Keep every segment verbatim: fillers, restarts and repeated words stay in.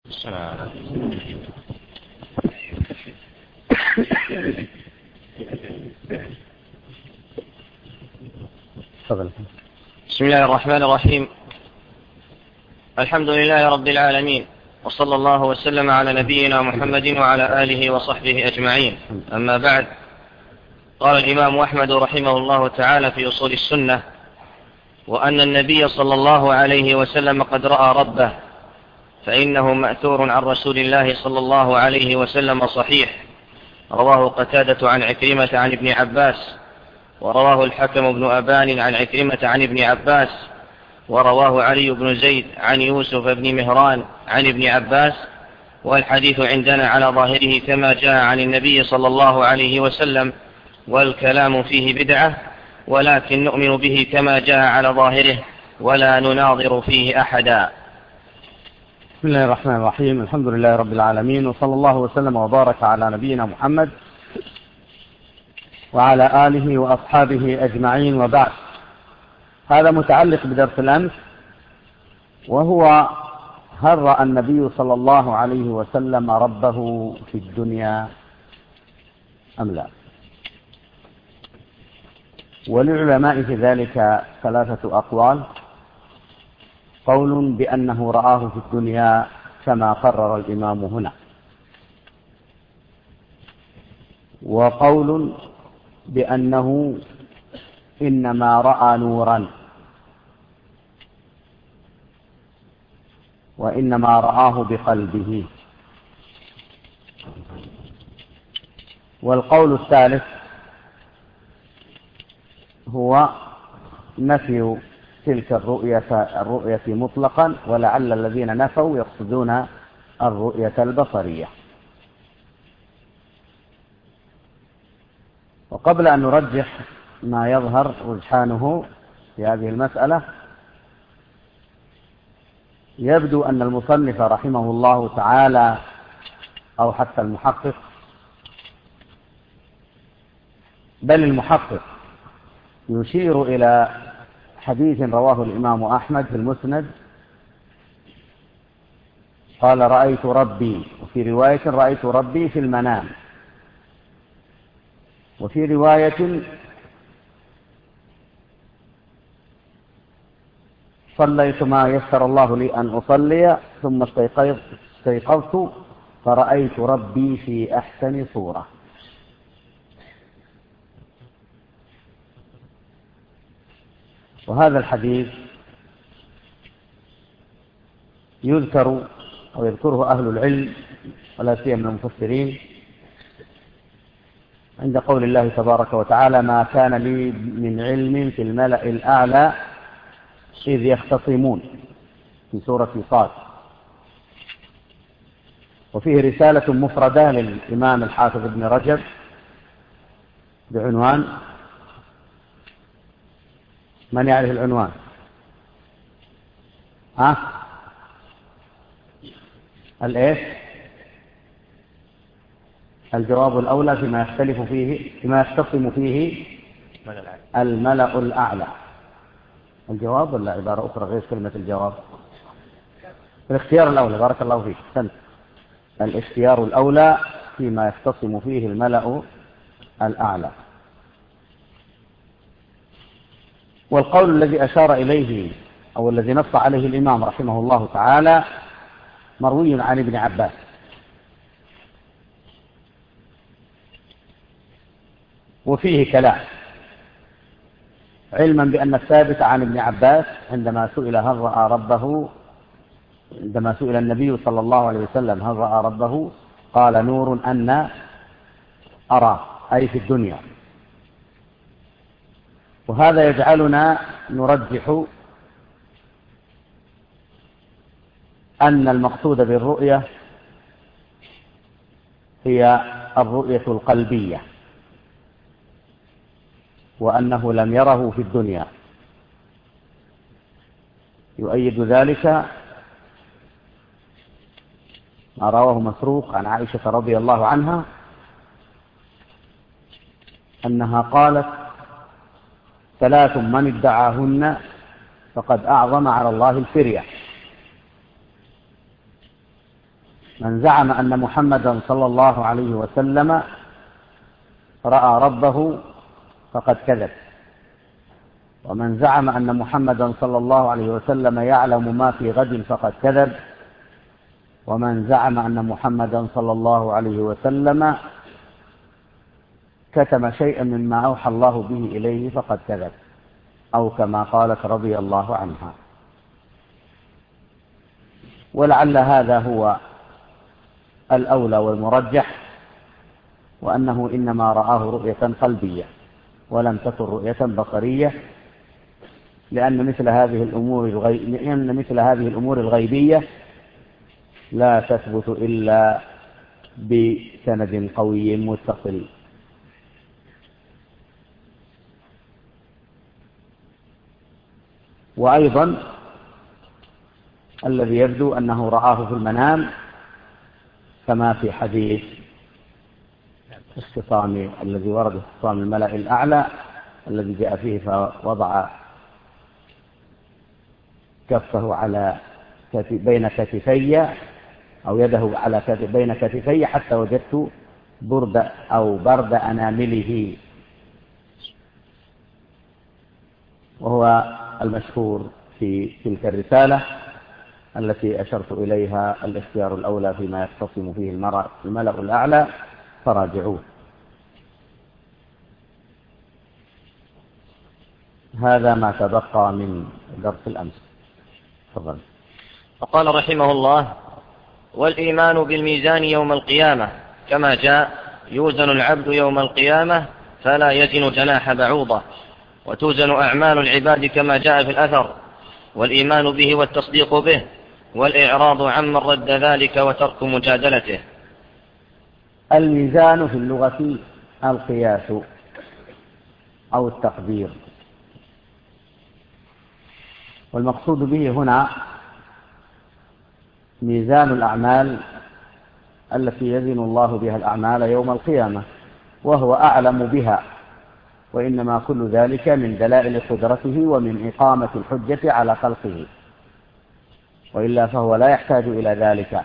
بسم الله الرحمن الرحيم. الحمد لله رب العالمين، وصلى الله وسلم على نبينا محمد وعلى آله وصحبه أجمعين. أما بعد، قال الإمام أحمد رحمه الله تعالى في أصول السنة: وأن النبي صلى الله عليه وسلم قد رأى ربه، فإنه مأثور عن رسول الله صلى الله عليه وسلم صحيح، رواه قتادة عن عكرمة عن ابن عباس، ورواه الحكم بن أبان عن عكرمة عن ابن عباس، ورواه علي بن زيد عن يوسف بن مهران عن ابن عباس. والحديث عندنا على ظاهره كما جاء عن النبي صلى الله عليه وسلم، والكلام فيه بدعة، ولكن نؤمن به كما جاء على ظاهره ولا نناظر فيه أحدا. بسم الله الرحمن الرحيم. الحمد لله رب العالمين، وصلى الله وسلم وبارك على نبينا محمد وعلى آله وأصحابه أجمعين، وبعد. هذا متعلق بدرس الأمس، وهو: هل رأى النبي صلى الله عليه وسلم ربه في الدنيا أم لا؟ وللعلماء في ذلك ثلاثة أقوال: قول بأنه رآه في الدنيا كما قرر الإمام هنا، وقول بأنه إنما رأى نورا، وإنما رآه بقلبه. والقول الثالث هو نفي تلك الرؤية الرؤية مطلقا، ولعل الذين نفوا يقصدون الرؤية البصرية. وقبل أن نرجح ما يظهر رجحانه في هذه المسألة، يبدو أن المصنف رحمه الله تعالى، أو حتى المحقق، بل المحقق، يشير إلى حديث رواه الإمام أحمد في المسند، قال: رأيت ربي، وفي رواية: رأيت ربي في المنام، وفي رواية: صليت ما يسر الله لي أن أصلي، ثم استيقظت فرأيت ربي في أحسن صورة. وهذا الحديث يذكر أو يذكره أهل العلم، ولا سيما المفسرين، عند قول الله تبارك وتعالى: ما كان لي من علم في الملأ الأعلى إذ يختصمون، في سورة صاد. وفيه رسالة مفردة للإمام الحافظ ابن رجب بعنوان، من يعرف العنوان؟ ها؟ الإيش؟ الجواب الأولى فيما يختلف فيه، فيما يختصم فيه الملأ الأعلى. الجواب ولا عبارة أخرى غير كلمة الجواب؟ الاختيار الأولى، بارك الله فيك، سنت. الاختيار الأولى فيما يختصم فيه الملأ الأعلى. والقول الذي أشار إليه أو الذي نص عليه الإمام رحمه الله تعالى مروي عن ابن عباس، وفيه كلام، علما بأن الثابت عن ابن عباس عندما سئل هل رأى ربه، عندما سئل النبي صلى الله عليه وسلم هل رأى ربه، قال: نور أن أراه، أي في الدنيا. وهذا يجعلنا نرجح أن المقصود بالرؤية هي الرؤية القلبية، وأنه لم يره في الدنيا. يؤيد ذلك ما رواه مسروق عن عائشة رضي الله عنها أنها قالت: ثلاث من ادعاهن فقد أعظم على الله الفرية: من زعم أن محمدا صلى الله عليه وسلم رأى ربه فقد كذب، ومن زعم أن محمدا صلى الله عليه وسلم يعلم ما في غد فقد كذب، ومن زعم أن محمدا صلى الله عليه وسلم كتم شيئا مما أوحى الله به إليه فقد كذب، أو كما قالت رضي الله عنها. ولعل هذا هو الأولى والمرجح، وأنه إنما رآه رؤية قلبية ولم تكن رؤية بصرية، لأن مثل هذه الأمور الغي... لأن مثل هذه الأمور الغيبية لا تثبت إلا بسند قوي متصل. وأيضا الذي يبدو أنه رآه في المنام، كما في حديث استطام الذي ورد استطام الملأ الأعلى الذي جاء فيه فوضع كفه على بين كتفي أو يده على كتف بين كتفي حتى وجدت برد أو برد أنامله، وهو المشهور في تلك الرسالة التي أشرت إليها: الاختيار الأولى فيما يختصم فيه الملأ الأعلى فراجعوه. هذا ما تبقى من درس الأمس. تفضل. فقال رحمه الله: والإيمان بالميزان يوم القيامة كما جاء: يوزن العبد يوم القيامة فلا يزن جناح بعوضة، وتوزن أعمال العباد كما جاء في الأثر، والإيمان به والتصديق به، والإعراض عمن رد ذلك وترك مجادلته. الميزان في اللغة القياس أو التقدير، والمقصود به هنا ميزان الأعمال التي يزن الله بها الأعمال يوم القيامة، وهو أعلم بها، وإنما كل ذلك من دلائل قدرته ومن إقامة الحجة على خلقه، وإلا فهو لا يحتاج إلى ذلك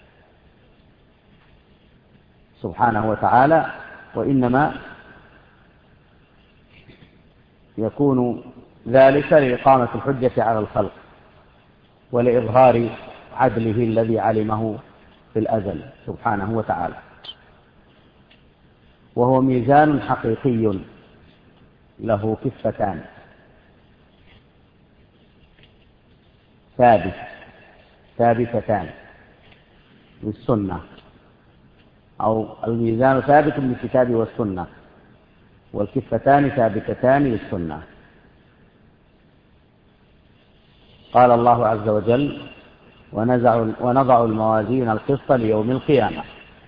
سبحانه وتعالى، وإنما يكون ذلك لإقامة الحجة على الخلق ولإظهار عدله الذي علمه في الأزل سبحانه وتعالى. وهو ميزان حقيقي له كفتان ثابت ثابتتان بالسنة، أو الميزان ثابت بالكتاب والسنة، والكفتان ثابتتان للسنة. قال الله عز وجل: ونضع الموازين القسط ليوم القيامة.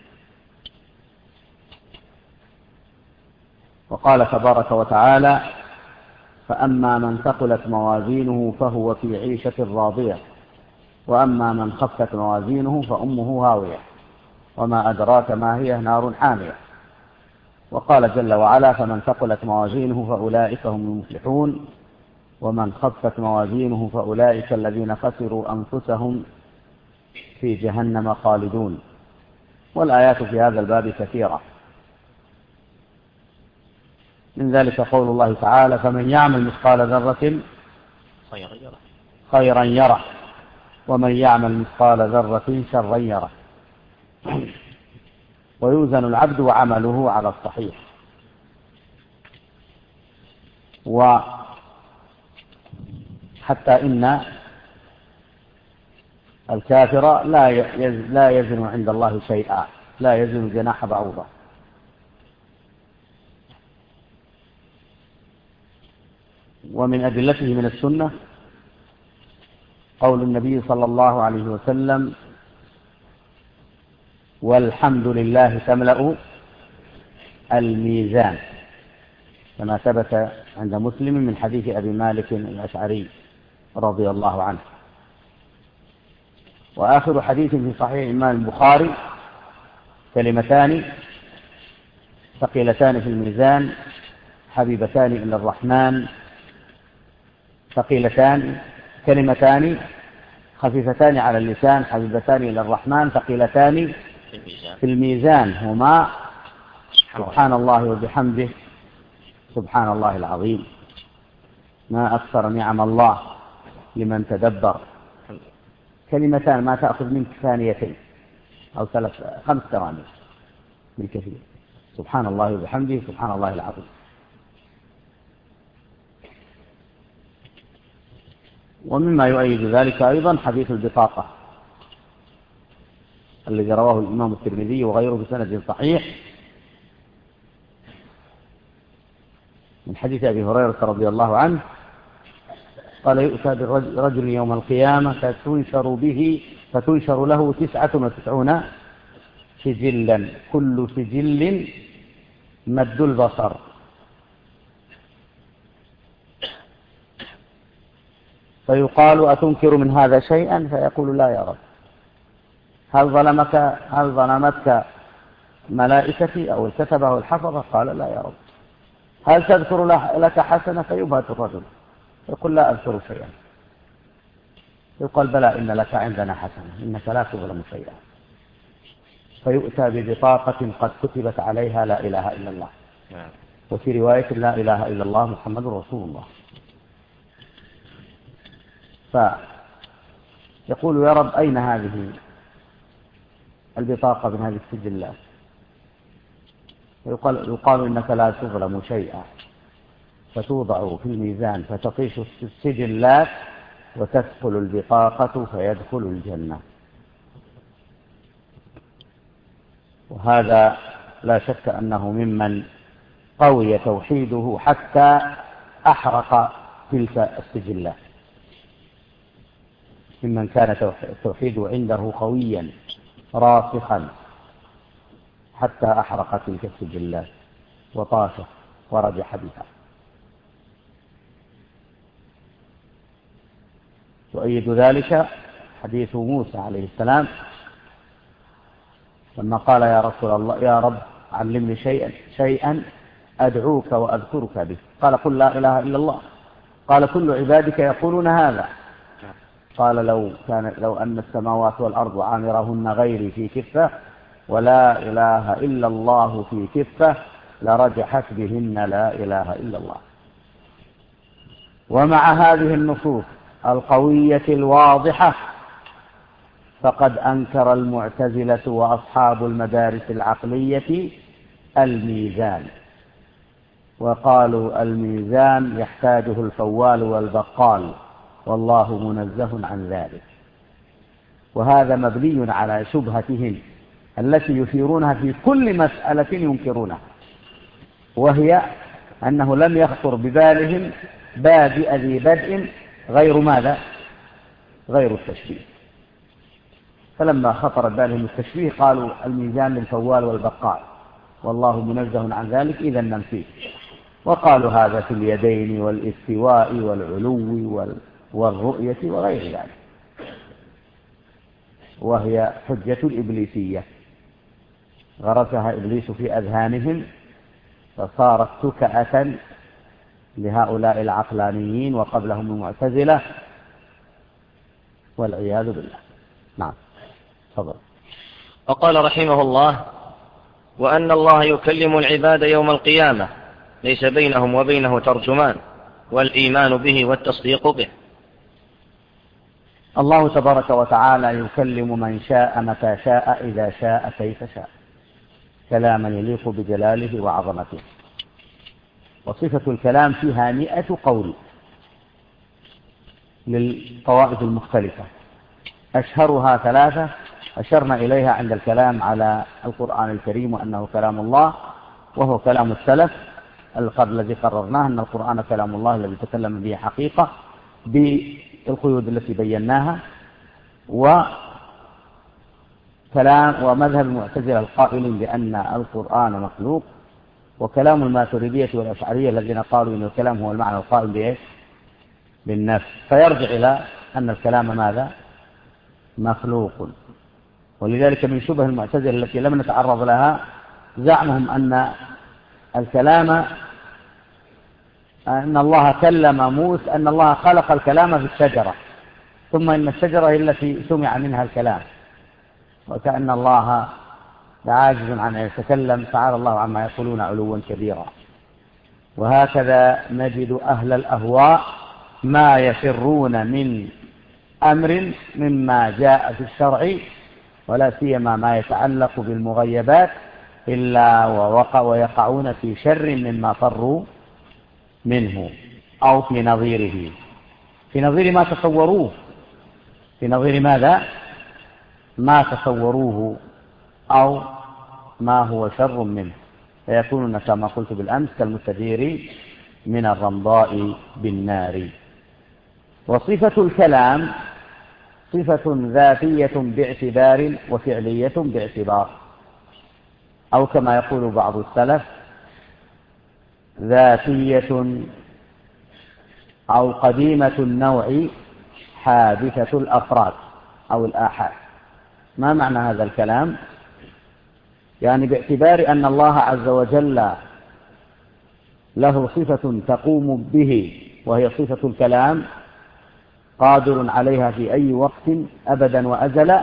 وقال تبارك وتعالى: فأما من ثقلت موازينه فهو في عيشة راضية، وأما من خفت موازينه فأمه هاوية، وما أدراك ما هي نار حامية. وقال جل وعلا: فمن ثقلت موازينه فأولئك هم المفلحون، ومن خفت موازينه فأولئك الذين خسروا أنفسهم في جهنم خالدون. والآيات في هذا الباب كثيرة، من ذلك قول الله تعالى: فمن يعمل مثقال ذرة خيرا يره، ومن يعمل مثقال ذرة شرا يره. ويوزن العبد وعمله على الصحيح. وحتى إن الكافر لا يزن عند الله شيئا، لا يزن جناح بعوضة. ومن أدلته من السنة قول النبي صلى الله عليه وسلم: والحمد لله تملأ الميزان، كما ثبت عند مسلم من حديث أبي مالك الأشعري رضي الله عنه. وآخر حديث في صحيح الإمام البخاري: كلمتان ثقيلتان في الميزان حبيبتان إلى الرحمن، ثقيلتان كلمتان خفيفتان على اللسان حبيبتان إلى الرحمن ثقيلتان في الميزان هما سبحان الله وبحمده سبحان الله العظيم. ما أكثر نعم الله لمن تدبر. كلمتان ما تأخذ منك ثانيتين أو ثلاث خمس ثواني بالكثير. سبحان الله وبحمده سبحان الله العظيم. ومما يؤيد ذلك أيضا حديث البطاقة الذي رواه الإمام الترمذي وغيره بسند صحيح من حديث أبي هريرة رضي الله عنه قال يؤتى برجل يوم القيامة فتنشر به فتنشر له تسعة وتسعون سجلا كل سجل مد البصر فيقال أتنكر من هذا شيئا فيقول لا يا رب. هل ظلمك هل ظلمتك ملائكتي أو الكتبة أو الحفظة؟ قال لا يا رب. هل تذكر لك حسنة؟ فيبهت الرجل يقول لا أذكر شيئا. يقال بلى إن لك عندنا حسنة إنك لا تظلم شيئا. فيؤتى ببطاقة قد كتبت عليها لا إله إلا الله وفي رواية لا إله إلا الله محمد رسول الله. فيقول يا رب أين هذه البطاقة من هذه السجلات؟ يقال, يقال إنك لا تظلم شيئا. فتوضع في الميزان فتطيش السجلات وتدخل البطاقة فيدخل الجنة. وهذا لا شك أنه ممن قوي توحيده حتى أحرق تلك السجلات، ممن كان التوحيد عنده قويا راسخا حتى أحرق تلك السجلات وطاش ورجح بها. يؤيد ذلك حديث موسى عليه السلام لما قال يا رسول الله يا رب علمني شيئا شيئا أدعوك وأذكرك به. قال قل لا إله إلا الله. قال كل عبادك يقولون هذا. قال لو كان لو أن السماوات والأرض عامرهن غيري في كفة ولا إله إلا الله في كفة لرجحت بهن لا إله إلا الله. ومع هذه النصوص القوية الواضحة فقد أنكر المعتزلة وأصحاب المدارس العقلية الميزان، وقالوا الميزان يحتاجه الفوال والبقال والله منزه عن ذلك. وهذا مبني على شبهتهم التي يثيرونها في كل مسألة ينكرونها، وهي أنه لم يخطر ببالهم بادئ ذي بدء غير ماذا؟ غير التشبيه. فلما خطر بالهم التشبيه قالوا الميزان للفوال والبقال والله منزه عن ذلك إذا ننفيه. وقالوا هذا في اليدين والاستواء والعلو والرؤية وغير ذلك، وهي حجة الإبليسية غرسها إبليس في أذهانهم فصارت تكأة لهؤلاء العقلانيين وقبلهم المعتزلة والعياذ بالله. نعم تفضل. وقال رحمه الله وأن الله يكلم العباد يوم القيامة ليس بينهم وبينه ترجمان والإيمان به والتصديق به. الله تبارك وتعالى يكلم من شاء متى شاء إذا شاء كيف شاء كلاما يليق بجلاله وعظمته. وصفة الكلام فيها مئة قول للطوائف المختلفة، أشهرها ثلاثة أشرنا إليها عند الكلام على القرآن الكريم وأنه كلام الله وهو كلام السلف الذي قررناه أن القرآن كلام الله الذي تكلم به حقيقة بالقيود التي بيناها، وكلام ومذهب المعتزلة القائلين بأن القرآن مخلوق، وكلام الماتريدية والأشعرية الذين قالوا أن الكلام هو المعنى القائم بإيش؟ بالنفس. فيرجع إلى أن الكلام ماذا؟ مخلوق. ولذلك من شبه المعتزلة التي لم نتعرض لها زعمهم أن الكلام أن الله كلم موسى أن الله خلق الكلام في الشجرة ثم إن الشجرة هي التي سمع منها الكلام، وكأن الله عاجز عن أن يتكلم، تعالى الله عما يقولون علوا كبيرا. وهكذا نجد أهل الأهواء ما يفرون من أمر مما جاء في الشرع، ولا سيما ما يتعلق بالمغيبات، إلا ووقع ويقعون في شر مما فروا منه، أو في نظيره، في نظير ما تصوروه، في نظير ماذا؟ ما تصوروه أو ما هو شر منه، فيكونون كما قلت بالأمس كالمستدير من الرمضاء بالنار. وصفة الكلام صفة ذاتية باعتبار وفعلية باعتبار، أو كما يقول بعض السلف ذاتية أو قديمة النوع حادثة الأفراد أو الآحاد. ما معنى هذا الكلام؟ يعني باعتبار أن الله عز وجل له صفة تقوم به وهي صفة الكلام، قادر عليها في أي وقت أبدا وأزلا،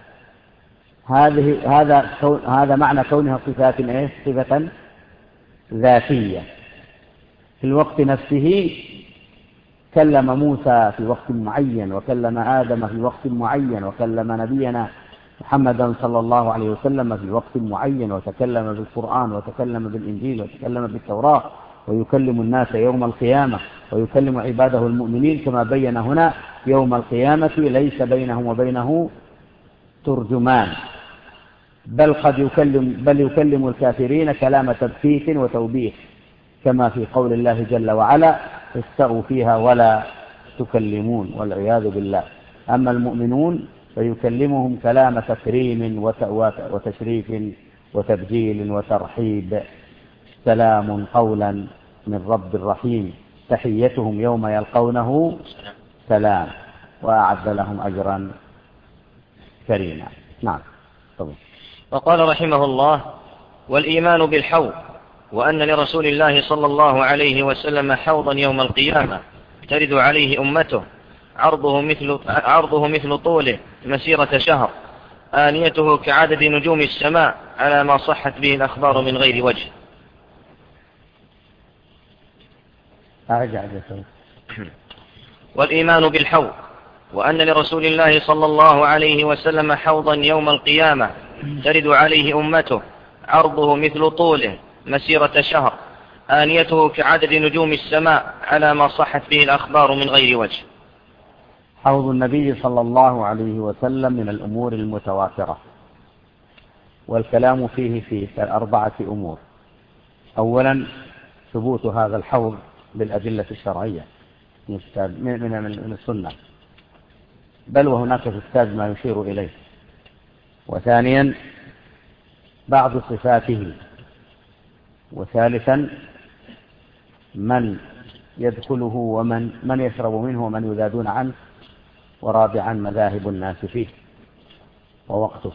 هذه هذا هذا معنى كونها صفات إيه؟ صفة ذاتية. في الوقت نفسه كلم موسى في وقت معين، وكلم آدم في وقت معين، وكلم نبينا محمدا صلى الله عليه وسلم في وقت معين، وتكلم بالقرآن، وتكلم بالإنجيل، وتكلم بالتوراة، ويكلم الناس يوم القيامة، ويكلم عباده المؤمنين كما بين هنا يوم القيامة ليس بينهم وبينه ترجمان، بل قد يكلم بل يكلم الكافرين كلام تبكيت وتوبيخ، كما في قول الله جل وعلا استووا فيها ولا تكلمون والعياذ بالله. أما المؤمنون فيكلمهم كلام تكريم وتشريف وتبجيل وترحيب، سلام قولا من رب رحيم، تحيتهم يوم يلقونه سلام، وأعد لهم أجرا كريما. نعم. طبعا. وقال رحمه الله: والإيمان بالحوض، وأن لرسول الله صلى الله عليه وسلم حوضا يوم القيامة ترد عليه أمته، عرضه مثل, عرضه مثل طوله مسيرة شهر، آنيته كعدد نجوم السماء، على ما صحت به الأخبار من غير وجه. أرجع والإيمان بالحوض، وأن لرسول الله صلى الله عليه وسلم حوضا يوم القيامة ترد عليه أمته، عرضه مثل طوله مسيرة شهر، آنيته كعدد نجوم السماء، على ما صحت به الأخبار من غير وجه. حوض النبي صلى الله عليه وسلم من الأمور المتواترة، والكلام فيه في أربعة أمور. أولا ثبوت هذا الحوض بالأدلة الشرعية من السنة، بل وهناك في الكتاب ما يشير إليه. وثانيا بعض صفاته. وثالثا من يدخله ومن من يشرب منه ومن يذادون عنه. ورابعا مذاهب الناس فيه ووقته.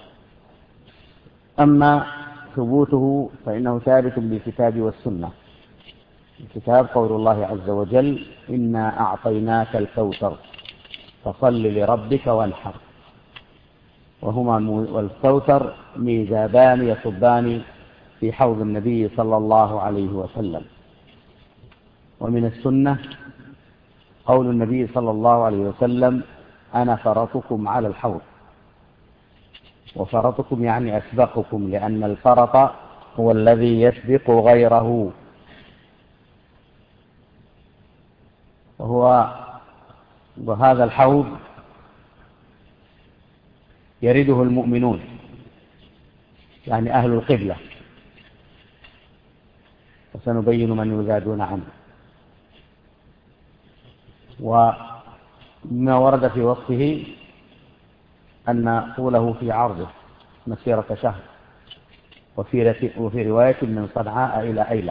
أما ثبوته فإنه ثابت بالكتاب والسنة. الكتاب قول الله عز وجل: إنا أعطيناك الكوثر فصل لربك وانحر. وهما والكوثر ميزابان يصبان في حوض النبي صلى الله عليه وسلم. ومن السنة قول النبي صلى الله عليه وسلم: أنا فرطكم على الحوض. وفرطكم يعني أسبقكم، لأن الفرط هو الذي يسبق غيره، وهو وهذا الحوض يرده المؤمنون، يعني أهل القبلة، وسنبين من يزادون عنه. وما ورد في وصفه أن طوله في عرضه مسيرة شهر، وفي وفي رواية من صنعاء إلى أيلة،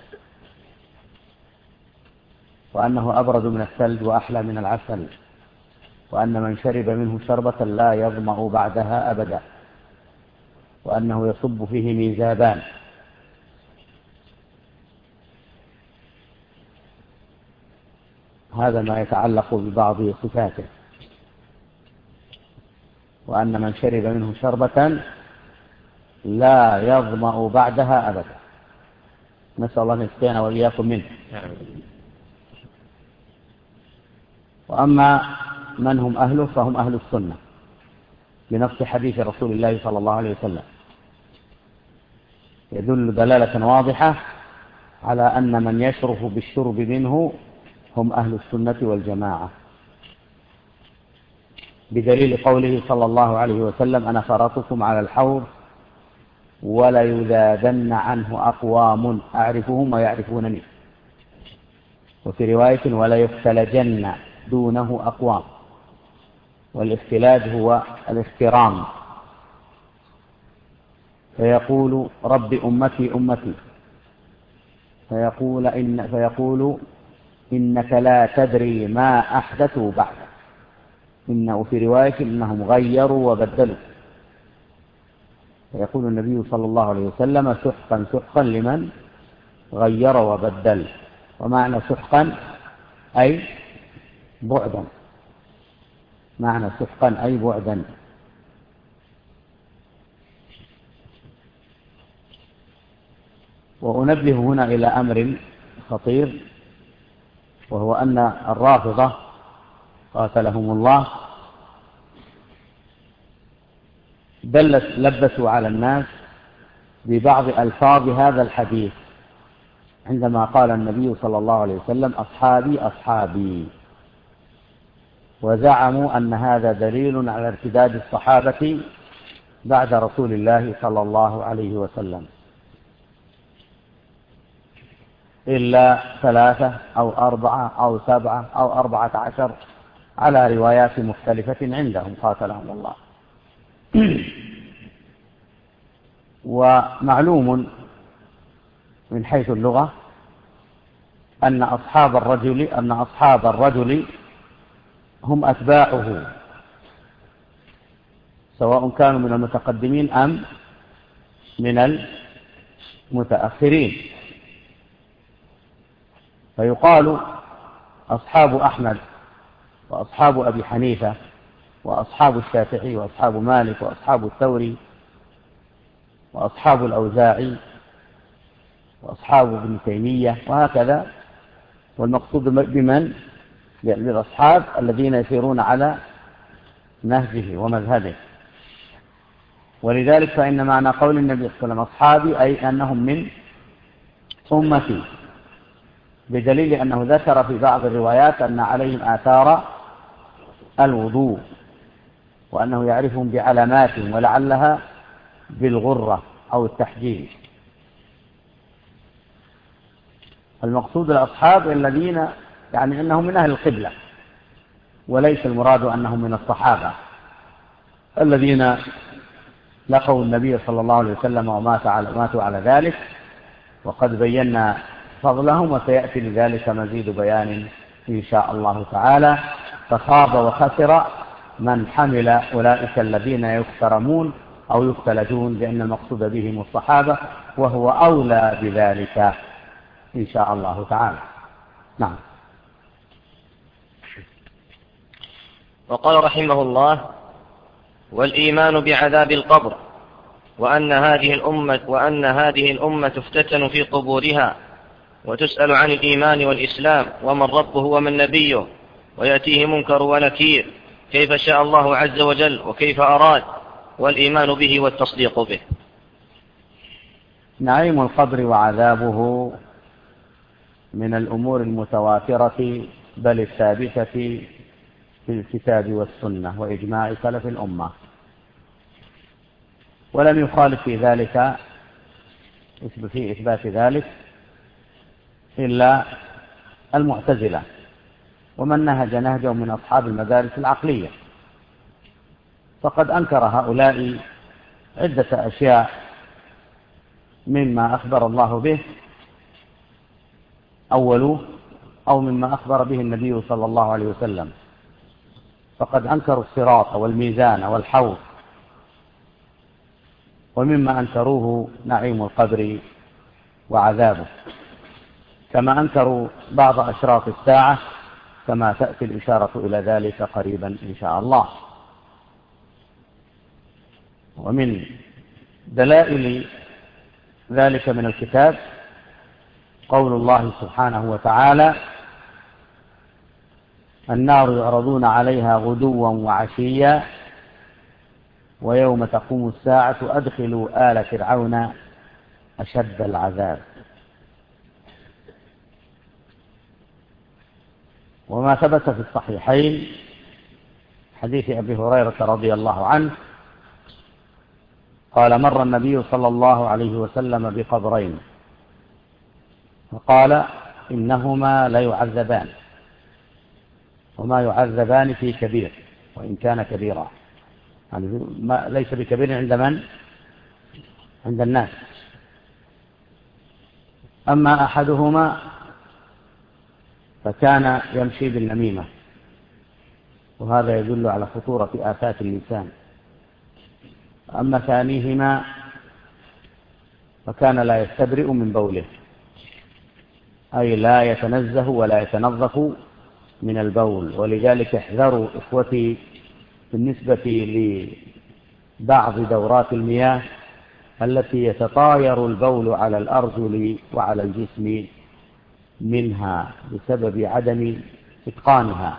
وأنه أبرد من الثلج وأحلى من العسل، وأن من شرب منه شربة لا يظمأ بعدها أبدا، وأنه يصب فيه ميزابان. هذا ما يتعلق ببعض صفاته. وأن من شرب منه شربة لا يظمأ بعدها أبدا. نسأل الله أن يسقينا وإياكم منه. وأما من هم أهله فهم أهل السنة بنص حديث رسول الله صلى الله عليه وسلم، يدل دلالة واضحة على أن من يشرف بالشرب منه هم أهل السنة والجماعة، بدليل قوله صلى الله عليه وسلم: أنا فرطكم على الحوض وليذادن عنه أقوام أعرفهم ويعرفونني، وفي رواية: ولا يختلجن دونه أقوام. والاختلاج هو الاخترام، فيقول: رب أمتي أمتي، فيقول إن فيقول إنك لا تدري ما أحدثوا بعد. إنه في رواية إنهم غيروا وبدلوا. فيقول النبي صلى الله عليه وسلم: سحقا سحقا لمن غير وبدل. ومعنى سحقا أي بعدا، معنى سحقا أي بعدا. وأنبه هنا إلى أمر خطير، وهو أن الرافضة قاتلهم الله دلت لبسوا على الناس ببعض ألفاظ هذا الحديث عندما قال النبي صلى الله عليه وسلم: أصحابي أصحابي، وزعموا أن هذا دليل على ارتداد الصحابة بعد رسول الله صلى الله عليه وسلم، إلا ثلاثة أو أربعة أو سبعة أو أربعة عشر على روايات مختلفة عندهم قاتلهم الله. ومعلوم من حيث اللغة أن أصحاب الرجل أن أصحاب الرجل هم أتباعه، سواء كانوا من المتقدمين أم من المتأخرين. فيقال أصحاب أحمد وأصحاب أبي حنيفة وأصحاب الشافعي وأصحاب مالك وأصحاب الثوري وأصحاب الأوزاعي وأصحاب ابن تيمية وهكذا. والمقصود بمن؟ بالأصحاب الذين يسيرون على نهجه ومذهبه. ولذلك فإن معنى قول النبي صلى الله عليه وسلم أصحابي أي أنهم من أمتي، بدليل أنه ذكر في بعض الروايات أن عليهم آثار الوضوء، وأنه يعرفهم بعلاماتهم ولعلها بالغرة أو التحجيل. المقصود الأصحاب الذين يعني أنهم من أهل القبلة، وليس المراد أنهم من الصحابة الذين لقوا النبي صلى الله عليه وسلم وماتوا على ذلك، وقد بينا فضلهم وسيأتي لذلك مزيد بيان إن شاء الله تعالى. فخاب وخسر من حمل أولئك الذين يخترمون أو يختلجون، لأن المقصود بهم الصحابة، وهو أولى بذلك إن شاء الله تعالى. نعم. وقال رحمه الله: والإيمان بعذاب القبر، وأن هذه الأمة وأن هذه الأمة تفتتن في قبورها، وتسأل عن الإيمان والإسلام ومن ربه ومن نبيه، ويأتيه منكر ونكير كيف شاء الله عز وجل وكيف أراد، والإيمان به والتصديق به. نعيم القبر وعذابه من الأمور المتواترة بل الثابتة في الكتاب والسنة وإجماع سلف الأمة، ولم يخالف في ذلك في إثبات ذلك إلا المعتزلة ومن نهج نهجهم من أصحاب المدارس العقلية، فقد أنكر هؤلاء عدة أشياء مما أخبر الله به أولوه أو مما أخبر به النبي صلى الله عليه وسلم. فقد أنكروا الصراط والميزان والحوض، ومما أنكروه نعيم القبر وعذابه، كما أنكروا بعض أشراط الساعة، كما تأتي الإشارة إلى ذلك قريبا إن شاء الله. ومن دلائل ذلك من الكتاب قول الله سبحانه وتعالى: النار يعرضون عليها غدوا وعشيا ويوم تقوم الساعة أدخلوا آل فرعون أشد العذاب. وما ثبت في الصحيحين حديث أبي هريرة رضي الله عنه قال: مر النبي صلى الله عليه وسلم بقبرين فقال: إنهما ليعذبان وما يعذبان في كبير وإن كان كبيرا، يعني ما ليس بكبير عند من؟ عند الناس. أما أحدهما فكان يمشي بالنميمة، وهذا يدل على خطورة آفات اللسان. أما ثانيهما فكان لا يستبرئ من بوله، أي لا يتنزه ولا يتنظف من البول. ولذلك احذروا إخوتي بالنسبة لبعض دورات المياه التي يتطاير البول على الأرجل وعلى الجسم منها بسبب عدم إتقانها،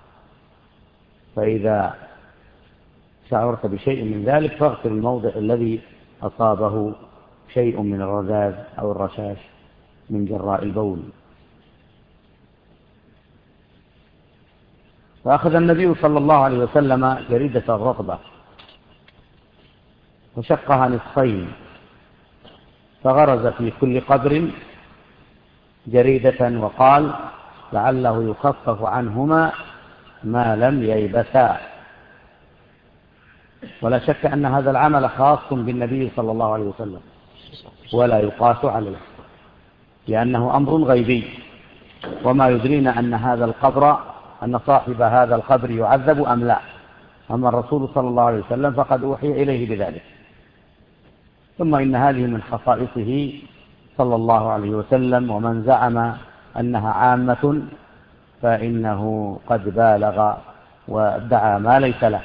فإذا شعرت بشيء من ذلك فاغسل الموضع الذي أصابه شيء من الرذاذ أو الرشاش من جراء البول. فأخذ النبي صلى الله عليه وسلم جريدة الرطبة وشقها نصفين، فغرز في كل قبر جريدة وقال: لعله يخفف عنهما ما لم ييبسا. ولا شك أن هذا العمل خاص بالنبي صلى الله عليه وسلم ولا يقاس عليه، لأنه أمر غيبي، وما يدرينا أن هذا القبر أن صاحب هذا القبر يعذب أم لا. أما الرسول صلى الله عليه وسلم فقد أوحي إليه بذلك. ثم إن هذه من خصائصه صلى الله عليه وسلم، ومن زعم أنها عامة فإنه قد بالغ وادعى ما ليس له.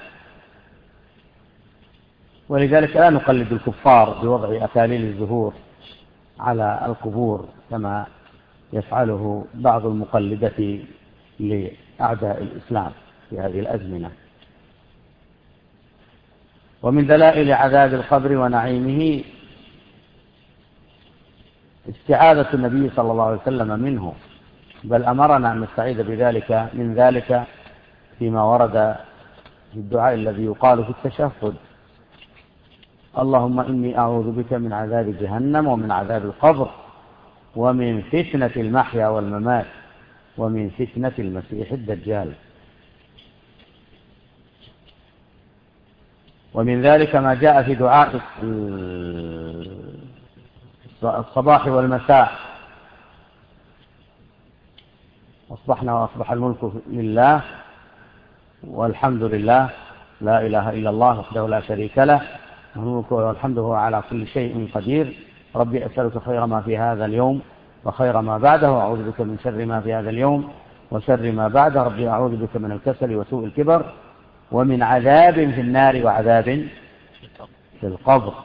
ولذلك لا نقلد الكفار بوضع أكاليل الزهور على القبور كما يفعله بعض المقلدة لأعداء الإسلام في هذه الأزمنة. ومن دلائل عذاب القبر ونعيمه استعاذة النبي صلى الله عليه وسلم منه، بل أمرنا أن نستعيذ بذلك من ذلك فيما ورد في الدعاء الذي يقال في التشهد: اللهم إني أعوذ بك من عذاب جهنم ومن عذاب القبر ومن فتنة المحيا والممات ومن فتنة المسيح الدجال. ومن ذلك ما جاء في دعاء الصباح والمساء: أصبحنا وأصبح الملك لله والحمد لله لا إله إلا الله وحده لا شريك له الملك والحمد هو على كل شيء قدير. ربي أسألك خير ما في هذا اليوم وخير ما بعده، وأعوذ بك من شر ما في هذا اليوم وشر ما بعده. ربي أعوذ بك من الكسل وسوء الكبر ومن عذاب في النار وعذاب في القبر.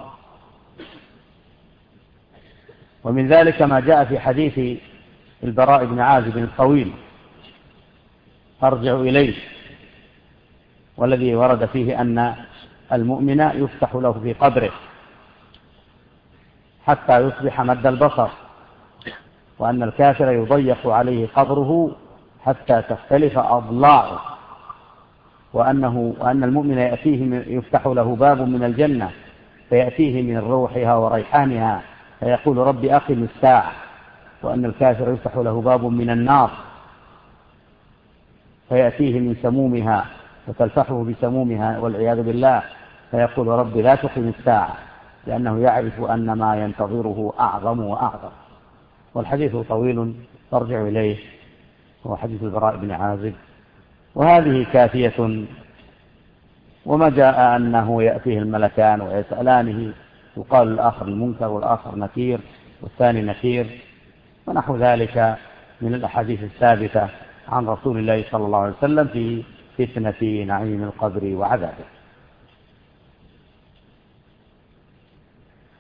ومن ذلك ما جاء في حديث البراء بن عازب الطويل أرجع إليه، والذي ورد فيه أن المؤمن يفتح له في قبره حتى يصبح مد البصر، وأن الكافر يضيق عليه قبره حتى تختلف أضلاعه، وأنه وأن المؤمن يأتيه يفتح له باب من الجنة فيأتيه من روحها وريحانها فيقول ربي أقم الساعة، وأن الكافر يفتح له باب من النار فيأتيه من سمومها فتلفحه بسمومها والعياذ بالله فيقول ربي لا تقم الساعة، لأنه يعرف أن ما ينتظره أعظم وأعظم. والحديث طويل ترجع إليه، هو حديث البراء بن عازب، وهذه كافية. وما جاء أنه يأتيه الملكان ويسألانه، يقال الآخر المنكر والآخر نكير والثاني نكير، ونحو ذلك من الأحاديث الثابتة عن رسول الله صلى الله عليه وسلم في فتنة نعيم القبر وعذابه.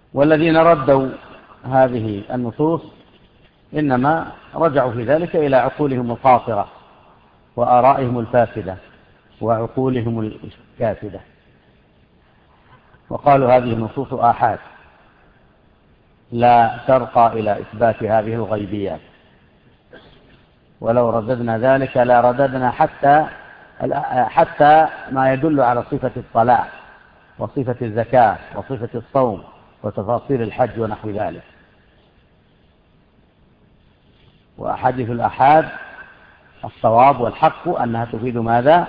والذين ردوا هذه النصوص إنما رجعوا في ذلك إلى عقولهم القاصرة وآرائهم الفاسدة وعقولهم الكاسدة، وقالوا هذه النصوص آحاد لا ترقى إلى إثبات هذه الغيبيات، ولو رددنا ذلك لا رددنا حتى حتى ما يدل على صفة الصلاة وصفة الزكاة وصفة الصوم وتفاصيل الحج ونحو ذلك. وأحاديث الآحاد الصواب والحق أنها تفيد ماذا؟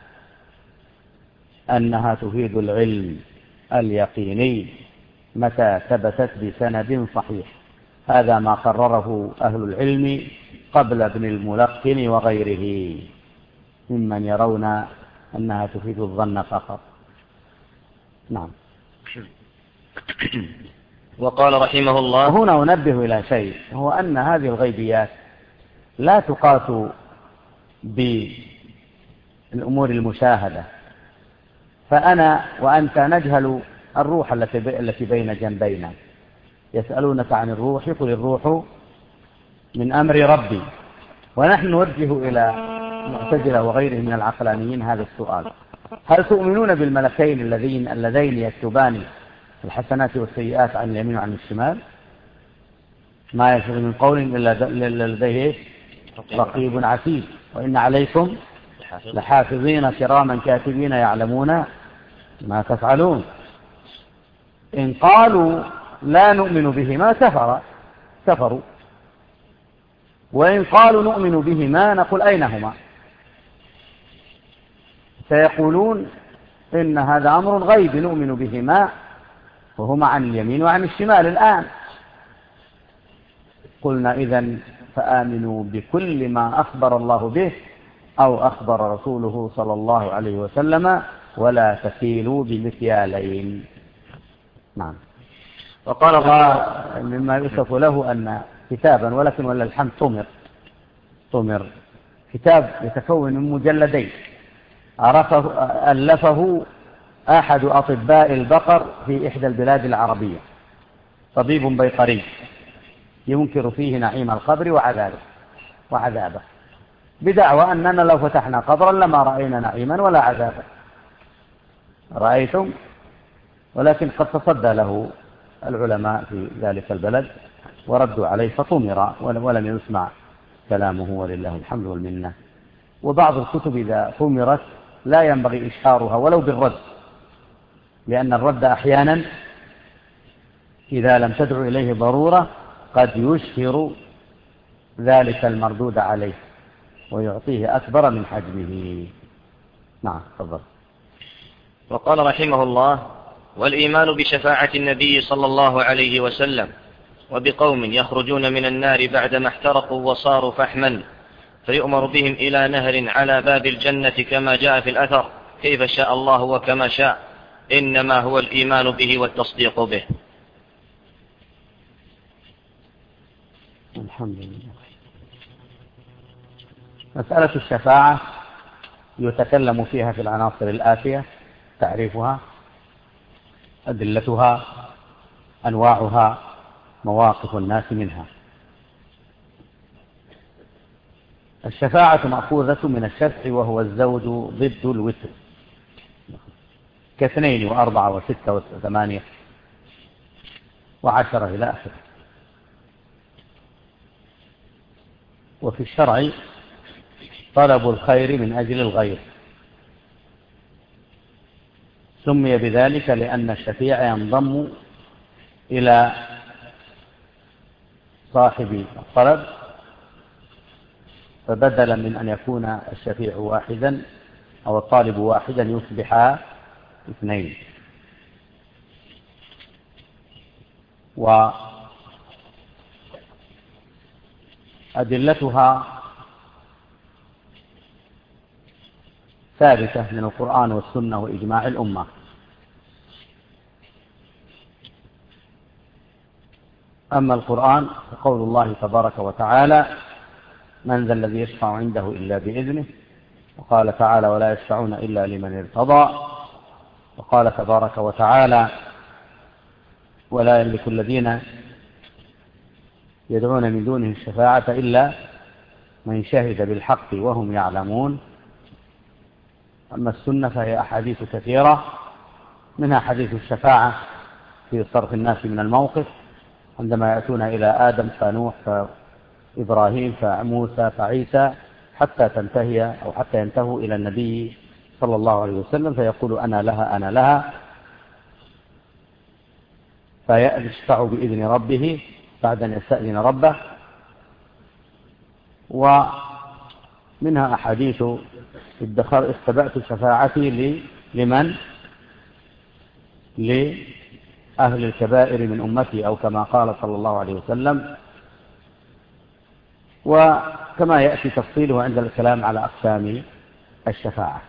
أنها تفيد العلم اليقيني متى ثبتت بسند صحيح. هذا ما قرره أهل العلم قبل ابن الملقن وغيره ممن يرون أنها تفيد الظن فقط. نعم. وقال رحمه الله: هنا أنبه إلى شيء، هو أن هذه الغيبيات لا تقاس بالأمور المشاهدة. فأنا وأنت نجهل الروح التي بين جنبينا. يسألونك عن الروح قل الروح من أمر ربي، ونحن نوجه إلى المعتزلة وغيرهم من العقلانيين هذا السؤال: هل تؤمنون بالملكين اللذين اللذين يكتبان الحسنات والسيئات عن اليمين وعن الشمال؟ ما يلفظ من قول إلا لديه رقيب عتيد وإن عليكم لحافظين كراما كاتبين يعلمون ما تفعلون. إن قالوا لا نؤمن بهما كفر كفروا، وإن قالوا نؤمن بهما نقول أين هما؟ سيقولون إن هذا أمر غيب نؤمن بهما وهما عن اليمين وعن الشمال الآن. قلنا إذن فآمنوا بكل ما أخبر الله به أو أخبر رسوله صلى الله عليه وسلم ولا تكيلوا بمكيالين. نعم. وقال مما يوصف له أن كتابا ولكن ولا الحمد طمر طمر كتاب يتكون من مجلدين عرفه ألفه أحد أطباء البقر في إحدى البلاد العربية، طبيب بيطري ينكر فيه نعيم القبر وعذابه وعذابه بدعوى أننا لو فتحنا قبرا لما رأينا نعيما ولا عذابا. رأيتم؟ ولكن قد تصدى له العلماء في ذلك البلد وردوا عليه فطمر ولم يسمع كلامه ولله الحمد والمنة. وبعض الكتب إذا طمرت لا ينبغي إشهارها ولو بالرد، لأن الرد أحيانا إذا لم تدعو إليه ضرورة قد يشهر ذلك المردود عليه ويعطيه أكبر من حجمه. نعم تفضل. وقال رحمه الله: والإيمان بشفاعة النبي صلى الله عليه وسلم وبقوم يخرجون من النار بعدما احترقوا وصاروا فحما فيؤمر بهم إلى نهر على باب الجنة كما جاء في الأثر كيف شاء الله وكما شاء، إنما هو الإيمان به والتصديق به. الحمد لله. مسألة الشفاعة يتكلم فيها في العناصر الآتية: تعريفها، أدلتها، أنواعها، مواقف الناس منها. الشفاعة مأخوذة من الشفع وهو الزوج ضد الوتر كاثنين وأربعة وستة وثمانية وعشرة إلى آخره. وفي الشرع طلب الخير من أجل الغير، سمي بذلك لأن الشفيع ينضم إلى صاحب الطلب، فبدلا من أن يكون الشفيع واحدا أو الطالب واحدا يصبح اثنين. وأدلتها ثابتة من القرآن والسنة وإجماع الأمة. أما القرآن فقول الله تبارك وتعالى: من ذا الذي يشفع عنده إلا بإذنه، وقال تعالى: ولا يشفعون إلا لمن ارتضى، وقال تبارك وتعالى: ولا يملك الذين يدعون من دونه الشفاعة إلا من شهد بالحق وهم يعلمون. أما السنة فهي أحاديث كثيرة، منها حديث الشفاعة في صرف الناس من الموقف عندما يأتون إلى آدم فنوح فإبراهيم فموسى فعيسى، حتى تنتهي أو حتى ينتهوا إلى النبي صلى الله عليه وسلم فيقول أنا لها أنا لها، فيشفع بإذن ربه بعد أن يستأذن ربه. ومنها أحاديث ادخر استبعت شفاعتي لمن لأهل الكبائر من أمتي، أو كما قال صلى الله عليه وسلم، وكما يأتي تفصيله عند الكلام على أقسام الشفاعة.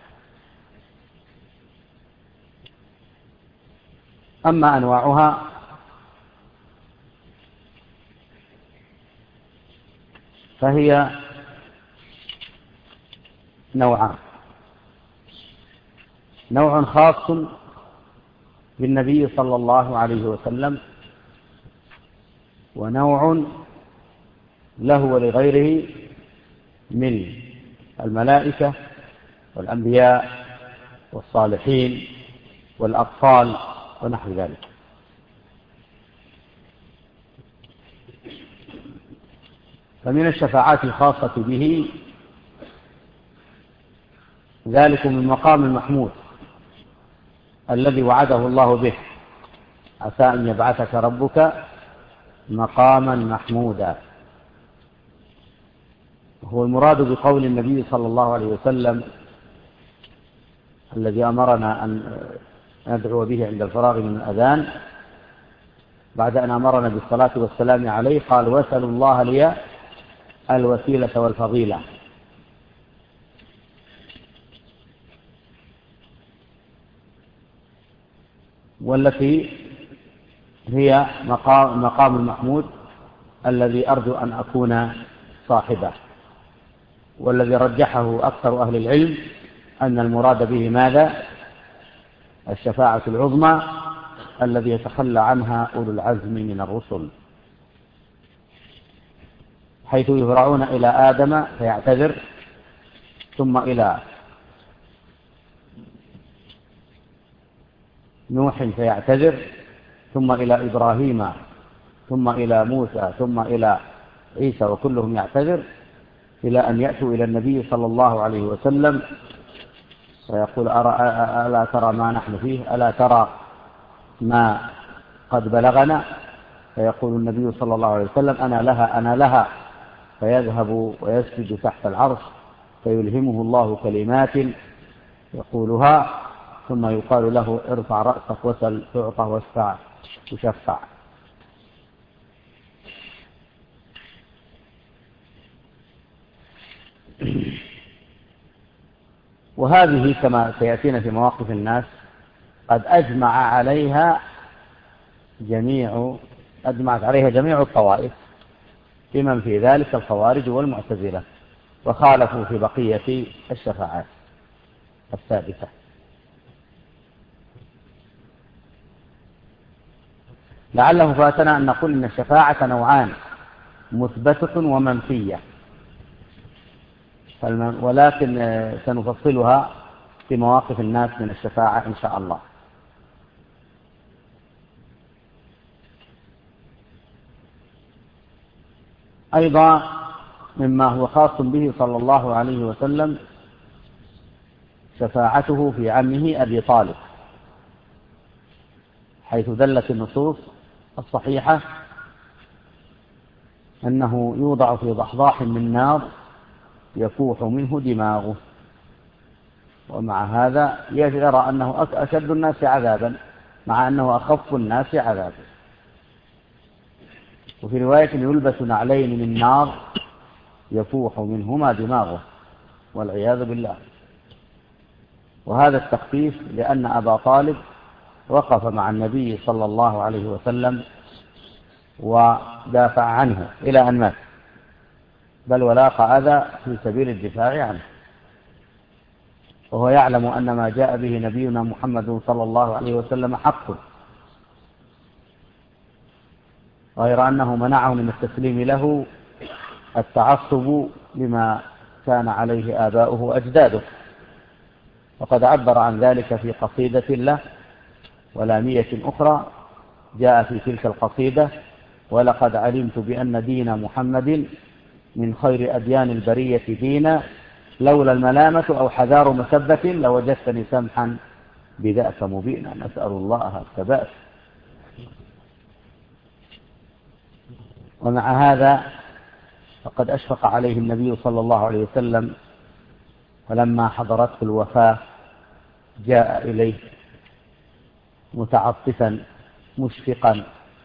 أما أنواعها فهي نوعان: نوع خاص بالنبي صلى الله عليه وسلم، ونوع له ولغيره من الملائكة والأنبياء والصالحين والأطفال ونحو ذلك. فمن الشفاعات الخاصة به ذلك من مقام المحمود الذي وعده الله به: عسى أن يبعثك ربك مقاما محمودا. هو المراد بقول النبي صلى الله عليه وسلم الذي أمرنا أن ندعو به عند الفراغ من الأذان بعد أن أمرنا بالصلاة والسلام عليه، قال: واسألوا الله لي الوسيلة والفضيلة. والتي هي مقام, مقام المحمود الذي أرجو أن أكون صاحبه، والذي رجحه أكثر أهل العلم أن المراد به ماذا؟ الشفاعة العظمى الذي يتخلى عنها أولو العزم من الرسل، حيث يهرعون إلى آدم فيعتذر، ثم إلى نوح فيعتذر، ثم إلى إبراهيم، ثم إلى موسى، ثم إلى عيسى، وكلهم يعتذر إلى أن يأتوا إلى النبي صلى الله عليه وسلم فيقول: ألا ترى ما نحن فيه؟ ألا ترى ما قد بلغنا؟ فيقول النبي صلى الله عليه وسلم: أنا لها أنا لها، فيذهب ويسجد تحت العرش فيلهمه الله كلمات يقولها، ثم يقال له: ارفع رأسك وسل تعطى واشفع تشفع. وهذه كما سيأتينا في مواقف الناس قد أجمع عليها جميع أجمعت عليها جميع الطوائف، بمن في ذلك الخوارج والمعتزلة، وخالفوا في بقية الشفاعات الثابتة. لعله فاتنا أن نقول إن الشفاعة نوعان: مثبتة ومنفية، ولكن سنفصلها في مواقف الناس من الشفاعة إن شاء الله. أيضا مما هو خاص به صلى الله عليه وسلم شفاعته في عمه أبي طالب، حيث دلت النصوص الصحيحة أنه يوضع في ضحضاح من نار يفوح منه دماغه، ومع هذا يرى أنه أشد الناس عذابا مع أنه أخف الناس عذابا. وفي رواية: يلبس نعلين من نار يفوح منهما دماغه، والعياذ بالله. وهذا التخفيف لأن أبا طالب وقف مع النبي صلى الله عليه وسلم ودافع عنه إلى أن مات، بل ولاقى أذى في سبيل الدفاع عنه، وهو يعلم أن ما جاء به نبينا محمد صلى الله عليه وسلم حق، غير أنه منعه من التسليم له التعصب لما كان عليه آباؤه وأجداده، وقد عبر عن ذلك في قصيدة له ولامية أخرى جاء في تلك القصيدة: ولقد علمت بأن دين محمد من خير أديان البرية دينا، لولا الملامة أو حذار مسبة لوجدتني سمحا بذاك مبينا، نسأل الله الثبات. ومع هذا فقد أشفق عليه النبي صلى الله عليه وسلم، فلما حضرته الوفاة جاء إليه متعطفا مشفقا،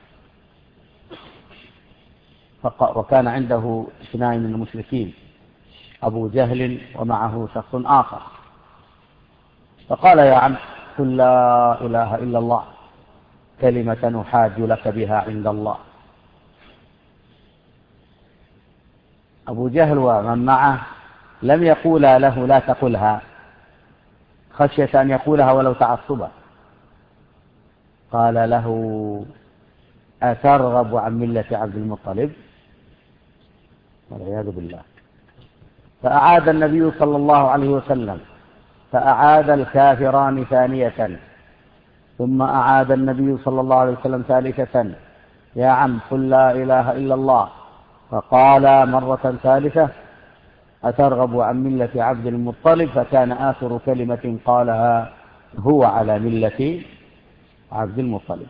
وكان عنده اثنان من المشركين، أبو جهل ومعه شخص آخر، فقال: يا عم قل لا إله إلا الله كلمة نحاج لك بها عند الله. أبو جهل ومن معه لم يقولا له لا تقلها خشية أن يقولها ولو تعصبا، قال له: أترغب عن ملة عبد المطلب؟ والعياذ بالله. فأعاد النبي صلى الله عليه وسلم، فأعاد الكافران ثانية، ثم أعاد النبي صلى الله عليه وسلم ثالثة: يا عم قل لا إله إلا الله. فقال مرة ثالثة: أترغب عن ملة عبد المطلب؟ فكان آخر كلمة قالها: هو على ملة عبد المطلب.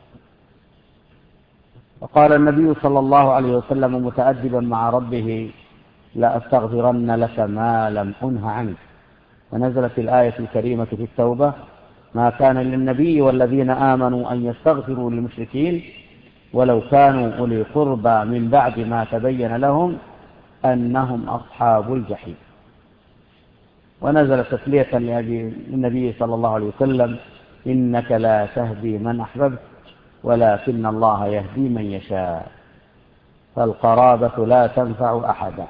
وقال النبي صلى الله عليه وسلم متأدبا مع ربه: لأستغفرن لك ما لم أنه عنك. ونزلت الآية الكريمة في التوبة: ما كان للنبي والذين آمنوا أن يستغفروا للمشركين ولو كانوا أولي قربى من بعد ما تبين لهم أنهم أصحاب الجحيم. ونزل تسلية للنبي صلى الله عليه وسلم: إنك لا تهدي من أحببت ولكن الله يهدي من يشاء، فالقرابة لا تنفع أحدا،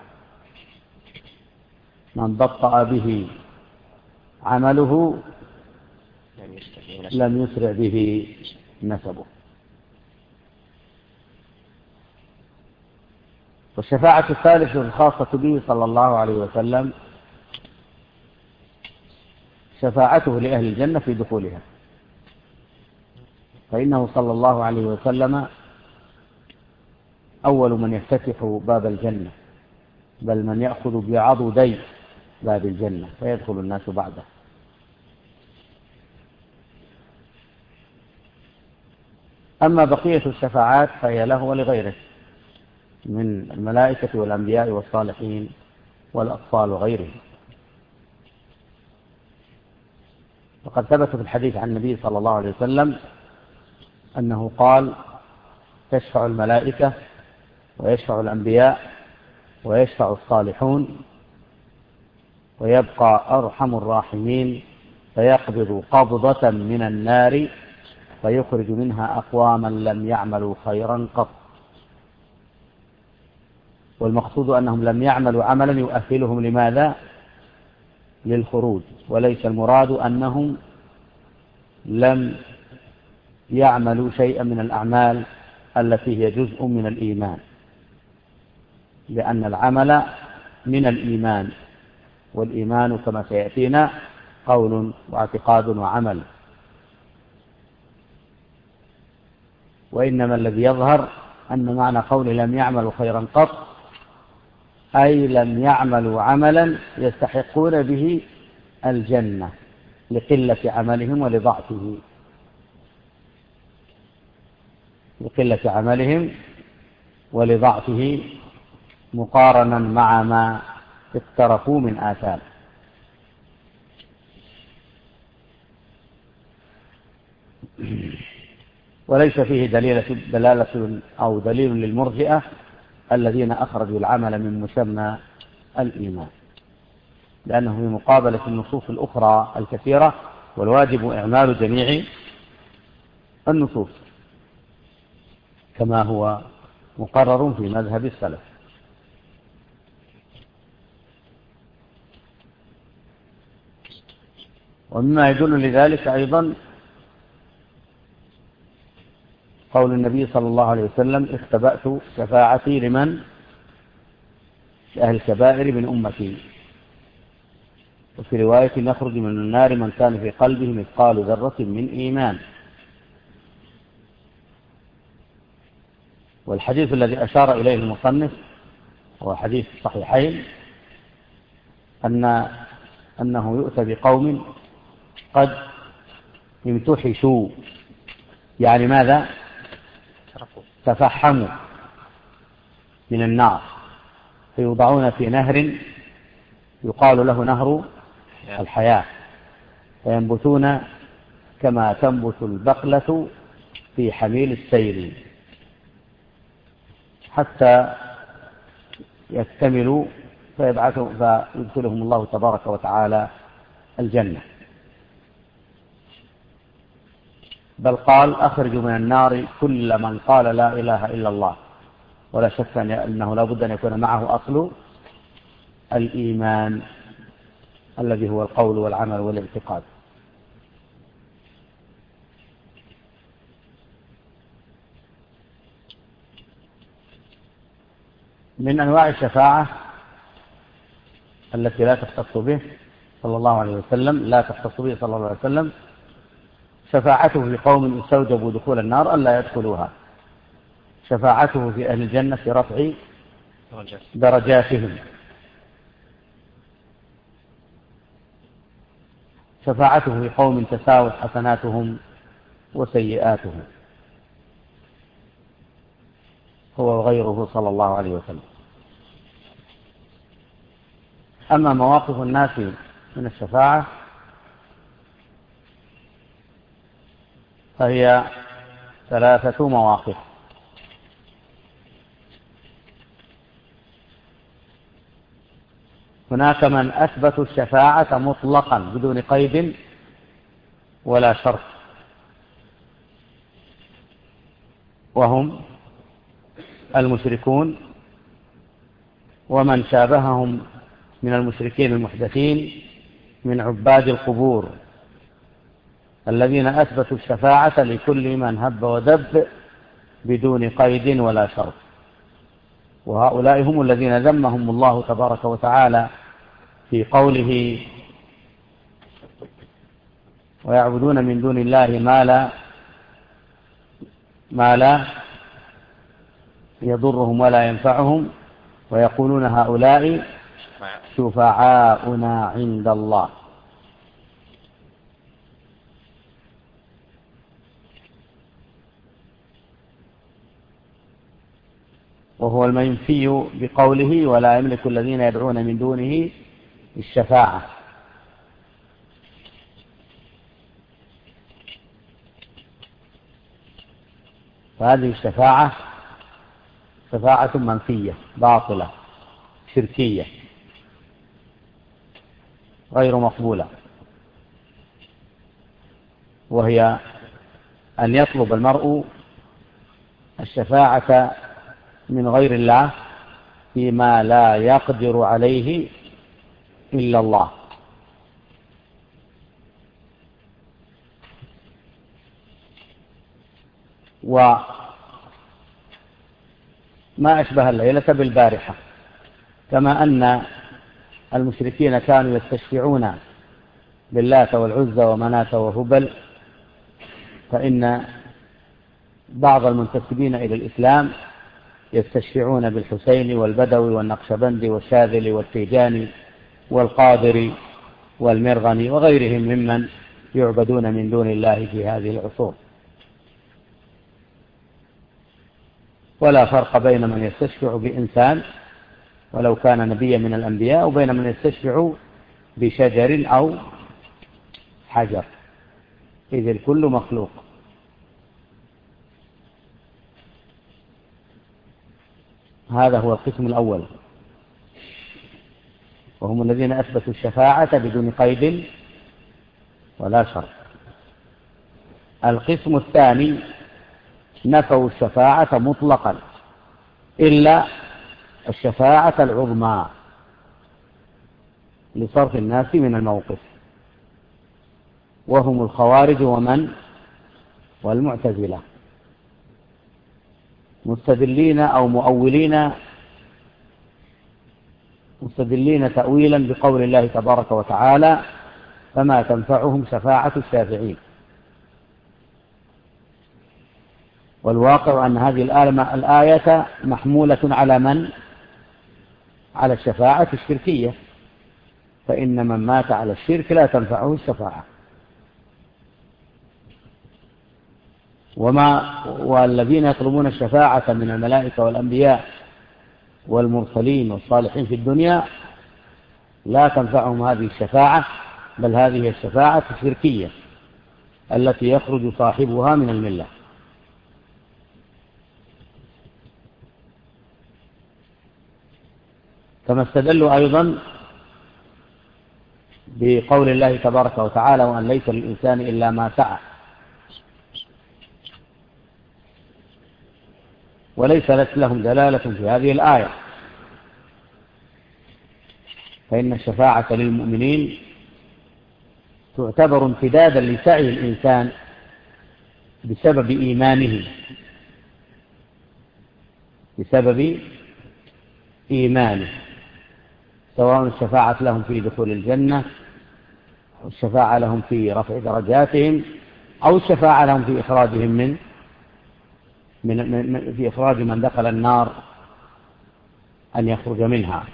من بطأ به عمله لم يسرع به نسبه. والشفاعة الثالثة الخاصة به صلى الله عليه وسلم شفاعته لأهل الجنة في دخولها، فإنه صلى الله عليه وسلم أول من يفتتح باب الجنة، بل من يأخذ بعضدي باب الجنة فيدخل الناس بعده. أما بقية الشفاعات فهي له ولغيره من الملائكة والأنبياء والصالحين والأطفال وغيرهم. وقد ثبت في الحديث عن النبي صلى الله عليه وسلم أنه قال: تشفع الملائكة ويشفع الأنبياء ويشفع الصالحون، ويبقى أرحم الراحمين فيقبض قبضة من النار فيخرج منها أقواما لم يعملوا خيرا قط. والمقصود أنهم لم يعملوا عملا يؤهلهم لماذا؟ للخروج، وليس المراد أنهم لم يعملوا شيئا من الأعمال التي هي جزء من الإيمان، لأن العمل من الإيمان، والإيمان كما سيأتينا قول واعتقاد وعمل. وإنما الذي يظهر أن معنى قوله لم يعملوا خيرا قط أي لم يعملوا عملا يستحقون به الجنة لقلة عملهم ولضعفه لقلة عملهم ولضعفه مقارنا مع ما اقترفوا من آثام. وليس فيه دليل دلالة أو دليل للمرجئة الذين أخرجوا العمل من مسمى الإيمان، لأنه في مقابلة النصوص الأخرى الكثيرة، والواجب إعمال جميع النصوص كما هو مقرر في مذهب السلف. ومما يدل لذلك أيضا قول النبي صلى الله عليه وسلم اختبأت شفاعتي لمن؟ أهل الكبائر من أمتي. وفي رواية نخرج من النار من كان في قلبه مثقال ذرة من إيمان. والحديث الذي أشار إليه المصنف هو حديث الصحيحين أن أنه يؤتى بقوم قد امتحشوا، يعني ماذا؟ تفحموا من النار، فيوضعون في نهر يقال له نهر الحياة، فينبتون كما تنبت البقلة في حميل السيل حتى يكتملوا فيبعثهم فيدخلهم الله تبارك وتعالى الجنة. بل قال أخرج من النار كل من قال لا إله إلا الله، ولا شك أنه لا بد أن يكون معه أصل الإيمان الذي هو القول والعمل والاعتقاد. من أنواع الشفاعة التي لا تختص به صلى الله عليه وسلم لا تختص به صلى الله عليه وسلم شفاعته في قوم استوجبوا دخول النار ألا يدخلوها، شفاعته في أهل الجنة في رفع درجاتهم، شفاعته في قوم تساوت حسناتهم وسيئاتهم هو وغيره صلى الله عليه وسلم. أما مواقف الناس من الشفاعة فهي ثلاثة مواقف. هناك من أثبتوا الشفاعة مطلقا بدون قيد ولا شرط، وهم المشركون ومن شابههم من المشركين المحدثين من عباد القبور الذين أثبتوا الشفاعة لكل من هب ودب بدون قيد ولا شرط، وهؤلاء هم الذين ذمهم الله تبارك وتعالى في قوله ويعبدون من دون الله ما لا ما لا يضرهم ولا ينفعهم ويقولون هؤلاء شفعاؤنا عند الله. وهو المنفي بقوله ولا يملك الذين يدعون من دونه الشفاعة. فهذه الشفاعة شفاعة منفية باطلة شركية غير مقبولة، وهي أن يطلب المرء الشفاعة من غير الله فيما لا يقدر عليه إلا الله. وما أشبه الليلة بالبارحة، كما أن المشركين كانوا يستشفعون باللات والعزى ومناة وهبل، فإن بعض المنتسبين إلى الإسلام يستشفعون بالحسين والبدوي والنقشبندي والشاذلي والتيجاني والقادري والمرغني وغيرهم ممن يعبدون من دون الله في هذه العصور. ولا فرق بين من يستشفع بإنسان ولو كان نبيا من الأنبياء وبين من يستشفع بشجر أو حجر، إذ الكل مخلوق. هذا هو القسم الأول، وهم الذين أثبتوا الشفاعة بدون قيد ولا شرط. القسم الثاني نفوا الشفاعة مطلقا إلا الشفاعة العظمى لصرف الناس من الموقف، وهم الخوارج ومن والمعتزلة. مستدلين أو مؤولين مستدلين تأويلا بقول الله تبارك وتعالى فما تنفعهم شفاعة الشافعين. والواقع أن هذه الآية محمولة على من؟ على الشفاعة الشركية، فإن من مات على الشرك لا تنفعه الشفاعة. وما والذين يطلبون الشفاعة من الملائكة والأنبياء والمرسلين والصالحين في الدنيا لا تنفعهم هذه الشفاعة، بل هذه الشفاعة الشركية التي يخرج صاحبها من الملة. كما استدلوا أيضا بقول الله تبارك وتعالى وأن ليس للإنسان إلا ما سعى، وليس لهم دلالة في هذه الآية، فإن الشفاعة للمؤمنين تعتبر امتدادا لسعي الإنسان بسبب إيمانه بسبب إيمانه سواء الشفاعة لهم في دخول الجنة أو الشفاعة لهم في رفع درجاتهم أو الشفاعة لهم في إخراجهم من من من في إخراج من دخل النار أن يخرج منها.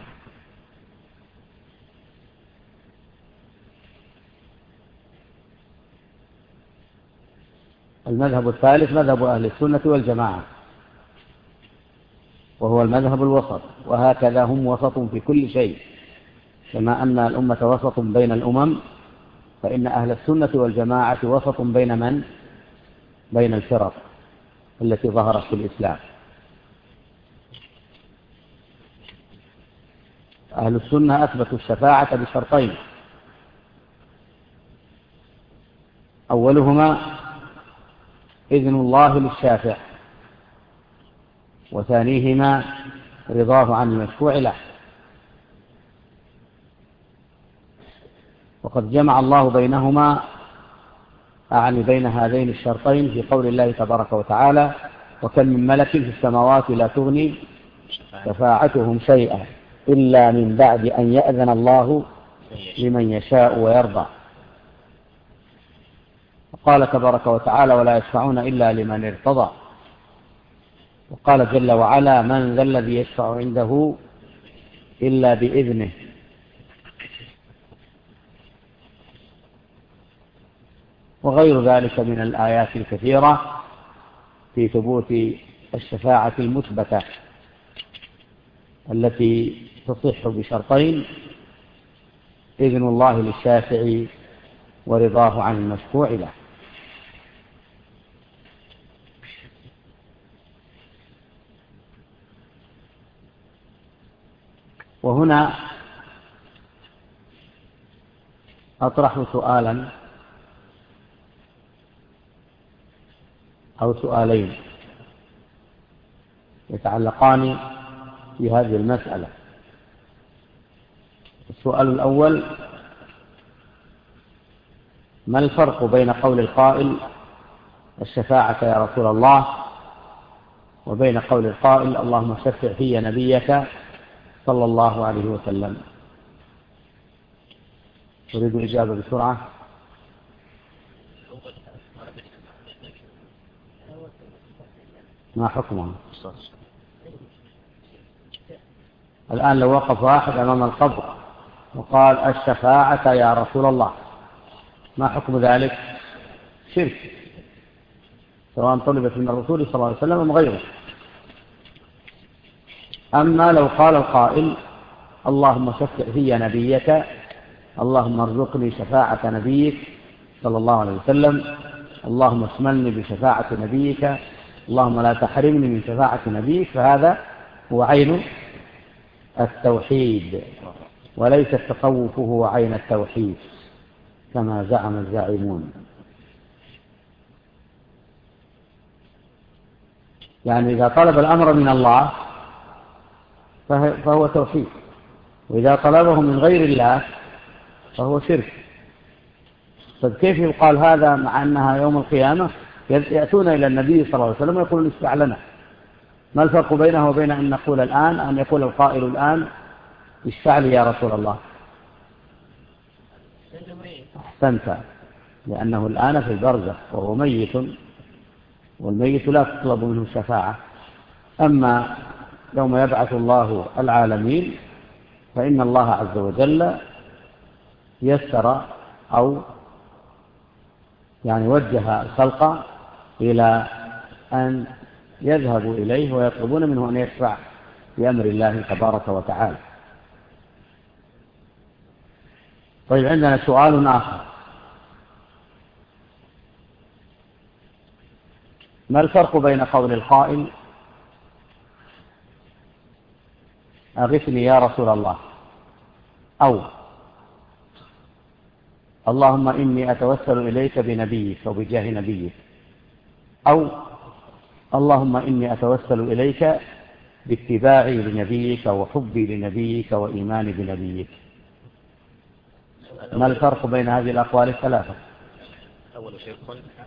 المذهب الثالث مذهب أهل السنة والجماعة، وهو المذهب الوسط، وهكذا هم وسط في كل شيء، كما أن الأمة وسط بين الأمم، فإن أهل السنة والجماعة وسط بين من؟ بين الفرق التي ظهرت في الإسلام. أهل السنة أثبتوا الشفاعة بشرطين: أولهما إذن الله للشافع، وثانيهما رضاه عن المشفوع له. وقد جمع الله بينهما، أعني بين هذين الشرطين، في قول الله تبارك وتعالى: وكم من ملك في السماوات لا تغني شفاعتهم شيئا إلا من بعد أن يأذن الله لمن يشاء ويرضى. وقال تبارك وتعالى: ولا يشفعون إلا لمن ارتضى. وقال جل وعلا: من ذا الذي يشفع عنده إلا بإذنه. وغير ذلك من الآيات الكثيرة في ثبوت الشفاعة المثبتة التي تصح بشرطين: إذن الله للشافع ورضاه عن المشفوع له. وهنا أطرح سؤالا أو سؤالين يتعلقان في هذه المسألة. السؤال الأول: ما الفرق بين قول القائل الشفاعة يا رسول الله وبين قول القائل اللهم شفع في نبيك صلى الله عليه وسلم؟ أريد الإجابة بسرعة. ما حكمها؟ الآن لو وقف واحد أمام القبر وقال الشفاعة يا رسول الله، ما حكم ذلك؟ شرك، سواء طلبت من الرسول صلى الله عليه وسلم أم غيره. أما لو قال القائل اللهم شفع في نبيك، اللهم ارزقني شفاعة نبيك صلى الله عليه وسلم، اللهم اشملني بشفاعة نبيك، اللهم لا تحرمني من شفاعة نبيك، فهذا هو عين التوحيد، وليس التصوف هو عين التوحيد كما زعم الزاعمون. يعني إذا طلب الأمر من الله فهو توحيد، وإذا طلبه من غير الله فهو شرك. طيب كيف يقال هذا مع أنها يوم القيامة يأتون إلى النبي صلى الله عليه وسلم ويقولون اشفع لنا؟ ما الفرق بينه وبين أن نقول الآن، أن يقول القائل الآن اشفع لي يا رسول الله؟ أحسنت، لأنه الآن في البرزخ وهو ميت، والميت لا تطلب منه الشفاعة. أما يوم يبعث الله العالمين فإن الله عز وجل يسر أو يعني وجه الخلق إلى أن يذهبوا إليه ويطلبون منه أن يشفع بأمر الله تبارك وتعالى. طيب، عندنا سؤال آخر: ما الفرق بين قول القائل أغثني يا رسول الله، أو اللهم إني أتوسل إليك بنبيك أو بجاه نبيك، أو اللهم إني أتوسل إليك باتباعي لنبيك وحبي لنبيك وإيماني بنبيك؟ ما الفرق بين هذه الأقوال الثلاثة؟ أول شيء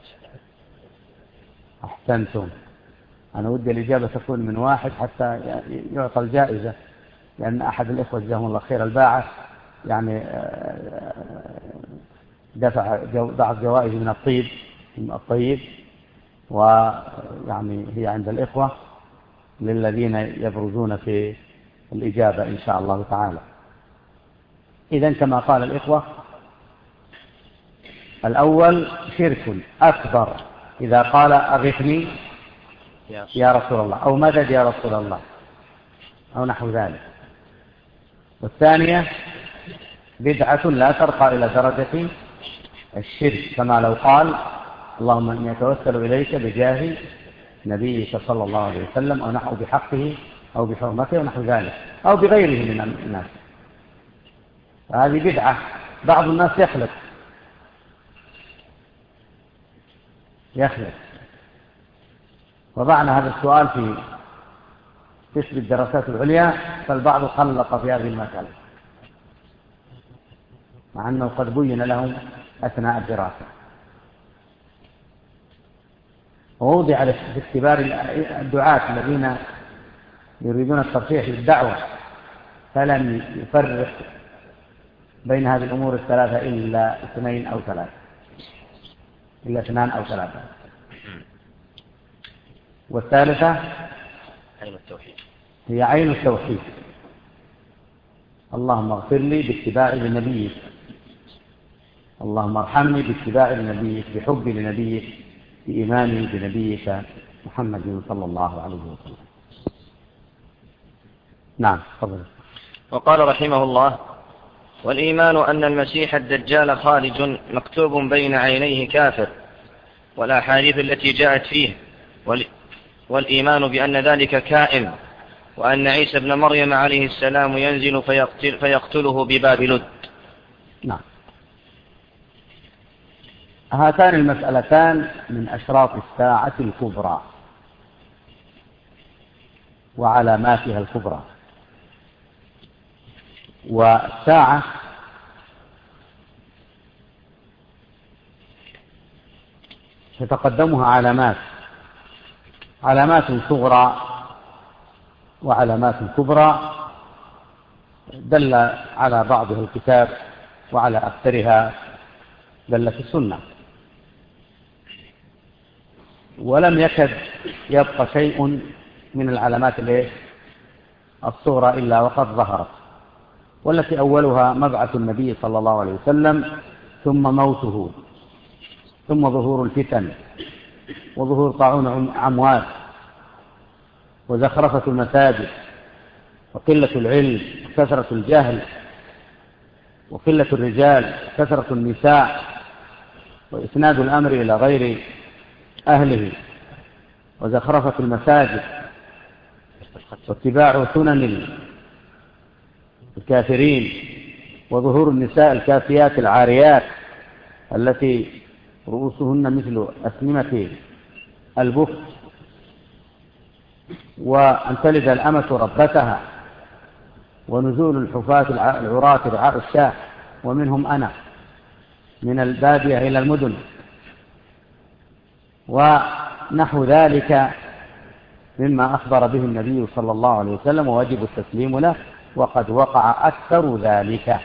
أحسنتم. أنا ودي الإجابة تكون من واحد حتى يعطى الجائزة، لأن أحد الإخوة جزاهم الله خير الباعث يعني دفع بعض جوائز من الطيب من الطيب، ويعني هي عند الإخوة للذين يبرزون في الإجابة إن شاء الله تعالى. إذن كما قال الإخوة، الأول شرك أكبر إذا قال أغثني يا رسول الله أو مدد يا رسول الله أو نحو ذلك. والثانية بدعة لا ترقى إلى درجة الشرك، كما لو قال اللهم إني أتوسل إليك بجاه نبيك صلى الله عليه وسلم أو نحو بحقه أو بحرمته ونحو ذلك أو بغيره من الناس. هذه بدعة. بعض الناس يخلق يخلق وضعنا هذا السؤال في قسم الدراسات العليا، فالبعض خلق في هذه المسألة مع أنه قد بين لهم أثناء الدراسة، ووضع في اختبار الدعاة الذين يريدون التصحيح للدعوة، فلم يفرق بين هذه الأمور الثلاثة إلا اثنين أو ثلاثة إلا اثنان أو ثلاثة. والثالثة عين التوحيد، هي عين التوحيد. اللهم اغفر لي باتباعي لنبيك، اللهم ارحمني باتباعي لنبيك، بحبي لنبيك، بإيماني بنبيك محمد صلى الله عليه وسلم. نعم، تفضل. وقال رحمه الله: والإيمان أن المسيح الدجال خارج مكتوب بين عينيه كافر، والأحاديث التي جاءت فيه، والإيمان بأن ذلك كائن، وأن عيسى ابن مريم عليه السلام ينزل فيقتل فيقتله بباب لد. نعم، هاتان المسألتان من أشراط الساعة الكبرى وعلاماتها الكبرى. والساعة تتقدمها علامات علامات صغرى وعلامات كبرى، دل على بعضها الكتاب وعلى أكثرها دلت السنة، ولم يكد يبقى شيء من العلامات الصغرى إلا وقد ظهرت، والتي أولها مبعث النبي صلى الله عليه وسلم، ثم موته، ثم ظهور الفتن، وظهور طاعون عمواس، وزخرفة المساجد، وقلة العلم، وكثرة الجهل، وقلة الرجال، وكثرة النساء، وإسناد الأمر إلى غير أهله، وزخرفة المساجد، واتباع سنن الكافرين، وظهور النساء الكافيات العاريات التي رؤوسهن مثل أسنمة البخت، وأن تلد الأمة ربتها، ونزول الحفاة العراة رعاء الشاة، ومنهم أنا، من البادية إلى المدن، ونحو ذلك مما أخبر به النبي صلى الله عليه وسلم وواجب التسليم له، وقد وقع أكثر ذلك.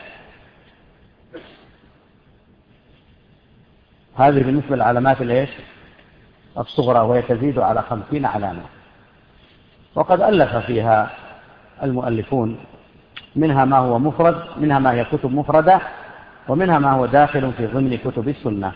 هذه بالنسبة للعلامات الإيش الصغرى، وهي تزيد على خمسين علامة، وقد ألف فيها المؤلفون، منها ما هو مفرد، منها ما هي كتب مفردة، ومنها ما هو داخل في ضمن كتب السنة.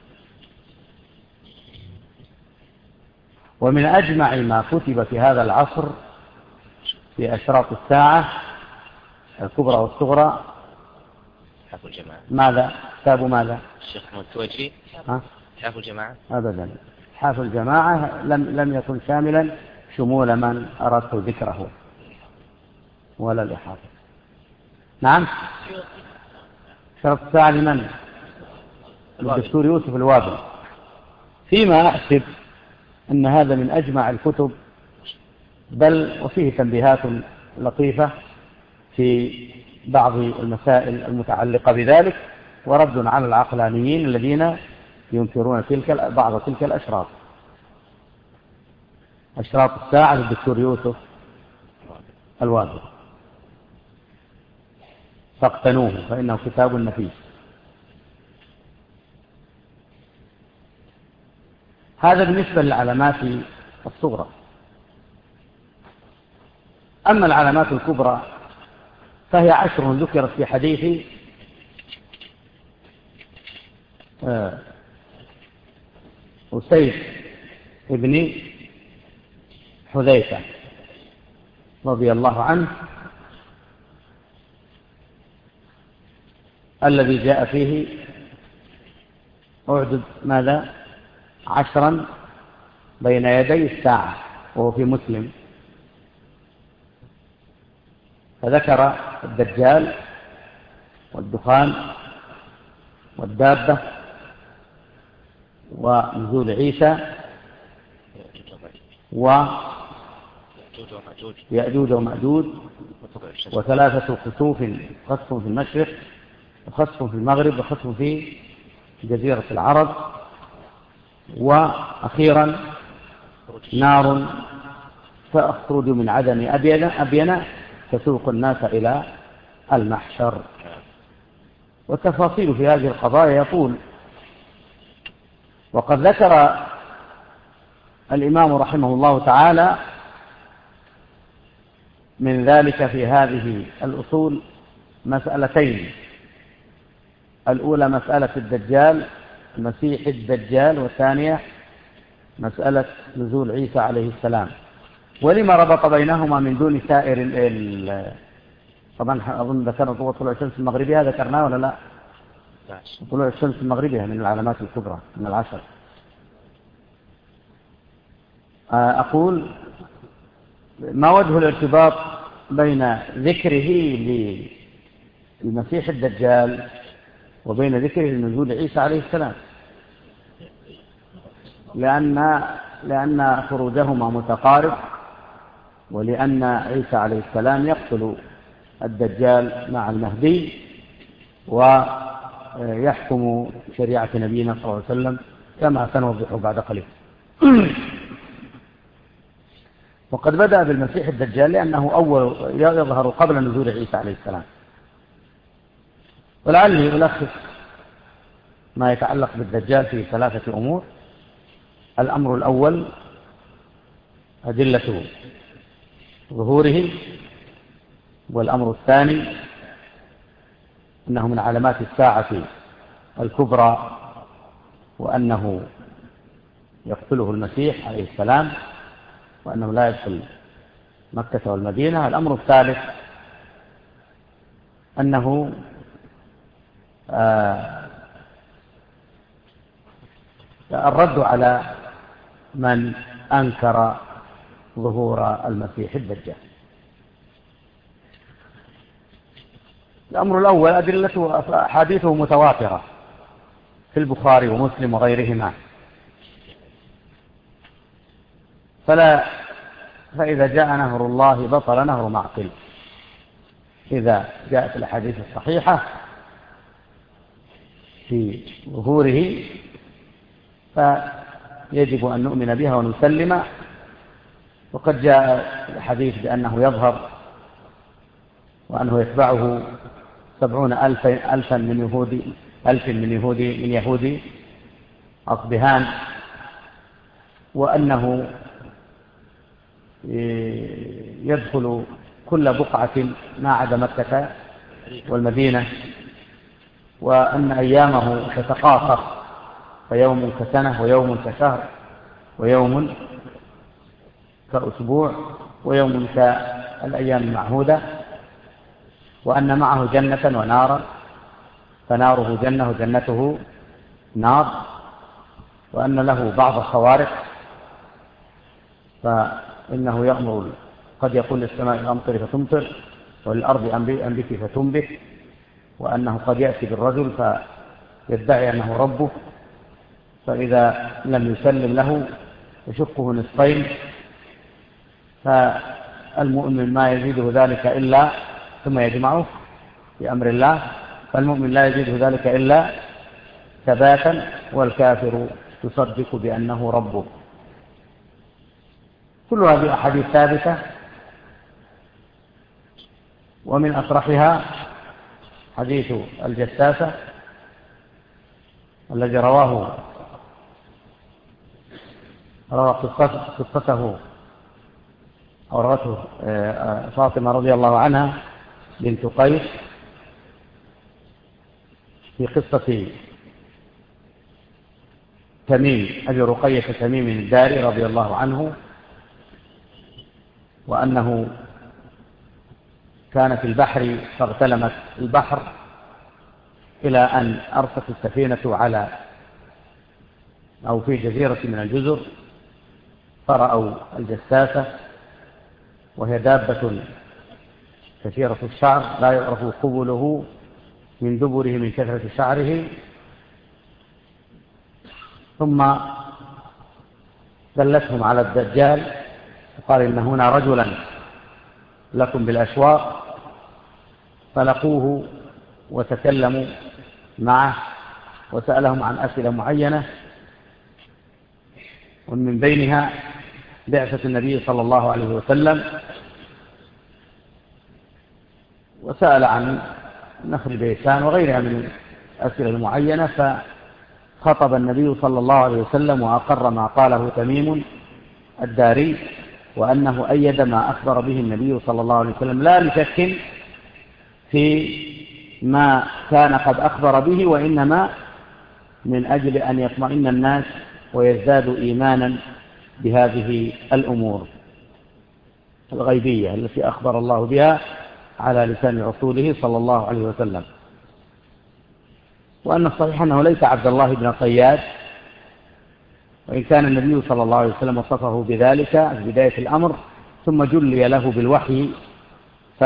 ومن أجمع ما كتب في هذا العصر في أشراط الساعة الكبرى والصغرى حافظ الجماعة. ماذا؟ كتاب ماذا؟ الشيخ محمد التوجي. ها؟ حافظ الجماعة. أبدا، حافظ الجماعة لم لم يكن شاملا شمول من أردت ذكره ولا الإحاطة. نعم. شرط الساعة لمن؟ الدكتور يوسف الوابل. فيما أحسب أن هذا من أجمع الكتب، بل وفيه تنبيهات لطيفة في بعض المسائل المتعلقة بذلك، ورد على العقلانيين الذين ينكرون تلك بعض تلك الأشراط. أشراط الساعة للدكتور يوسف الوابل، فاقتنوه فإنه كتاب نفيس. هذا بالنسبة للعلامات الصغرى. أما العلامات الكبرى فهي عشر ذكرت في حديث أسيد ابن حذيفة رضي الله عنه، الذي جاء فيه أعدد ماذا؟ عشرا بين يدي الساعة، وهو في مسلم. فذكر الدجال والدخان والدابة ونزول عيسى ويأجوج ومأجوج وثلاثة خسوف، خسف في المشرق وخسف في المغرب وخسف في جزيرة العرب، وأخيرا نار تخرج من عدن أبين تسوق الناس إلى المحشر. والتفاصيل في هذه القضايا يقول: وقد ذكر الإمام رحمه الله تعالى من ذلك في هذه الأصول مسألتين: الأولى مسألة الدجال، المسيح الدجال، والثانية مسألة نزول عيسى عليه السلام. ولما ربط بينهما من دون سائر ال طبعا أظن ذكرنا طلوع الشمس المغربية، ذكرناه ولا لا؟ طلوع الشمس المغربية من العلامات الكبرى من العشر. أقول: ما وجه الارتباط بين ذكره للمسيح الدجال وبين ذكره لنزول عيسى عليه السلام؟ لأن لأن خروجهما متقارب، ولأن عيسى عليه السلام يقتل الدجال مع المهدي ويحكم شريعة نبينا صلى الله عليه وسلم كما سنوضح بعد قليل. وقد بدأ بالمسيح الدجال لأنه أول يظهر قبل نزول عيسى عليه السلام. ولعلي ألخص ما يتعلق بالدجال في ثلاثة أمور: الأمر الأول أدلة ظهوره، والأمر الثاني أنه من علامات الساعة الكبرى وأنه يقتله المسيح عليه السلام وأنه لا يدخل مكة والمدينة. الأمر الثالث أنه آه الرد على من أنكر ظهور المسيح الدجال. الأمر الأول أدلة أحاديثه متواترة في البخاري ومسلم وغيرهما، فلا فإذا جاء نهر الله بطل نهر معقل. إذا جاءت الأحاديث الصحيحة في ظهوره فيجب أن نؤمن بها ونسلم وقد جاء الحديث بأنه يظهر وأنه يتبعه سبعون ألفا, ألفا من يهودي ألف من يهودي من يهودي أصبهان، وأنه يدخل كل بقعة ما عدا مكة والمدينة، وأن أيامه تتقاطر، فيوم كسنة ويوم كشهر ويوم كأسبوع ويوم كالأيام المعهودة، وأن معه جنة ونارا، فناره جنة وجنته نار، وأن له بعض الخوارق، فإنه يأمر قد يقول للسماء أمطر فتمطر وللأرض أنبتي فتنبت، وأنه قد يأتي بالرجل فيدعي أنه ربه، فإذا لم يسلم له يشقه نصفين، فالمؤمن ما يزيده ذلك إلا ثم يجمعه بأمر الله، فالمؤمن لا يزيده ذلك إلا ثباتا، والكافر تصدق بأنه ربه. كل هذه أحاديث ثابتة، ومن أصرحها حديث الجساسة الذي رواه روى قصته أو روته فاطمة رضي الله عنها بنت قيس في قصة تميم أبي رقية تميم الداري رضي الله عنه، وأنه كان في البحر فاغتلمت البحر إلى أن أرست السفينة على أو في جزيرة من الجزر، فرأوا الجساسة وهي دابة كثيرة الشعر لا يعرف قبله من دبره من كثرة شعره، ثم دلتهم على الدجال وقال إن هنا رجلا لكم بالأشواق، فلقوه وتكلموا معه وسألهم عن أسئلة معينة، ومن بينها بعثة النبي صلى الله عليه وسلم، وسأل عن نخل بيسان وغيرها من الأسئلة المعينة، فخطب النبي صلى الله عليه وسلم وأقر ما قاله تميم الداري، وأنه أيد ما أخبر به النبي صلى الله عليه وسلم لا لشك في ما كان قد أخبر به، وإنما من أجل أن يطمئن الناس ويزدادوا إيمانا بهذه الأمور الغيبية التي أخبر الله بها على لسان رسوله صلى الله عليه وسلم. وأن الصحيح أنه ليس عبد الله بن صياد، وإن كان النبي صلى الله عليه وسلم وصفه بذلك في بداية الأمر، ثم جلي له بالوحي، ف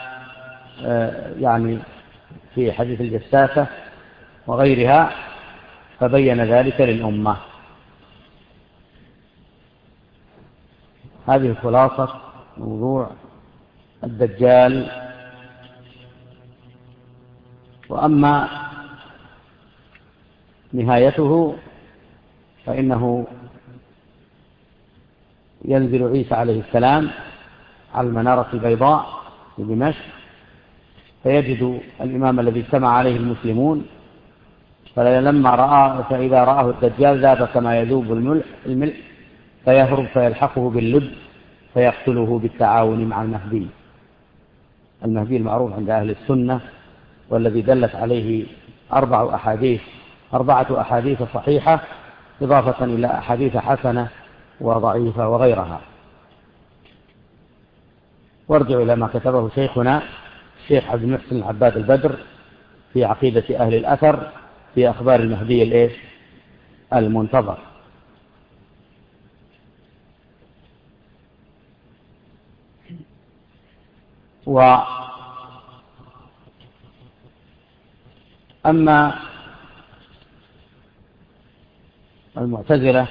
يعني في حديث الجساسة وغيرها فبين ذلك للأمة. هذه خلاصة موضوع الدجال. وأما نهايته فإنه ينزل عيسى عليه السلام على المنارة البيضاء في دمشق، فيجد الإمام الذي اجتمع عليه المسلمون، فلما رأى فإذا رآه الدجال ذاب كما يذوب الملح, الملح فيهرب فيلحقه باللب فيقتله بالتعاون مع المهدي المهدي المعروف عند أهل السنة، والذي دلت عليه أربع أحاديث أربعة أحاديث صحيحة إضافة إلى أحاديث حسنة وضعيفة وغيرها. وارجع إلى ما كتبه شيخنا الشيخ عبد المحسن العباد البدر في عقيدة أهل الأثر في أخبار المهدي الإيش المنتظر. وأما المعتزلة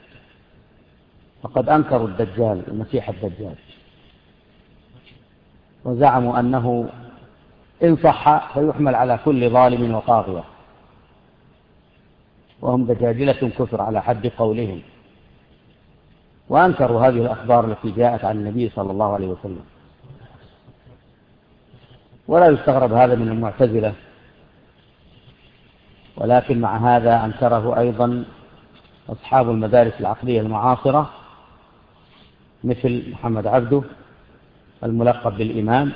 فقد أنكروا الدجال المسيح الدجال، وزعموا أنه إن صح فيحمل على كل ظالم وطاغية، وهم دجاجلة كثر على حد قولهم. وأنكروا هذه الأخبار التي جاءت عن النبي صلى الله عليه وسلم. ولا يستغرب هذا من المعتزلة، ولكن مع هذا أنكره أيضا أصحاب المدارس العقلية المعاصرة مثل محمد عبده الملقب بالإمام،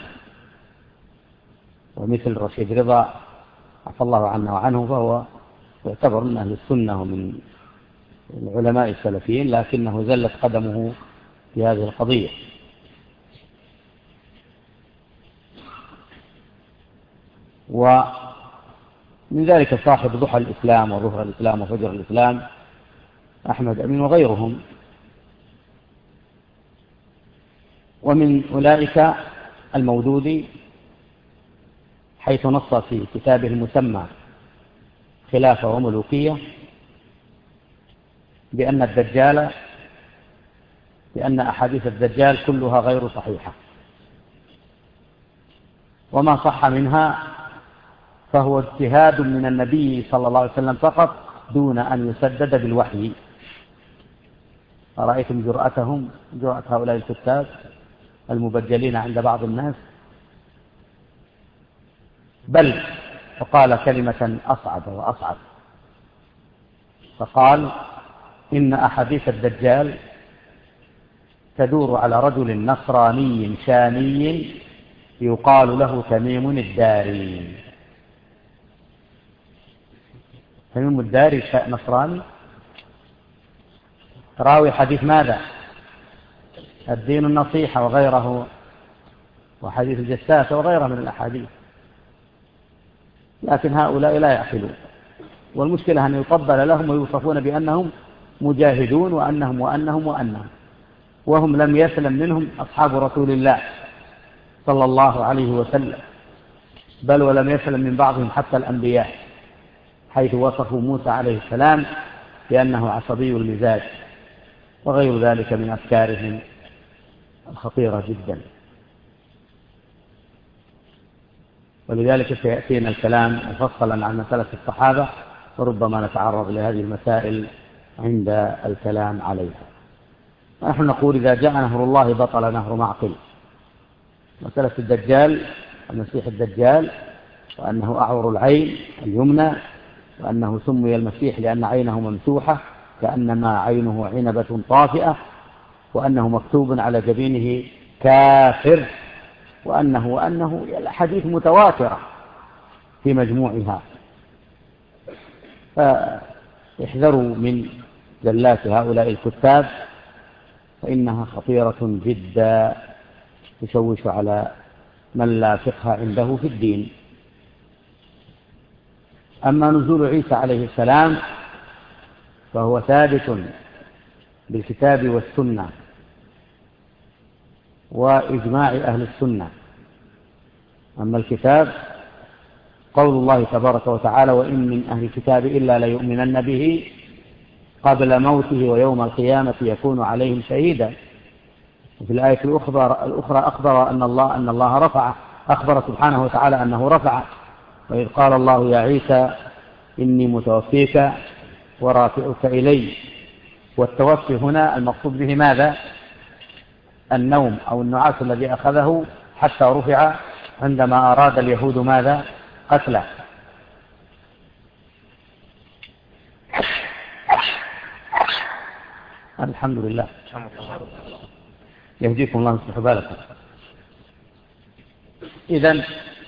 ومثل رشيد رضا عفى الله عنه وعنه، فهو يعتبر من أهل السنة ومن العلماء السلفيين، لكنه زلت قدمه في هذه القضية. ومن ذلك صاحب ضحى الإسلام وظهر الإسلام وفجر الإسلام أحمد أمين وغيرهم. ومن أولئك المودودي، حيث نص في كتابه المسمى خلافة وملوكية بأن الدجال بأن أحاديث الدجال كلها غير صحيحة، وما صح منها فهو اجتهاد من النبي صلى الله عليه وسلم فقط دون أن يسدد بالوحي. أرأيتم جرأتهم جرأة هؤلاء الكتاب المبجلين عند بعض الناس؟ بل فقال كلمة أصعب وأصعب، فقال إن أحاديث الدجال تدور على رجل نصراني شامي يقال له تميم الداري. تميم الداري نصراني راوي حديث ماذا؟ الدين النصيحة وغيره، وحديث الجساسة وغيرها من الأحاديث. لكن هؤلاء لا يعقلون، والمشكلة أن يقبل لهم ويوصفون بأنهم مجاهدون وأنهم وأنهم وأنهم، وهم لم يسلم منهم أصحاب رسول الله صلى الله عليه وسلم، بل ولم يسلم من بعضهم حتى الأنبياء، حيث وصفوا موسى عليه السلام بأنه عصبي المزاج وغير ذلك من أفكارهم الخطيرة جدا. ولذلك سيأتينا الكلام مفصلا عن مسألة الصحابة، وربما نتعرض لهذه المسائل عند الكلام عليها. نحن نقول إذا جاء نهر الله بطل نهر معقل. مسألة الدجال، المسيح الدجال، وأنه أعور العين اليمنى، وأنه سمي المسيح لأن عينه ممسوحة كأنما عينه عنبة طافئة، وأنه مكتوب على جبينه كافر، وأنه وأنه الحديث متواترة في مجموعها. فاحذروا من زلات هؤلاء الكتاب، فإنها خطيرة جدا تشوش على من لا فقه عنده في الدين. أما نزول عيسى عليه السلام فهو ثابت بالكتاب والسنة وإجماع أهل السنة. أما الكتاب قول الله تبارك وتعالى: وإن من أهل الكتاب إلا ليؤمنن به قبل موته ويوم القيامة يكون عليهم شهيدا. وفي الآية الأخرى أخبر أن الله أن الله رفع أخبر سبحانه وتعالى أنه رفع، وإذ قال الله يا عيسى إني متوفيك ورافعك إلي. والتوفي هنا المقصود به ماذا؟ النوم أو النعاس الذي أخذه حتى رفع عندما أراد اليهود ماذا؟ قتله. الحمد لله، يهديكم الله ويصلح بالكم. إذن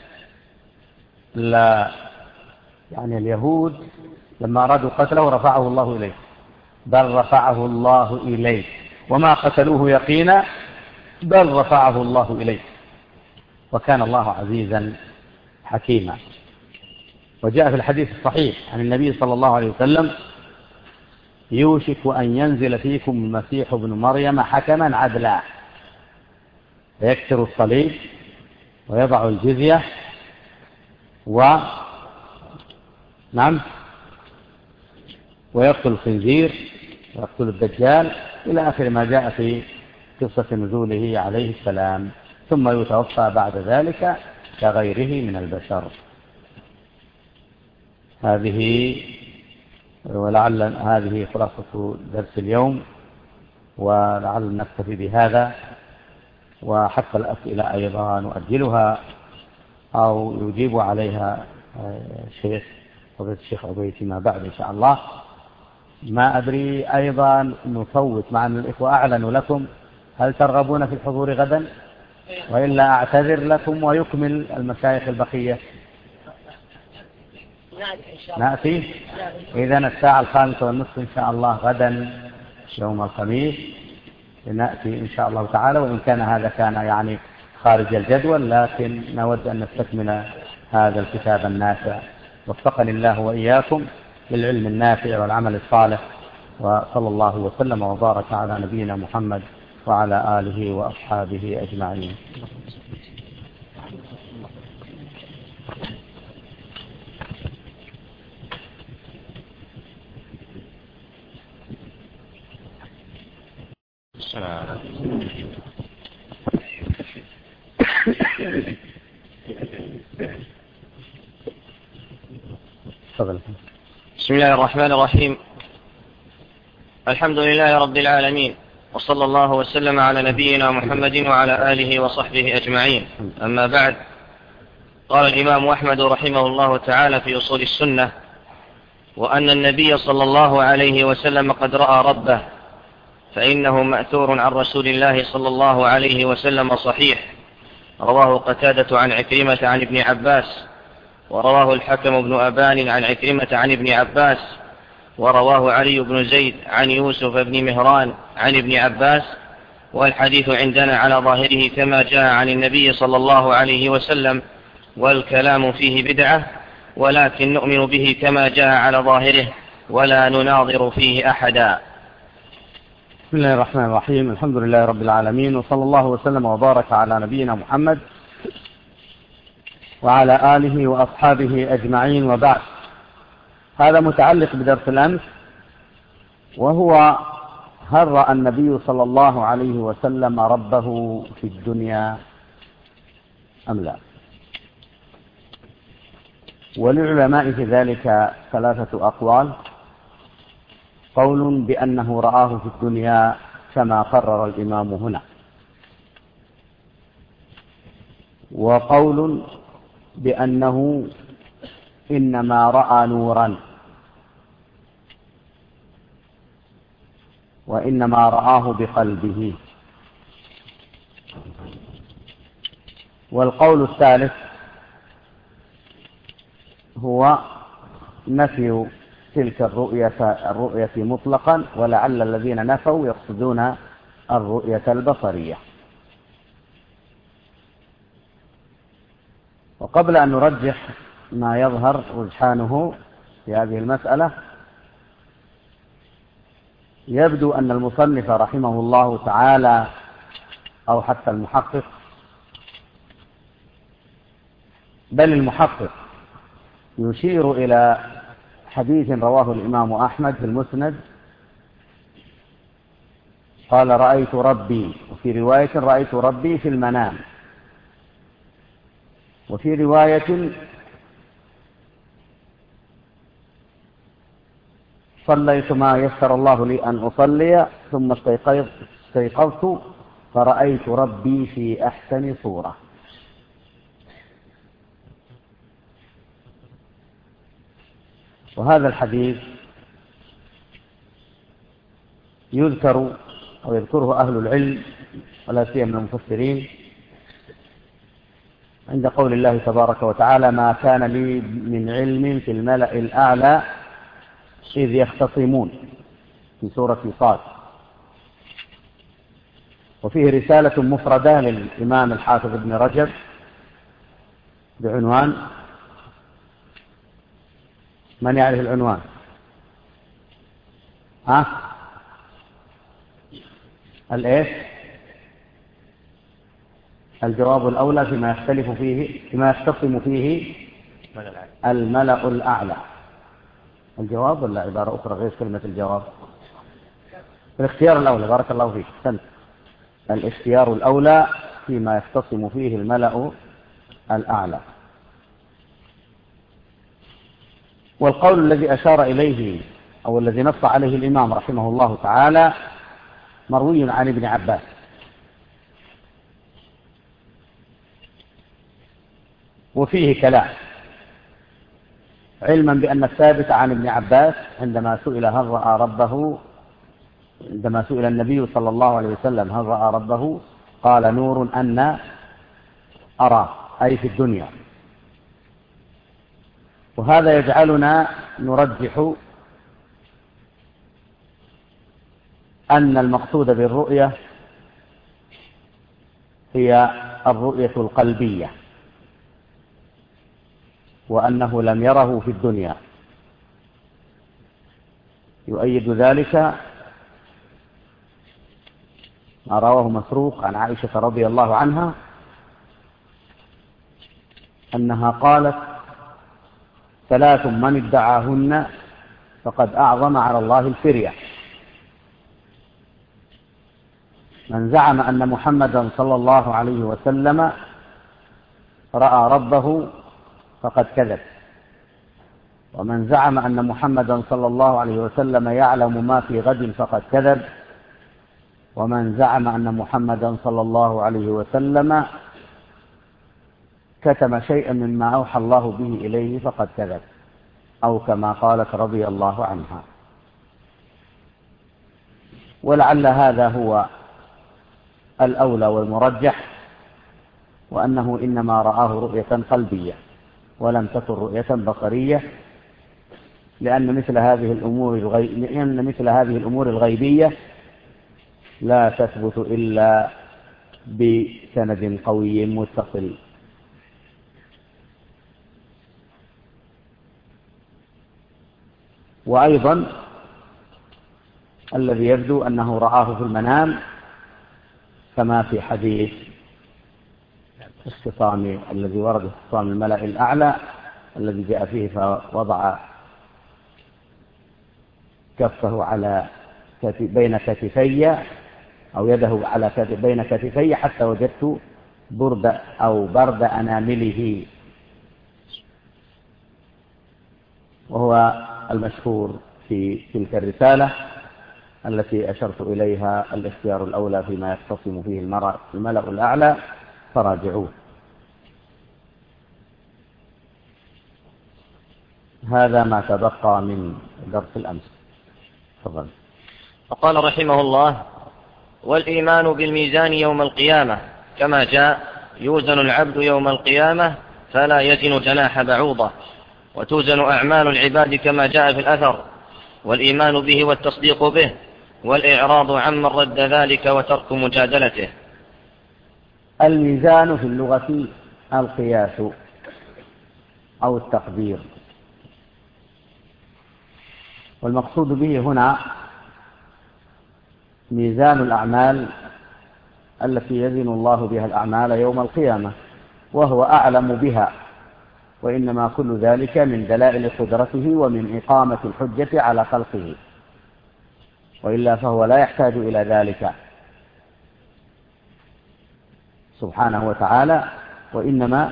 لا يعني اليهود لما أرادوا قتله رفعه الله إليه، بل رفعه الله إليه، وما قتلوه يقينا بل رفعه الله إليه، وكان الله عزيزا حكيما. وجاء في الحديث الصحيح عن النبي صلى الله عليه وسلم: يوشك أن ينزل فيكم المسيح ابن مريم حكما عدلا فيكسر الصليب ويضع الجزية و نعم ويقتل الخنزير ويقتل الدجال إلى آخر ما جاء في قصة نزوله عليه السلام، ثم يتوفى بعد ذلك كغيره من البشر. هذه ولعل هذه خلاصة درس اليوم، ولعل نكتفي بهذا، وحتى الأسئلة أيضا نؤجلها أو يجيب عليها الشيخ فضيلة الشيخ عبيد فيما بعد إن شاء الله. ما أدري أيضا نفوت مع أن الإخوة أعلنوا لكم، هل ترغبون في الحضور غدا وإلا أعتذر لكم ويكمل المشايخ البقية؟ نأتي إذن الساعة الخامسة والنصف إن شاء الله غدا يوم الخميس نأتي إن شاء الله تعالى، وإن كان هذا كان يعني خارج الجدول، لكن نود أن نستكمل هذا الكتاب النافع. وفقني الله وإياكم للعلم النافع والعمل الصالح، وصلى الله وسلم وبارك على نبينا محمد وعلى آله وأصحابه أجمعين. بسم الله الرحمن الرحيم. الحمد لله رب العالمين، وصلى الله وسلم على نبينا محمد وعلى آله وصحبه أجمعين. أما بعد، قال الإمام أحمد رحمه الله تعالى في أصول السنة: وأن النبي صلى الله عليه وسلم قد رأى ربه، فإنه مأثور عن رسول الله صلى الله عليه وسلم صحيح، رواه قتادة عن عكرمة عن ابن عباس، ورواه الحكم بن أبان عن عكرمة عن ابن عباس، ورواه علي بن زيد عن يوسف بن مهران عن ابن عباس. والحديث عندنا على ظاهره كما جاء عن النبي صلى الله عليه وسلم، والكلام فيه بدعة، ولكن نؤمن به كما جاء على ظاهره ولا نناظر فيه أحدا. بسم الله الرحمن الرحيم. الحمد لله رب العالمين، وصلى الله وسلم وبارك على نبينا محمد وعلى آله وأصحابه أجمعين، وبعد. هذا متعلق بدرس الأمس، وهو: هل رأى النبي صلى الله عليه وسلم ربه في الدنيا أم لا؟ وللعلماء في ذلك ثلاثة أقوال: قول بأنه رآه في الدنيا كما قرر الإمام هنا، وقول بأنه إنما رأى نورا، وإنما رآه بقلبه. والقول الثالث هو نفي تلك الرؤية الرؤية مطلقا، ولعل الذين نفوا يقصدون الرؤية البصرية. وقبل أن نرجح ما يظهر رجحانه في هذه المسألة، يبدو أن المصنف رحمه الله تعالى أو حتى المحقق، بل المحقق، يشير إلى حديث رواه الإمام أحمد في المسند، قال: رأيت ربي، وفي رواية: رأيت ربي في المنام، وفي رواية: صليت ما يسر الله لي أن أصلي ثم استيقظت فرأيت ربي في أحسن صورة. وهذا الحديث يذكر أو يذكره أهل العلم ولا سيما المفسرين عند قول الله تبارك وتعالى: ما كان لي من علم في الملأ الأعلى إذ يختصمون، في سورة صاد. وفيه رسالة مفردة للإمام الحافظ ابن رجب بعنوان، من يعرف العنوان؟ ها؟ الإيش؟ الجواب الأولى فيما يختلف فيه، فيما يختصم فيه الملأ الأعلى. الجواب ولا عبارة أخرى غير كلمة الجواب؟ الاختيار الأولى، بارك الله فيك. سنت. الاختيار الأولى فيما يختصم فيه الملأ الأعلى. والقول الذي أشار إليه أو الذي نص عليه الإمام رحمه الله تعالى مروي عن ابن عباس، وفيه كلام، علما بأن الثابت عن ابن عباس عندما سئل هل رأى ربه عندما سئل النبي صلى الله عليه وسلم هل رأى ربه قال نور أن أراه، أي في الدنيا. وهذا يجعلنا نرجح أن المقصود بالرؤية هي الرؤية القلبية، وأنه لم يره في الدنيا. يؤيد ذلك ما رواه مسروق عن عائشة رضي الله عنها أنها قالت ثلاث من ادعاهن فقد أعظم على الله الفرية: من زعم أن محمدا صلى الله عليه وسلم رأى ربه فقد كذب، ومن زعم أن محمدا صلى الله عليه وسلم يعلم ما في غد فقد كذب، ومن زعم أن محمدا صلى الله عليه وسلم كتم شيئا مما أوحى الله به إليه فقد كذب، أو كما قالت رضي الله عنها. ولعل هذا هو الأولى والمرجح، وأنه إنما رآه رؤية قلبية ولم تكن رؤية بصرية، لأن مثل هذه الأمور الغي... لأن مثل هذه الأمور الغيبية لا تثبت إلا بسند قوي متصل. وأيضا الذي يبدو أنه رآه في المنام كما في حديث اختصام الذي ورد اختصام الملأ الأعلى الذي جاء فيه فوضع كفه على بين كتفي أو يده على كتف بين كتفي حتى وجدت برد أو برد أنامله، وهو المشهور في تلك الرسالة التي أشرت إليها الاختيار الأولى فيما يختصم فيه الملأ الأعلى، فراجعوه. هذا ما تبقى من درس الأمس. تفضل. وقال رحمه الله: والإيمان بالميزان يوم القيامة كما جاء: يوزن العبد يوم القيامة فلا يزن جناح بعوضة، وتوزن أعمال العباد كما جاء في الأثر، والإيمان به والتصديق به، والإعراض عمن رد ذلك وترك مجادلته. الميزان في اللغة القياس أو التقدير، والمقصود به هنا ميزان الأعمال التي يزن الله بها الأعمال يوم القيامة، وهو أعلم بها، وإنما كل ذلك من دلائل قدرته ومن إقامة الحجة على خلقه، وإلا فهو لا يحتاج إلى ذلك سبحانه وتعالى، وإنما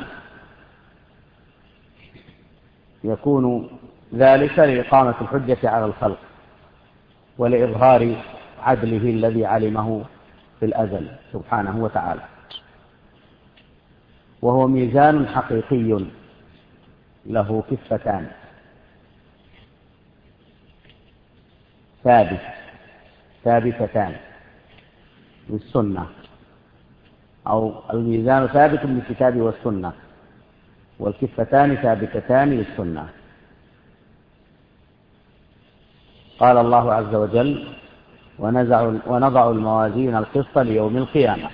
يكون ذلك لإقامة الحجة على الخلق ولإظهار عدله الذي علمه في الأزل سبحانه وتعالى. وهو ميزان حقيقي له كفتان ثابت ثابتتان بالسنة، أو الميزان ثابت بالكتاب والسنة، والكفتان ثابتتان للسنة. قال الله عز وجل: ونزع ونضع الموازين القسط ليوم القيامة.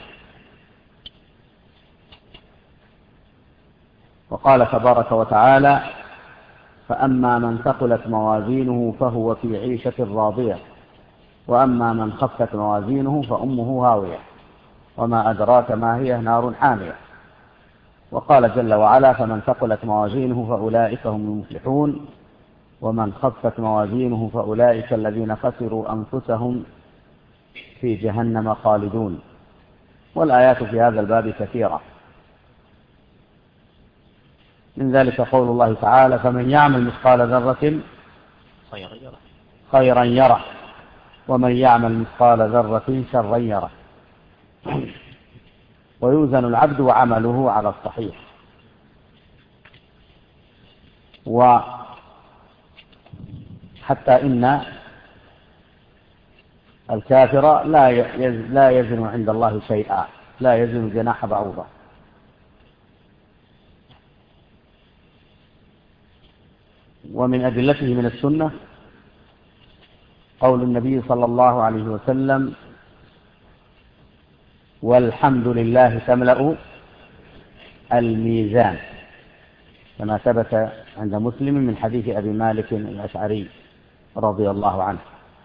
وقال تبارك وتعالى: فأما من ثقلت موازينه فهو في عيشة راضية، وأما من خفت موازينه فأمه هاوية، وما أدراك ما هي نار حامية. وقال جل وعلا: فمن ثقلت موازينه فأولئك هم المفلحون، ومن خفت موازينه فأولئك الذين خسروا أنفسهم في جهنم خالدون. والآيات في هذا الباب كثيرة، من ذلك قول الله تعالى: فمن يعمل مثقال ذرة خيرا يره، ومن يعمل مثقال ذرة شرا يره. ويوزن العبد وعمله على الصحيح. وحتى إن الكافر لا يزن عند الله شيئا، لا يزن جناح بعوضة. ومن أدلته من السنة قول النبي صلى الله عليه وسلم: والحمد لله تملأ الميزان، كما ثبت عند مسلم من حديث أبي مالك الأشعري رضي الله عنه.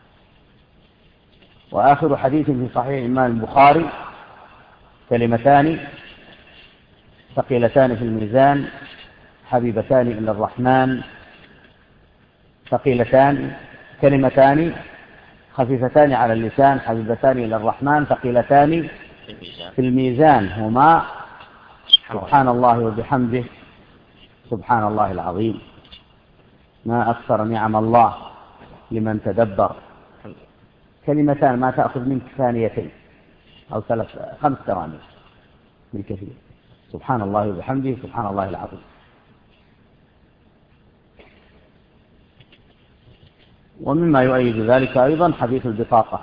وآخر حديث في صحيح الإمام البخاري: كلمتان ثقيلتان في الميزان حبيبتان إلى الرحمن، ثقيلتان كلمتان خفيفتان على اللسان حبيبتان إلى الرحمن ثقيلتان في الميزان، هما سبحان الله وبحمده سبحان الله العظيم. ما أكثر نعم الله لمن تدبر. كلمتان ما تأخذ منك ثانيتين أو ثلاث خمس ثواني بالكثير. سبحان الله وبحمده سبحان الله العظيم. ومما يؤيد ذلك أيضا حديث البطاقة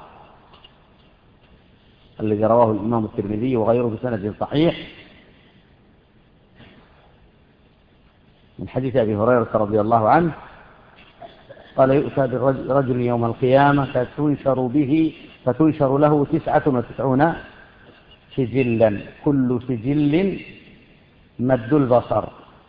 الذي رواه الإمام الترمذي وغيره بسند صحيح من حديث أبي هريرة رضي الله عنه قال: يؤتى برجل يوم القيامة فتنشر به فتنشر له تسعة وتسعون سجلا، كل سجل مد البصر،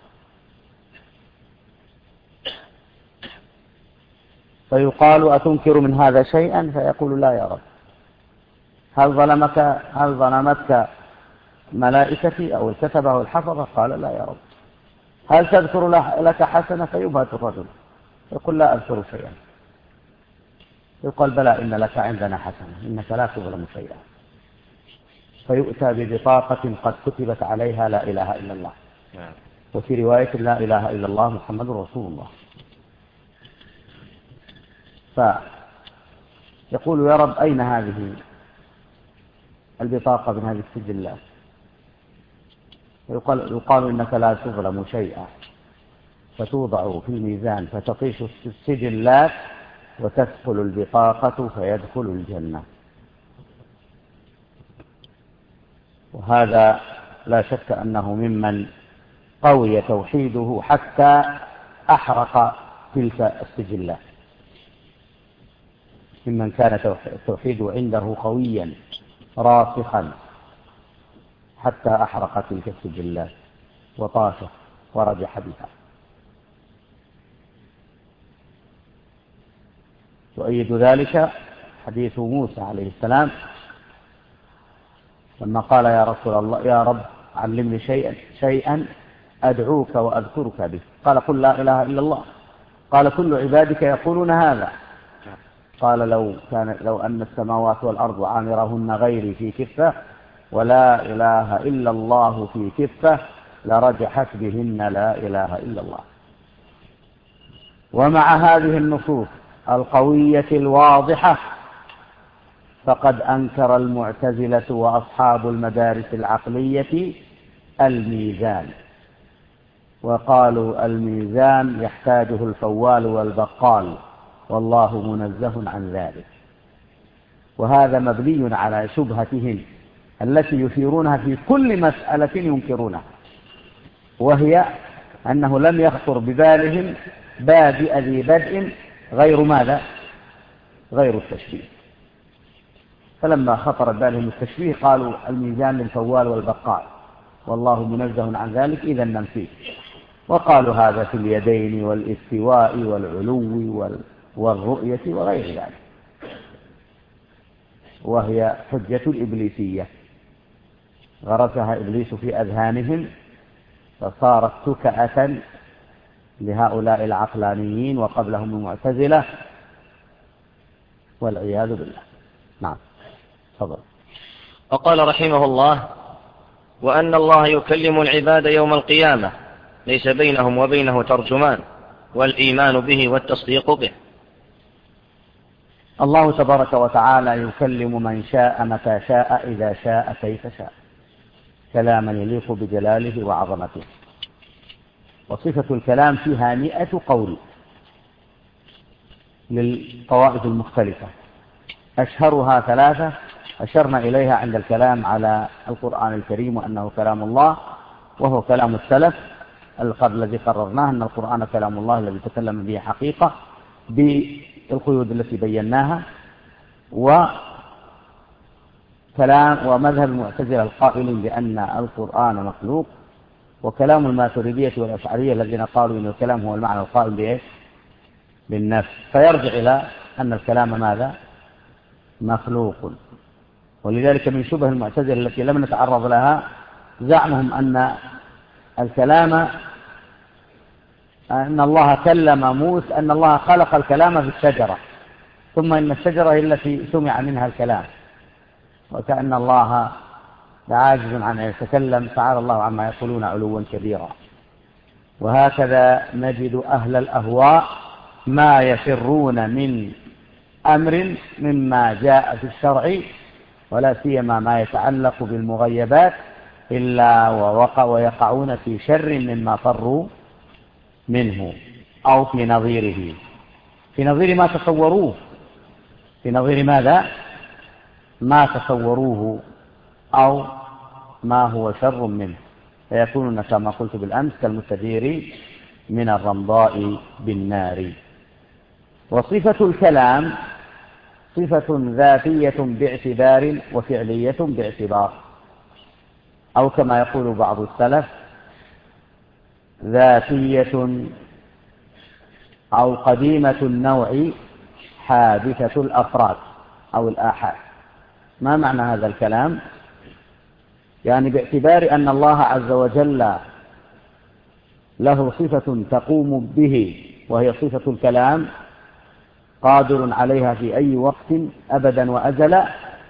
فيقال: أتنكر من هذا شيئا؟ فيقول: لا يا رب. هل ظلمك هل ظلمتك ملائكتي أو الكتبة أو الحفظة؟ قال: لا يا رب. هل تذكر لك حسنة؟ فيبهت الرجل يقول: لا أذكر شيئا. يقال: بلى، إن لك عندنا حسنة، إنك لا تظلم شيئا. فيؤتى ببطاقة قد كتبت عليها لا إله إلا الله، وفي رواية لا إله إلا الله محمد رسول الله. فيقول: يا رب، أين هذه البطاقة من هذه السجلات؟ يقال, يقال إنك لا تظلم شيئا، فتوضع في الميزان فتطيش السجلات وتدخل البطاقة فيدخل الجنة. وهذا لا شك أنه ممن قوي توحيده حتى أحرق تلك السجلات، ممن كان التوحيد عنده قويا راسخا حتى أحرق تلك السجلات وطاشه ورجح بها. يؤيد ذلك حديث موسى عليه السلام لما قال: يا رسول الله، يا رب علمني شيئا شيئا أدعوك وأذكرك به. قال: قل لا إله إلا الله. قال: كل عبادك يقولون هذا. قال: لو كان لو أن السماوات والأرض عامرهن غيري في كفة ولا إله إلا الله في كفة لرجحت بهن لا إله إلا الله. ومع هذه النصوص القوية الواضحة فقد أنكر المعتزلة وأصحاب المدارس العقلية الميزان، وقالوا: الميزان يحتاجه الفوال والبقال والله منزه عن ذلك. وهذا مبني على شبهتهم التي يثيرونها في كل مسألة ينكرونها، وهي أنه لم يخطر ببالهم بادئ ذي بدء غير ماذا؟ غير التشبيه. فلما خطر بالهم التشبيه قالوا: الميزان للفوال والبقال والله منزه عن ذلك، إذا ننفيه. وقالوا هذا في اليدين والاستواء والعلو والرؤية وغير ذلك، وهي حجة الإبليسية غرسها إبليس في أذهانهم فصارت تكأة لهؤلاء العقلانيين وقبلهم المعتزلة والعياذ بالله. نعم، تفضل. وقال رحمه الله: وأن الله يكلم العباد يوم القيامة ليس بينهم وبينه ترجمان، والإيمان به والتصديق به. الله تبارك وتعالى يكلم من شاء متى شاء إذا شاء كيف شاء، كلاما يليق بجلاله وعظمته. وصفة الكلام فيها مئة قول للطوائف المختلفة، أشهرها ثلاثة أشرنا إليها عند الكلام على القرآن الكريم وأنه كلام الله، وهو كلام السلف الذي قررناه أن القرآن كلام الله الذي تكلم به حقيقة بالقيود التي بيناها، وكلام ومذهب المعتزلة القائلين بأن القرآن مخلوق، وكلام الماتريدية والأشعرية الذين قالوا أن الكلام هو المعنى القائم بإيش؟ بالنفس، فيرجع إلى أن الكلام ماذا؟ مخلوق. ولذلك من شبه المعتزلة التي لم نتعرض لها زعمهم أن الكلام أن الله كلم موسى، أن الله خلق الكلام في الشجرة ثم إن الشجرة هي التي سمع منها الكلام، وكأن الله عاجز عن أن يتكلم، تعالى الله عما يقولون علوا كبيرا. وهكذا نجد أهل الأهواء ما يفرون من أمر مما جاء في الشرع، ولا سيما ما يتعلق بالمغيبات، إلا ووقع ويقعون في شر مما فروا منه، أو في نظيره، في نظير ما تصوروه، في نظير ماذا؟ ما تصوروه أو ما هو شر منه، فيكونون كما قلت بالأمس كالمستدير من الرمضاء بالنار. وصفة الكلام صفة ذاتية باعتبار وفعلية باعتبار، أو كما يقول بعض السلف ذاتية أو قديمة النوع حادثة الأفراد أو الآحاد. ما معنى هذا الكلام؟ يعني باعتبار أن الله عز وجل له صفة تقوم به وهي صفة الكلام، قادر عليها في أي وقت أبدا وأزلا،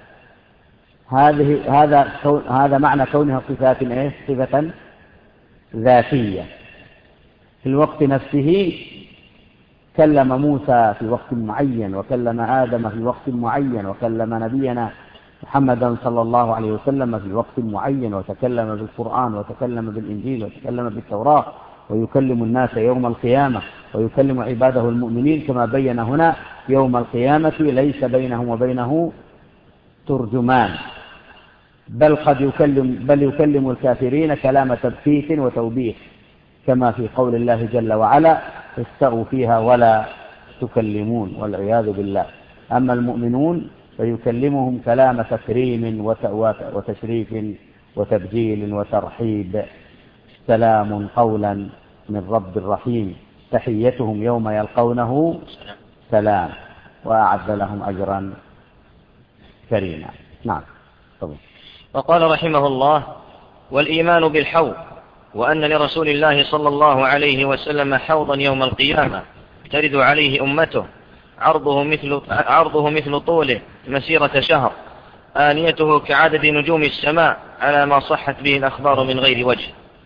هذه هذا هذا معنى كونها صفات إيه؟ صفة ذاتية. في الوقت نفسه كلم موسى في وقت معين، وكلم آدم في وقت معين، وكلم نبينا محمدا صلى الله عليه وسلم في وقت معين، وتكلم بالقرآن، وتكلم بالإنجيل، وتكلم بالتوراة، ويكلم الناس يوم القيامة، ويكلم عباده المؤمنين كما بين هنا يوم القيامة ليس بينهم وبينه ترجمان، بل قد يكلم بل يكلم الكافرين كلام تبكيت وتوبيخ، كما في قول الله جل وعلا استغوا فيها ولا تكلمون والعياذ بالله. أما المؤمنون فيكلمهم كلام تكريم وتشريف وتبجيل وترحيب، سلام قولا من رب رحيم، تحيتهم يوم يلقونه سلام، وأعد لهم أجرا كريما. نعم. طبعا. وقال رحمه الله: والإيمان بالحوض، وأن لرسول الله صلى الله عليه وسلم حوضا يوم القيامة ترد عليه أمته، عرضه مثل, عرضه مثل طوله مسيرة شهر، آنيته كعدد نجوم السماء، على ما صحت به الأخبار من غير وجه.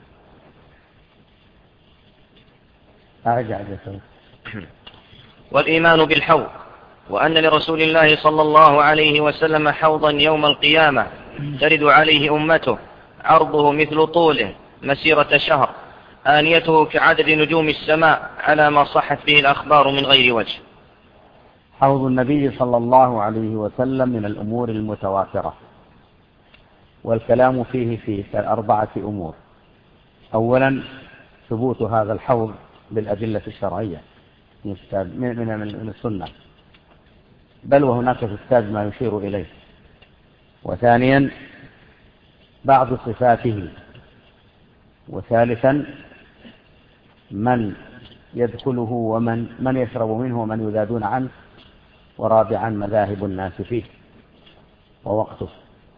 أرجع والإيمان بالحوض، وأن لرسول الله صلى الله عليه وسلم حوضا يوم القيامة ترد عليه أمته، عرضه مثل طوله مسيرة شهر، آنيته كعدد نجوم السماء، على ما صحت به الأخبار من غير وجه. حوض النبي صلى الله عليه وسلم من الأمور المتواترة، والكلام فيه في أربعة أمور. أولا ثبوت هذا الحوض بالأدلة الشرعية من السنة، بل وهناك في الكتاب ما يشير إليه. وثانيا بعض صفاته. وثالثا من يدخله ومن من يشرب منه ومن يذادون عنه. ورابعا مذاهب الناس فيه ووقته.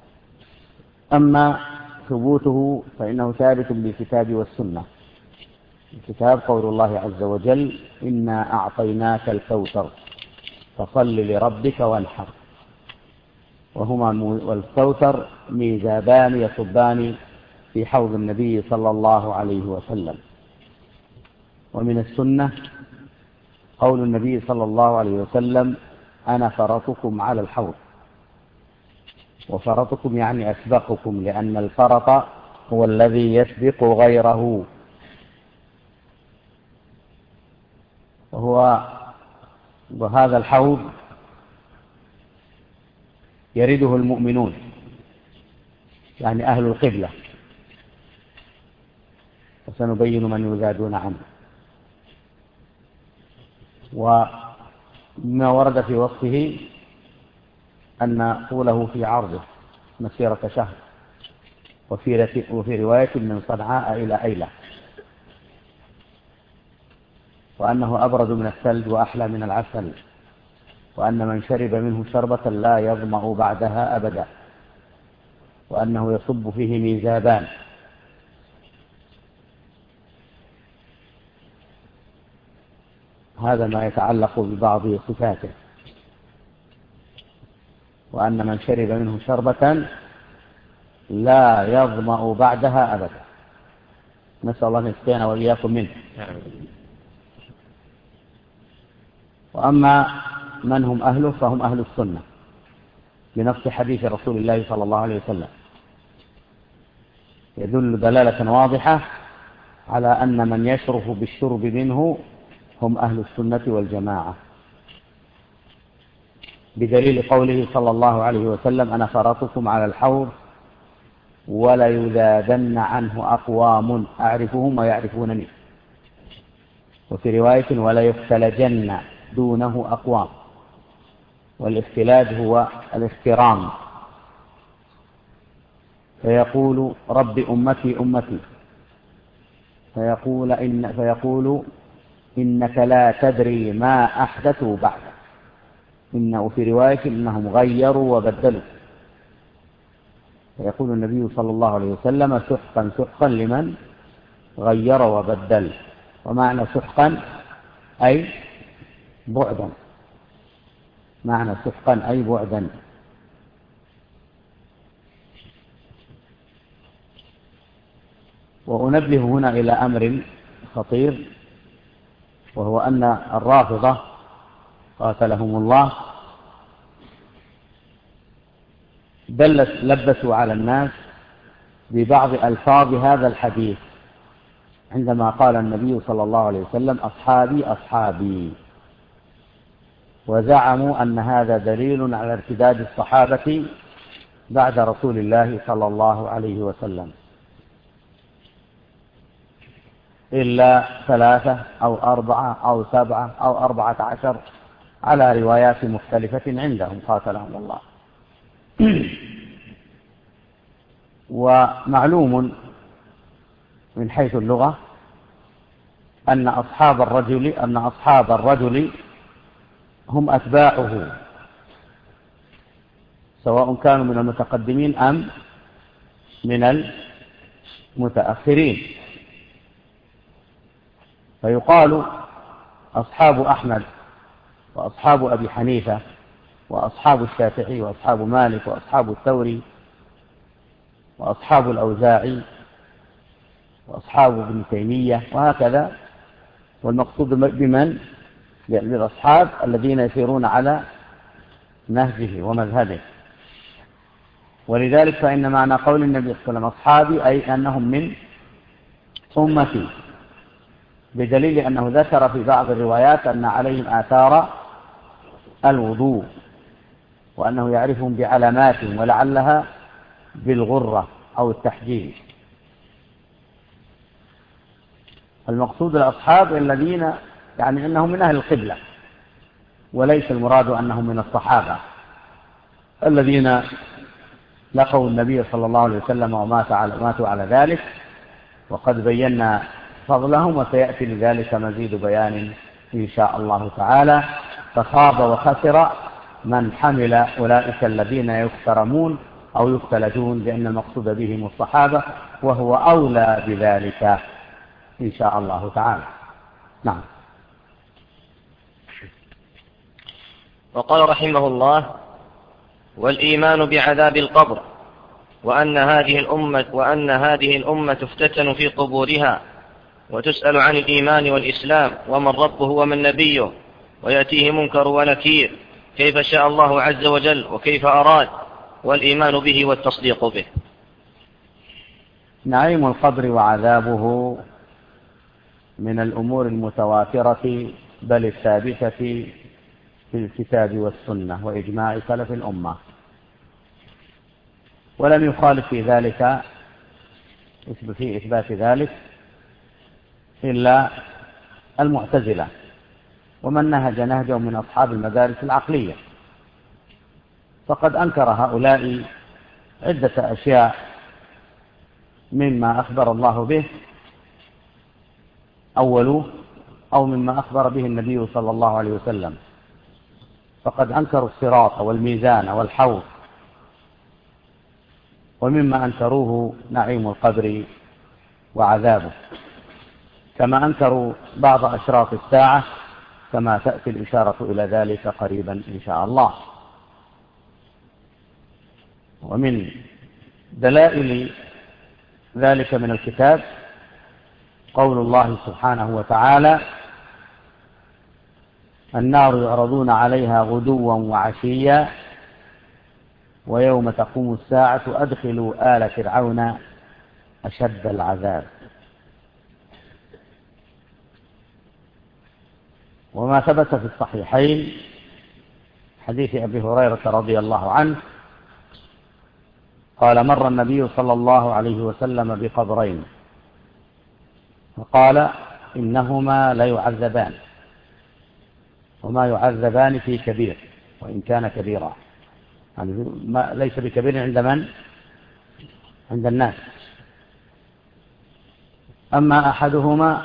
أما ثبوته فإنه ثابت بالكتاب والسنة. الكتاب قول الله عز وجل: إنا أعطيناك الكوثر فصل لربك وانحر، وهما والكوثر ميزابان يصبان في حوض النبي صلى الله عليه وسلم. ومن السنة قول النبي صلى الله عليه وسلم: أنا فرطكم على الحوض. وفرطكم يعني أسبقكم، لأن الفرط هو الذي يسبق غيره، وهو وهذا الحوض يرده المؤمنون، يعني أهل القبلة، وسنبين من يزادون عنه. وما ورد في وصفه أن طوله في عرضه مسيرة شهر، وفي رواية من صنعاء إلى أيلة، وأنه أبرد من الثلج وأحلى من العسل، وأن من شرب منه شربة لا يظمأ بعدها أبدا، وأنه يصب فيه ميزابان. هذا ما يتعلق ببعض صفاته. وأن من شرب منه شربة لا يظمأ بعدها أبدا. نسأل الله أن يسقينا وإياكم منه. وأما من هم أهله فهم أهل السنة بنص حديث رسول الله صلى الله عليه وسلم، يدل دلالة واضحة على أن من يشرف بالشرب منه هم أهل السنة والجماعة، بدليل قوله صلى الله عليه وسلم: أنا فرطكم على الحوض وليذادن عنه أقوام أعرفهم ويعرفونني. وفي رواية: ولا يختلجن دونه أقوام. والاختلاج هو الاخترام، فيقول: رب أمتي أمتي، فيقول إن فيقول إنك لا تدري ما أحدثوا بعد. إنه في رواية إنهم غيروا وبدلوا. فيقول النبي صلى الله عليه وسلم: سحقا سحقا لمن غير وبدل. ومعنى سحقا أي بعدا، معنى سحقا أي بعدا. وأنبه هنا إلى أمر خطير، وهو أن الرافضة قاتلهم الله دلت لبسوا على الناس ببعض ألفاظ هذا الحديث، عندما قال النبي صلى الله عليه وسلم: أصحابي أصحابي، وزعموا أن هذا دليل على ارتداد الصحابة بعد رسول الله صلى الله عليه وسلم، إلا ثلاثة أو أربعة أو سبعة أو أربعة عشر على روايات مختلفة عندهم قاتلهم الله. ومعلوم من حيث اللغة أن أصحاب الرجل أن أصحاب الرجل هم أتباعه، سواء كانوا من المتقدمين أم من المتأخرين. فيقال أصحاب أحمد وأصحاب أبي حنيفة وأصحاب الشافعي وأصحاب مالك وأصحاب الثوري وأصحاب الأوزاعي وأصحاب ابن تيمية، وهكذا. والمقصود بمن؟ للأصحاب الذين يسيرون على نهجه ومذهبه. ولذلك فإن معنى قول النبي صلى الله عليه وسلم أصحابي أي أنهم من أمتي، بدليل أنه ذكر في بعض الروايات أن عليهم آثار الوضوء، وأنه يعرفهم بعلاماتهم ولعلها بالغرة أو التحجيل. المقصود الأصحاب الذين يعني أنهم من أهل القبلة، وليس المراد أنهم من الصحابة الذين لقوا النبي صلى الله عليه وسلم وماتوا على ذلك، وقد بينا فضلهم، وسيأتي لذلك مزيد بيان إن شاء الله تعالى. فخاب وخسر من حمل أولئك الذين يخترمون أو يختلجون، لأن المقصود بهم الصحابة، وهو أولى بذلك إن شاء الله تعالى. نعم. وقال رحمه الله: والإيمان بعذاب القبر، وأن هذه الأمة وأن هذه الأمة تفتتن في قبورها، وتسأل عن الإيمان والإسلام ومن ربه ومن نبيه، ويأتيه منكر ونكير، كيف شاء الله عز وجل وكيف أراد، والإيمان به والتصديق به. نعيم القبر وعذابه من الأمور المتواترة بل الثابتة في الكتاب والسنة وإجماع سلف الأمة، ولم يخالف في ذلك في إثبات ذلك إلا المعتزلة ومن نهج نهجهم من أصحاب المدارس العقلية، فقد أنكر هؤلاء عدة أشياء مما أخبر الله به أوله أو مما أخبر به النبي صلى الله عليه وسلم، فقد أنكروا الصراط والميزان والحوض، ومما أنكروه نعيم القبر وعذابه، كما أنكروا بعض أشراط الساعة كما تأتي الإشارة إلى ذلك قريبا إن شاء الله. ومن دلائل ذلك من الكتاب قول الله سبحانه وتعالى: النار يعرضون عليها غدوا وعشيا ويوم تقوم الساعة أدخلوا آل فرعون أشد العذاب. وما ثبت في الصحيحين حديث أبي هريرة رضي الله عنه قال: مر النبي صلى الله عليه وسلم بقبرين فقال: إنهما لا يعذبان وما يعذبان في كبير وإن كان كبيرا، يعني ما ليس بكبير عند من؟ عند الناس. أما أحدهما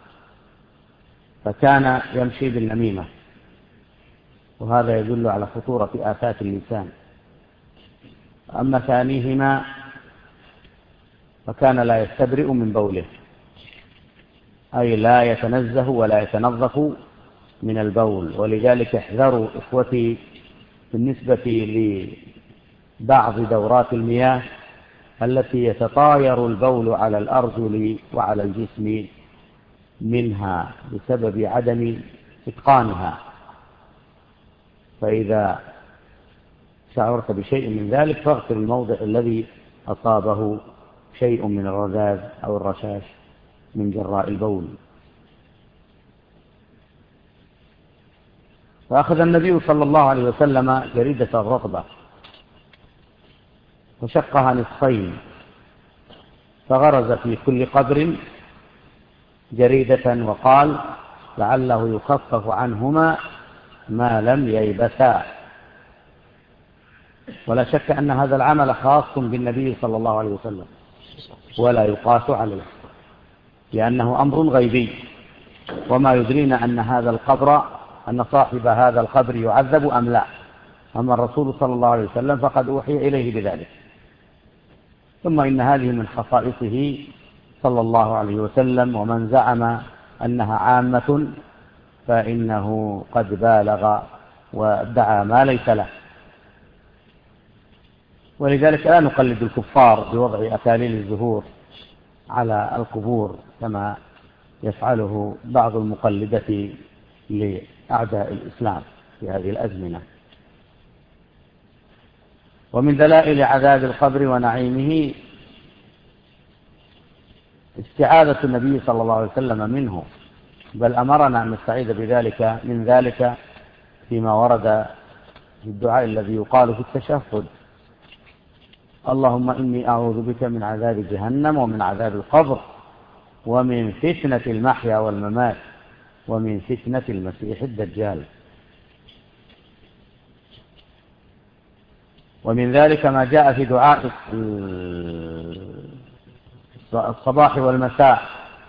فكان يمشي بالنميمة، وهذا يدل على خطورة آفات اللسان. أما ثانيهما فكان لا يستبرئ من بوله، أي لا يتنزه ولا يتنظف من البول. ولذلك احذروا إخوتي بالنسبة لبعض دورات المياه التي يتطاير البول على الأرجل وعلى الجسم منها بسبب عدم إتقانها، فإذا شعرت بشيء من ذلك فاغسل الموضع الذي أصابه شيء من الرذاذ أو الرشاش من جراء البول. فأخذ النبي صلى الله عليه وسلم جريدة الرطبة وشقها نصفين، فغرز في كل قبر جريدة وقال: لعله يخفف عنهما ما لم ييبسا. ولا شك أن هذا العمل خاص بالنبي صلى الله عليه وسلم ولا يقاس عليه، لأنه أمر غيبي، وما يدرينا أن هذا القبر أن صاحب هذا القبر يعذب أم لا. أما الرسول صلى الله عليه وسلم فقد أوحي إليه بذلك. ثم إن هذه من خصائصه صلى الله عليه وسلم، ومن زعم أنها عامة فإنه قد بالغ وادعى ما ليس له. ولذلك لا نقلد الكفار بوضع أكاليل الزهور على القبور كما يفعله بعض المقلدة لأعداء الإسلام في هذه الأزمنة. ومن دلائل عذاب القبر ونعيمه استعاذة النبي صلى الله عليه وسلم منه، بل أمرنا أن نستعيذ بذلك من ذلك فيما ورد في الدعاء الذي يقال في التشهد: اللهم إني أعوذ بك من عذاب جهنم ومن عذاب القبر ومن فتنة المحيا والممات ومن فتنة المسيح الدجال. ومن ذلك ما جاء في دعاء الصباح والمساء: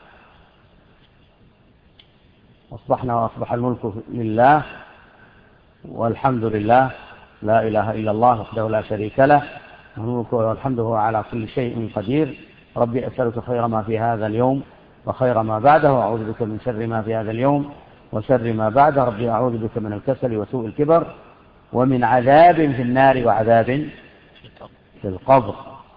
أصبحنا وأصبح الملك لله والحمد لله لا إله إلا الله وحده لا شريك له الملك والحمد هو على كل شيء قدير. ربي أسألك خير ما في هذا اليوم وخير ما بعده، وأعوذ بك من شر ما في هذا اليوم وشر ما بعده. ربي أعوذ بك من الكسل وسوء الكبر ومن عذاب في النار وعذاب في القبر.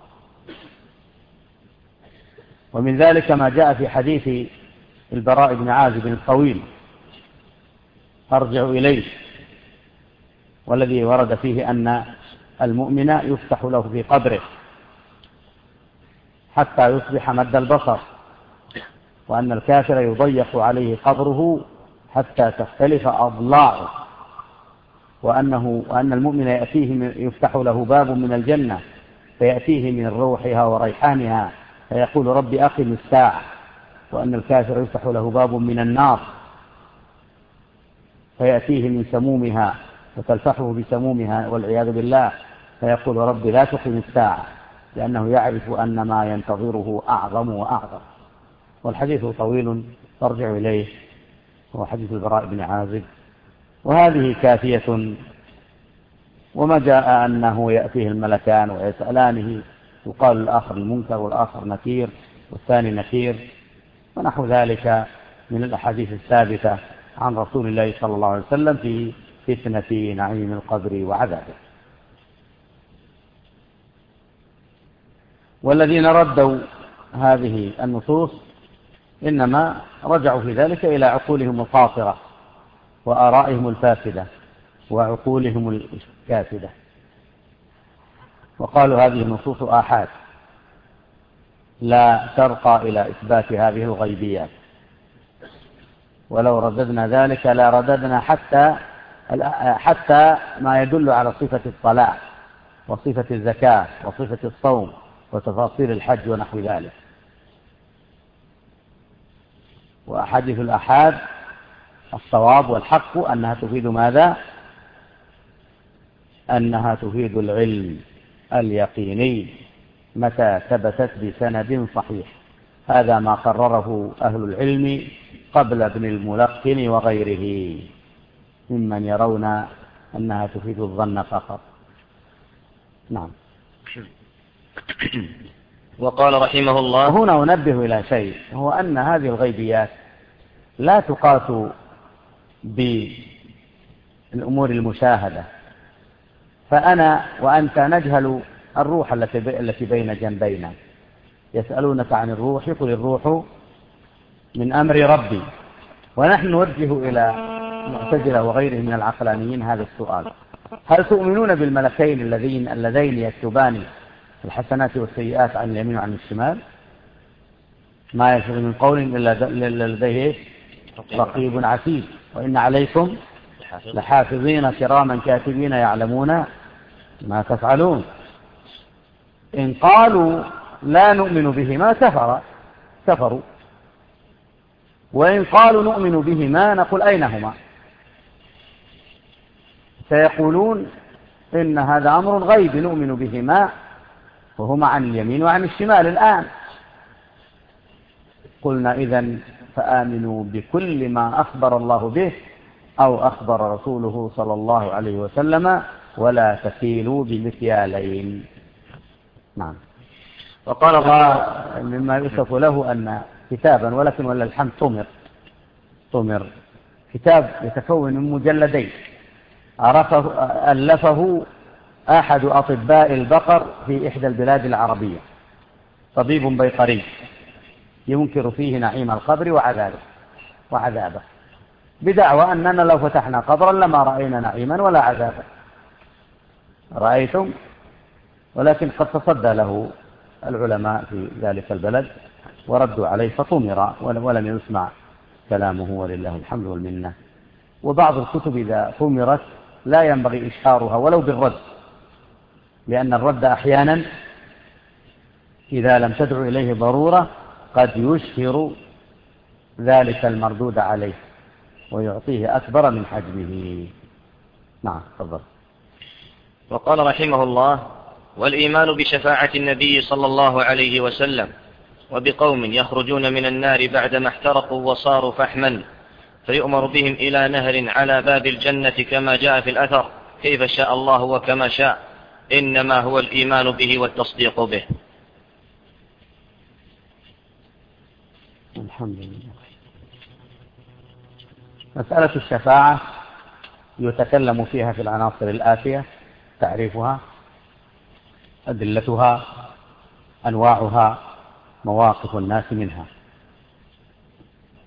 ومن ذلك ما جاء في حديث البراء بن عازب الطويل: أرجع إليه والذي ورد فيه أن المؤمن يفتح له في قبره حتى يصبح مد البصر، وأن الكافر يضيق عليه قبره حتى تختلف أضلاعه، وأنه وأن المؤمن يأتيه يفتح له باب من الجنة فيأتيه من روحها وريحانها فيقول رب أقم الساعة، وأن الكافر يفتح له باب من النار فيأتيه من سمومها وتلفحه بسمومها والعياذ بالله فيقول رب لا تقم الساعة، لأنه يعرف أن ما ينتظره أعظم وأعظم. والحديث طويل ترجع إليه، هو حديث البراء بن عازب، وهذه كافية. وما جاء أنه يأتيه الملكان ويسألانه يقال الآخر المنكر والآخر نكير والثاني نكير ونحو ذلك من الأحاديث الثابتة عن رسول الله صلى الله عليه وسلم في فتنة نعيم القبر وعذابه. والذين ردوا هذه النصوص إنما رجعوا في ذلك إلى عقولهم القاصرة وآرائهم الفاسدة وعقولهم الكاسدة، وقالوا هذه النصوص آحاد لا ترقى إلى إثبات هذه الغيبيات، ولو رددنا ذلك لا رددنا حتى حتى ما يدل على صفة الصلاة وصفة الزكاة وصفة الصوم وتفاصيل الحج ونحو ذلك. وأحاديث الآحاد الصواب والحق أنها تفيد ماذا؟ أنها تفيد العلم اليقيني متى ثبتت بسند صحيح. هذا ما قرره أهل العلم قبل ابن الملقن وغيره ممن يرون أنها تفيد الظن فقط. نعم. وقال رحمه الله: هنا أنبه إلى شيء، هو أن هذه الغيبيات لا تقاس بالأمور المشاهدة، فأنا وأنت نجهل الروح التي بين جنبينا. يسألونك عن الروح قل الروح من أمر ربي، ونحن نوجه إلى المعتزلة وغيرهم من العقلانيين هذا السؤال: هل تؤمنون بالملكين اللذين اللذين يكتبان الحسنات والسيئات عن اليمين وعن الشمال؟ ما يلفظ من قول إلا لديه رقيب عتيد وإن عليكم لحافظين كراما كاتبين يعلمون ما تفعلون. إن قالوا لا نؤمن بهما كفر كفروا، وإن قالوا نؤمن بهما نقول أين هما؟ سيقولون إن هذا أمر غيب نؤمن بهما وهما عن اليمين وعن الشمال الآن. قلنا إذن فآمنوا بكل ما أخبر الله به أو أخبر رسوله صلى الله عليه وسلم ولا تكيلوا بمكيالين. نعم. وقال الله مما يوصف له أن كتابا ولكن ولا الحمد طمر طمر كتاب يتكون من مجلدين عرفه ألفه أحد أطباء البقر في إحدى البلاد العربية، طبيب بيطري ينكر فيه نعيم القبر وعذابه وعذابه بدعوى أننا لو فتحنا قبرا لما رأينا نعيما ولا عذابا. رأيتم؟ ولكن قد تصدى له العلماء في ذلك البلد وردوا عليه فطمر ولم يسمع كلامه ولله الحمد والمنة. وبعض الكتب إذا طمرت لا ينبغي إشهارها ولو بالرد، لأن الرد أحيانا إذا لم تدعو إليه ضرورة قد يشهر ذلك المردود عليه ويعطيه أكبر من حجمه. نعم تفضل. وقال رحمه الله: والإيمان بشفاعة النبي صلى الله عليه وسلم وبقوم يخرجون من النار بعدما احترقوا وصاروا فحما فيؤمر بهم إلى نهر على باب الجنة كما جاء في الأثر كيف شاء الله وكما شاء، إنما هو الإيمان به والتصديق به. الحمد لله. مسألة الشفاعة يتكلم فيها في العناصر الآتية: تعريفها، أدلتها، أنواعها، مواقف الناس منها.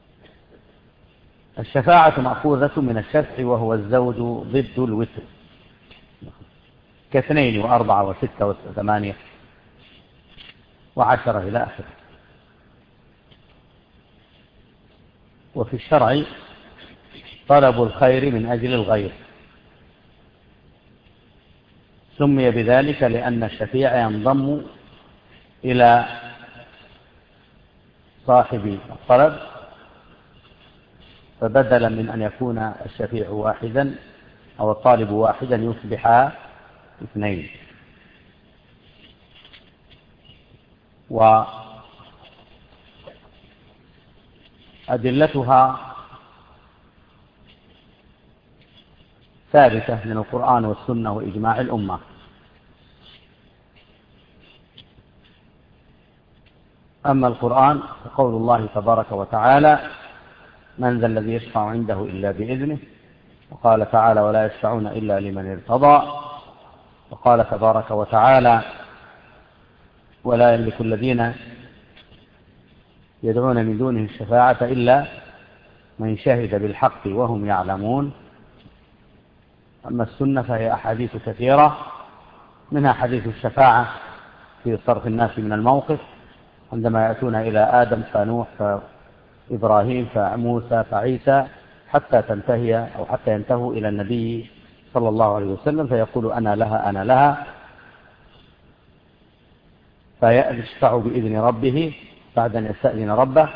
الشفاعة مأخوذة من الشفع وهو الزوج ضد الوتر، كاثنين وأربعة وستة وثمانية وعشرة إلى آخره. وفي الشرع طلب الخير من أجل الغير، سمي بذلك لأن الشفيع ينضم إلى صاحب الطلب، فبدلا من أن يكون الشفيع واحدا أو الطالب واحدا يصبح اثنين. وأدلتها ثابتة من القرآن والسنة وإجماع الأمة. أما القرآن فقول الله تبارك وتعالى: من ذا الذي يشفع عنده إلا بإذنه، وقال تعالى: ولا يشفعون إلا لمن ارتضى، وقال تبارك وتعالى: ولا يملك الذين يدعون من دونه الشفاعة إلا من شهد بالحق وهم يعلمون. أما السنة فهي أحاديث كثيرة، منها حديث الشفاعة في صرف الناس من الموقف عندما يأتون إلى آدم فنوح فإبراهيم فموسى فعيسى، حتى تنتهي أو حتى ينتهوا إلى النبي صلى الله عليه وسلم فيقول: أنا لها أنا لها، فيشفع بإذن ربه بعد أن يستأذن ربه.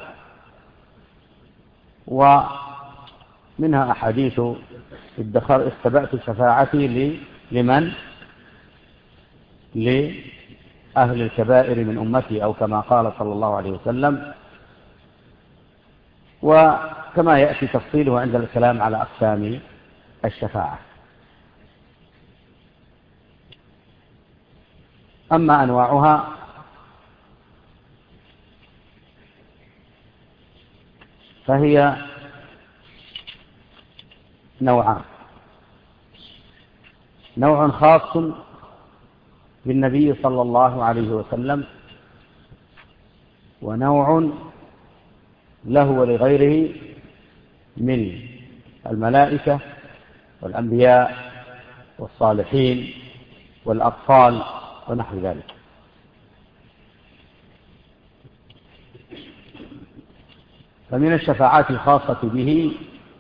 ومنها أحاديث: استبعت شفاعتي لمن لأهل الكبائر من أمتي، أو كما قال صلى الله عليه وسلم. وكما يأتي تفصيله عند الكلام على أقسام الشفاعة. أما أنواعها فهي نوعان: نوع خاص بالنبي صلى الله عليه وسلم، ونوع له ولغيره من الملائكة والأنبياء والصالحين والأطفال ونحو ذلك. فمن الشفاعات الخاصة به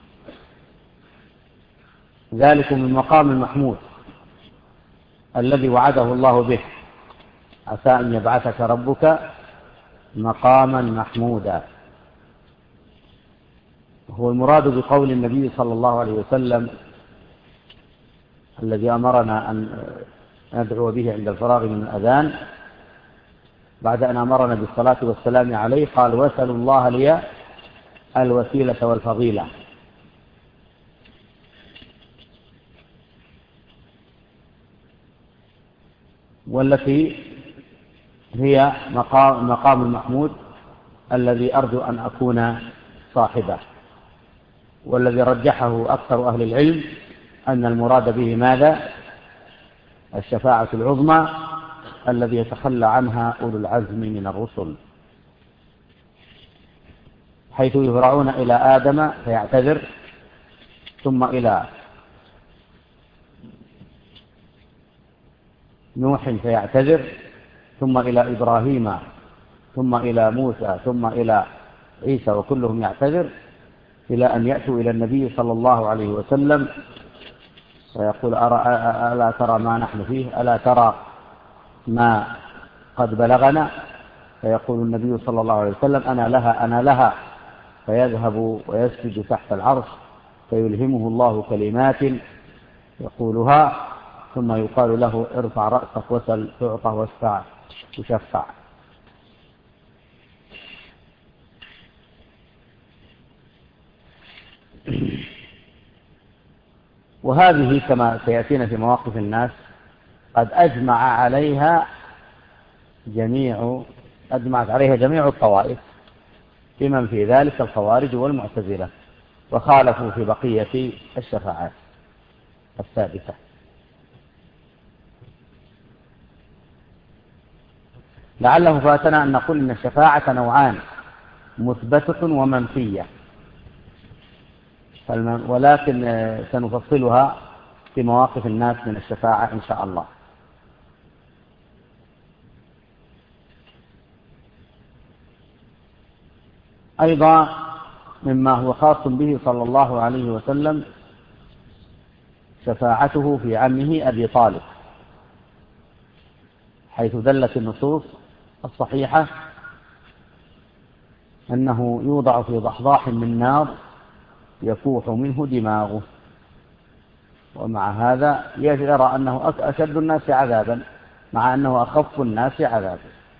ذلك من مقام المحمود الذي وعده الله به: عسى أن يبعثك ربك مقاما محمودا. هو المراد بقول النبي صلى الله عليه وسلم الذي أمرنا أن ندعو به عند الفراغ من الأذان بعد أن أمرنا بالصلاة والسلام عليه، قال: واسألوا الله لي الوسيلة والفضيلة. والتي هي مقام, مقام المحمود الذي أرجو أن أكون صاحبه، والذي رجحه أكثر أهل العلم أن المراد به ماذا؟ الشفاعة العظمى الذي يتخلى عنها أولو العزم من الرسل، حيث يهرعون إلى آدم فيعتذر، ثم إلى نوح فيعتذر، ثم إلى إبراهيم، ثم إلى موسى، ثم إلى عيسى، وكلهم يعتذر إلى أن يأتوا إلى النبي صلى الله عليه وسلم فيقول: ألا ترى ما نحن فيه؟ ألا ترى ما قد بلغنا؟ فيقول النبي صلى الله عليه وسلم: أنا لها أنا لها، فيذهب ويسجد تحت العرش فيلهمه الله كلمات يقولها، ثم يقال له: ارفع رأسك وسل تعطى واشفع تشفع. وهذه كما سيأتينا في مواقف الناس قد أجمع عليها جميع أجمعت عليها جميع الطوائف، بمن في ذلك الخوارج والمعتزلة، وخالفوا في بقية الشفاعات الثابتة. لعله فاتنا أن نقول إن الشفاعة نوعان: مثبتة ومنفية، ولكن سنفصلها في مواقف الناس من الشفاعة إن شاء الله. أيضا مما هو خاص به صلى الله عليه وسلم شفاعته في عمه أبي طالب، حيث دلت النصوص الصحيحة أنه يوضع في ضحضاح من نار يفوح منه دماغه، ومع هذا يرى أنه أشد الناس عذابا مع أنه أخف الناس عذابا.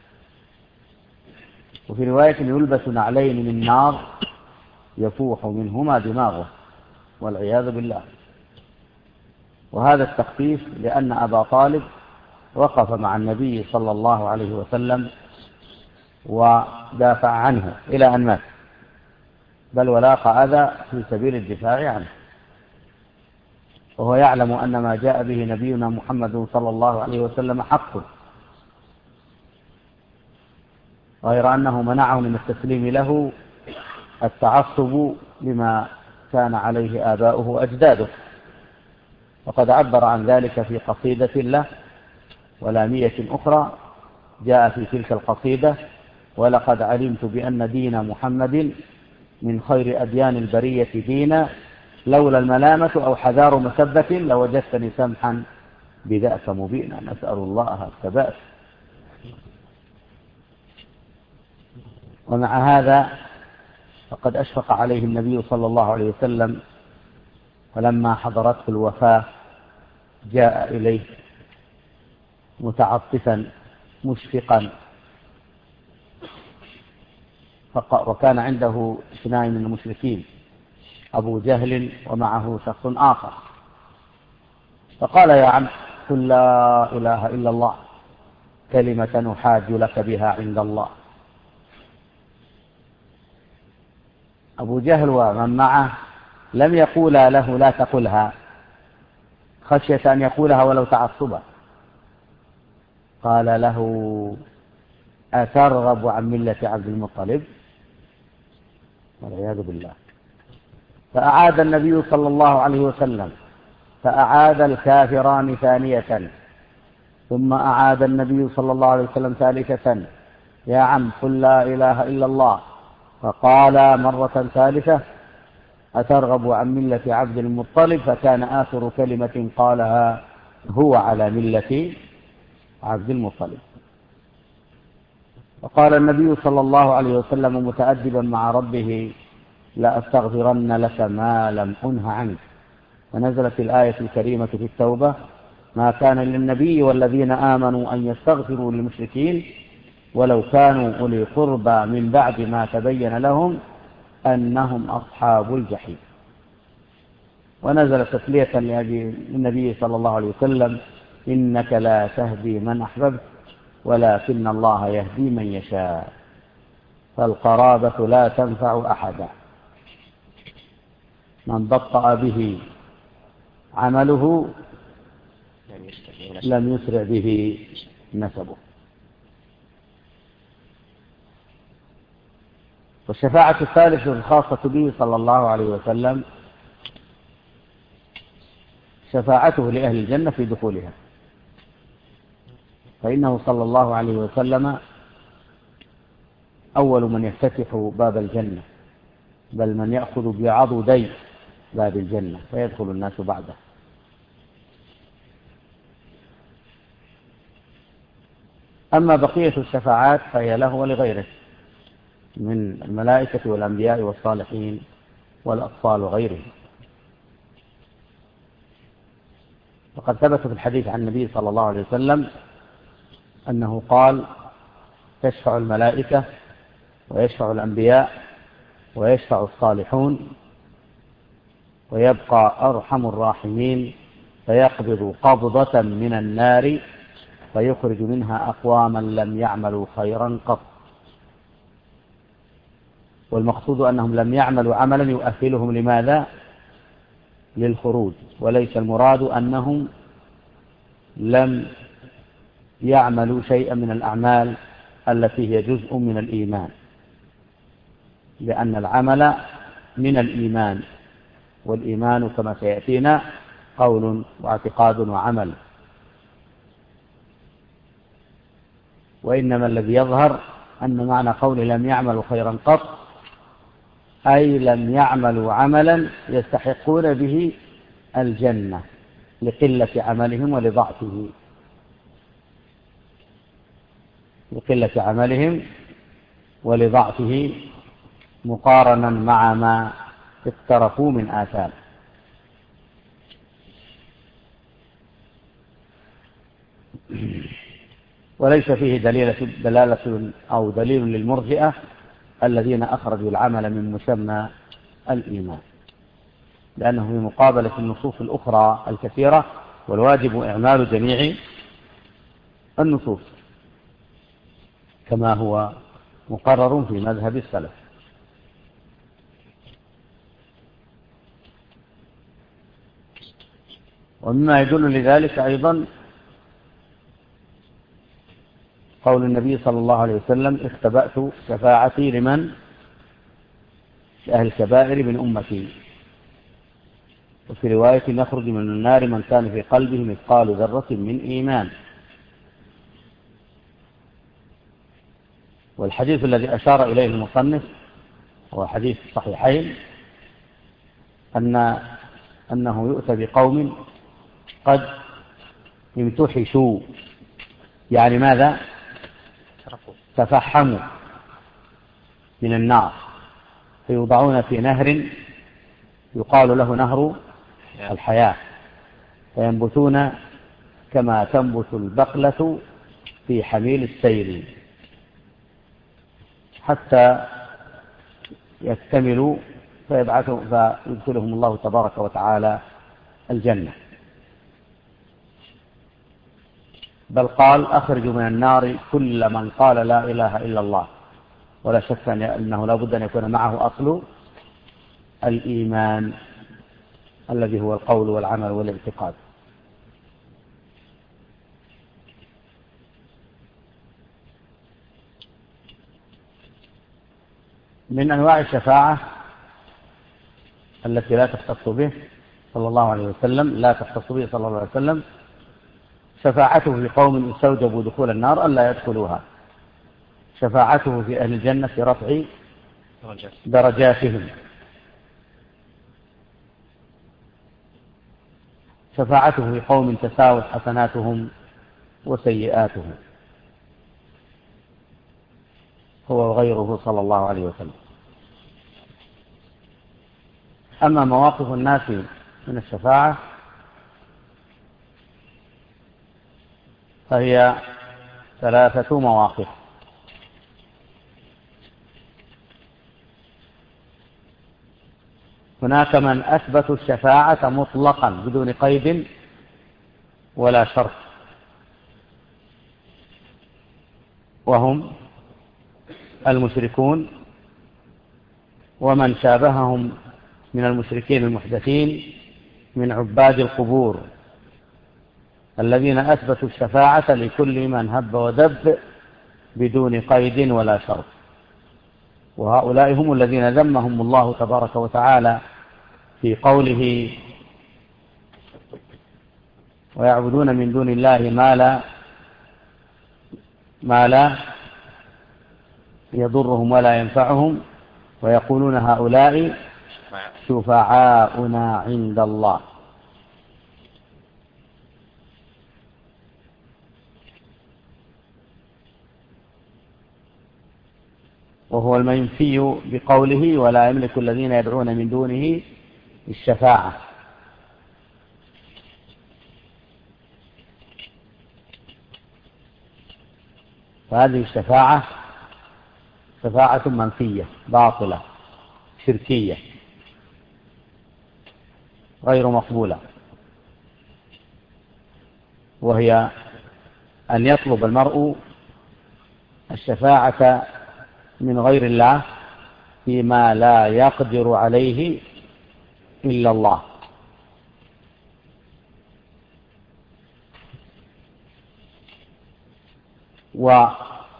وفي رواية يلبس نعلين من نار يفوح منهما دماغه والعياذ بالله. وهذا التخفيف لأن أبا طالب وقف مع النبي صلى الله عليه وسلم ودافع عنه إلى أن مات، بل ولاقى أذى في سبيل الدفاع عنه، وهو يعلم أن ما جاء به نبينا محمد صلى الله عليه وسلم حق، غير أنه منعه من التسليم له التعصب لما كان عليه آباؤه وأجداده، وقد عبر عن ذلك في قصيدة له ولامية أخرى جاء في تلك القصيدة: ولقد علمت بأن دين محمد من خير أديان البرية دينا، لولا الملامة أو حذار مسبة لوجدتني سمحا بذاك مبينا، نسأل الله الثبات. ومع هذا فقد أشفق عليه النبي صلى الله عليه وسلم، ولما حضرته الوفاة جاء إليه متعطفا مشفقا، وكان عنده اثنان من المشركين أبو جهل ومعه شخص آخر، فقال: يا عم قل لا إله إلا الله كلمة نحاج لك بها عند الله. أبو جهل ومن معه لم يقولا له لا تقلها خشية أن يقولها ولو تعصبا، قال له: أترغب عن ملة عبد المطلب؟ والعياذ بالله. فأعاد النبي صلى الله عليه وسلم، فأعاد الكافران ثانية، ثم أعاد النبي صلى الله عليه وسلم ثالثة: يا عم قل لا إله إلا الله. فقال مرة ثالثة: أترغب عن ملة عبد المطلب؟ فكان آخر كلمة قالها: هو على ملة عبد المطلب. وقال النبي صلى الله عليه وسلم متأدبا مع ربه: لأستغفرن لك ما لم أنه عنك. ونزلت الآية الكريمة في التوبة: ما كان للنبي والذين آمنوا أن يستغفروا للمشركين ولو كانوا أولي قربى من بعد ما تبين لهم أنهم أصحاب الجحيم. ونزل تسلية للنبي صلى الله عليه وسلم: إنك لا تهدي من أحببت ولكن الله يهدي من يشاء، فالقرابة لا تنفع أحدا، من بطأ به عمله لم يسرع به نسبه. والشفاعة الثالثة الخاصة به صلى الله عليه وسلم شفاعته لأهل الجنة في دخولها، فإنه صلى الله عليه وسلم أول من يفتتح باب الجنة، بل من يأخذ بعضدي باب الجنة فيدخل الناس بعده. أما بقية الشفاعات فهي له ولغيره من الملائكة والأنبياء والصالحين والأطفال وغيرهم. وقد ثبت في الحديث عن النبي صلى الله عليه وسلم أنه قال: تشفع الملائكة ويشفع الأنبياء ويشفع الصالحون، ويبقى أرحم الراحمين فيقبض قبضة من النار فيخرج منها أقواما لم يعملوا خيرا قط. والمقصود أنهم لم يعملوا عملا يؤهلهم لماذا؟ للخروج، وليس المراد أنهم لم يعملوا شيئا من الأعمال التي هي جزء من الإيمان، لأن العمل من الإيمان، والإيمان كما سيأتينا قول واعتقاد وعمل. وإنما الذي يظهر أن معنى قول لم يعملوا خيرا قط أي لم يعملوا عملا يستحقون به الجنة لقلة عملهم ولضعفه، لقلة عملهم ولضعفه مقارنا مع ما اقترفوا من آثام. وليس فيه دليلة دلالة أو دليل للمرجئة الذين أخرجوا العمل من مسمى الإيمان، لأنه في مقابلة النصوص الأخرى الكثيرة، والواجب إعمال جميع النصوص كما هو مقرر في مذهب السلف. ومما يدل لذلك أيضا قول النبي صلى الله عليه وسلم: اختبأت شفاعتي لمن؟ لأهل الكبائر من أمتي. وفي رواية: يخرج من النار من كان في قلبه مثقال ذرة من إيمان. والحديث الذي أشار إليه المصنف هو حديث الصحيحين، أن أنه يؤتى بقوم قد امتحشوا، يعني ماذا؟ تفحموا من النار، فيوضعون في نهر يقال له نهر الحياة، فينبتون كما تنبت البقلة في حميل السيل حتى يكتملوا فيبعثهم فيدخلهم الله تبارك وتعالى الجنة. بل قال: أخرجوا من النار كل من قال لا إله إلا الله. ولا شك أنه لا بد أن يكون معه أصل الإيمان الذي هو القول والعمل والاعتقاد. من أنواع الشفاعة التي لا تختص به صلى الله عليه وسلم لا تختص به صلى الله عليه وسلم شفاعته في قوم استوجبوا دخول النار ألا يدخلوها، شفاعته في أهل الجنة في رفع درجاتهم، شفاعته في قوم تساوت حسناتهم وسيئاتهم، هو وغيره صلى الله عليه وسلم. أما مواقف الناس من الشفاعة فهي ثلاثة مواقف. هناك من أثبتوا الشفاعة مطلقا بدون قيد ولا شرط، وهم المشركون ومن شابههم من المشركين المحدثين من عباد القبور الذين أثبتوا الشفاعة لكل من هب ودب بدون قيد ولا شرط. وهؤلاء هم الذين ذمهم الله تبارك وتعالى في قوله: ويعبدون من دون الله ما لا ما لا يضرهم ولا ينفعهم ويقولون هؤلاء شفعاؤنا عند الله. وهو المنفي بقوله: ولا يملك الذين يدعون من دونه الشفاعة. فهذه الشفاعة شفاعة منفية باطلة شركية غير مقبولة، وهي أن يطلب المرء الشفاعة من غير الله فيما لا يقدر عليه إلا الله. وما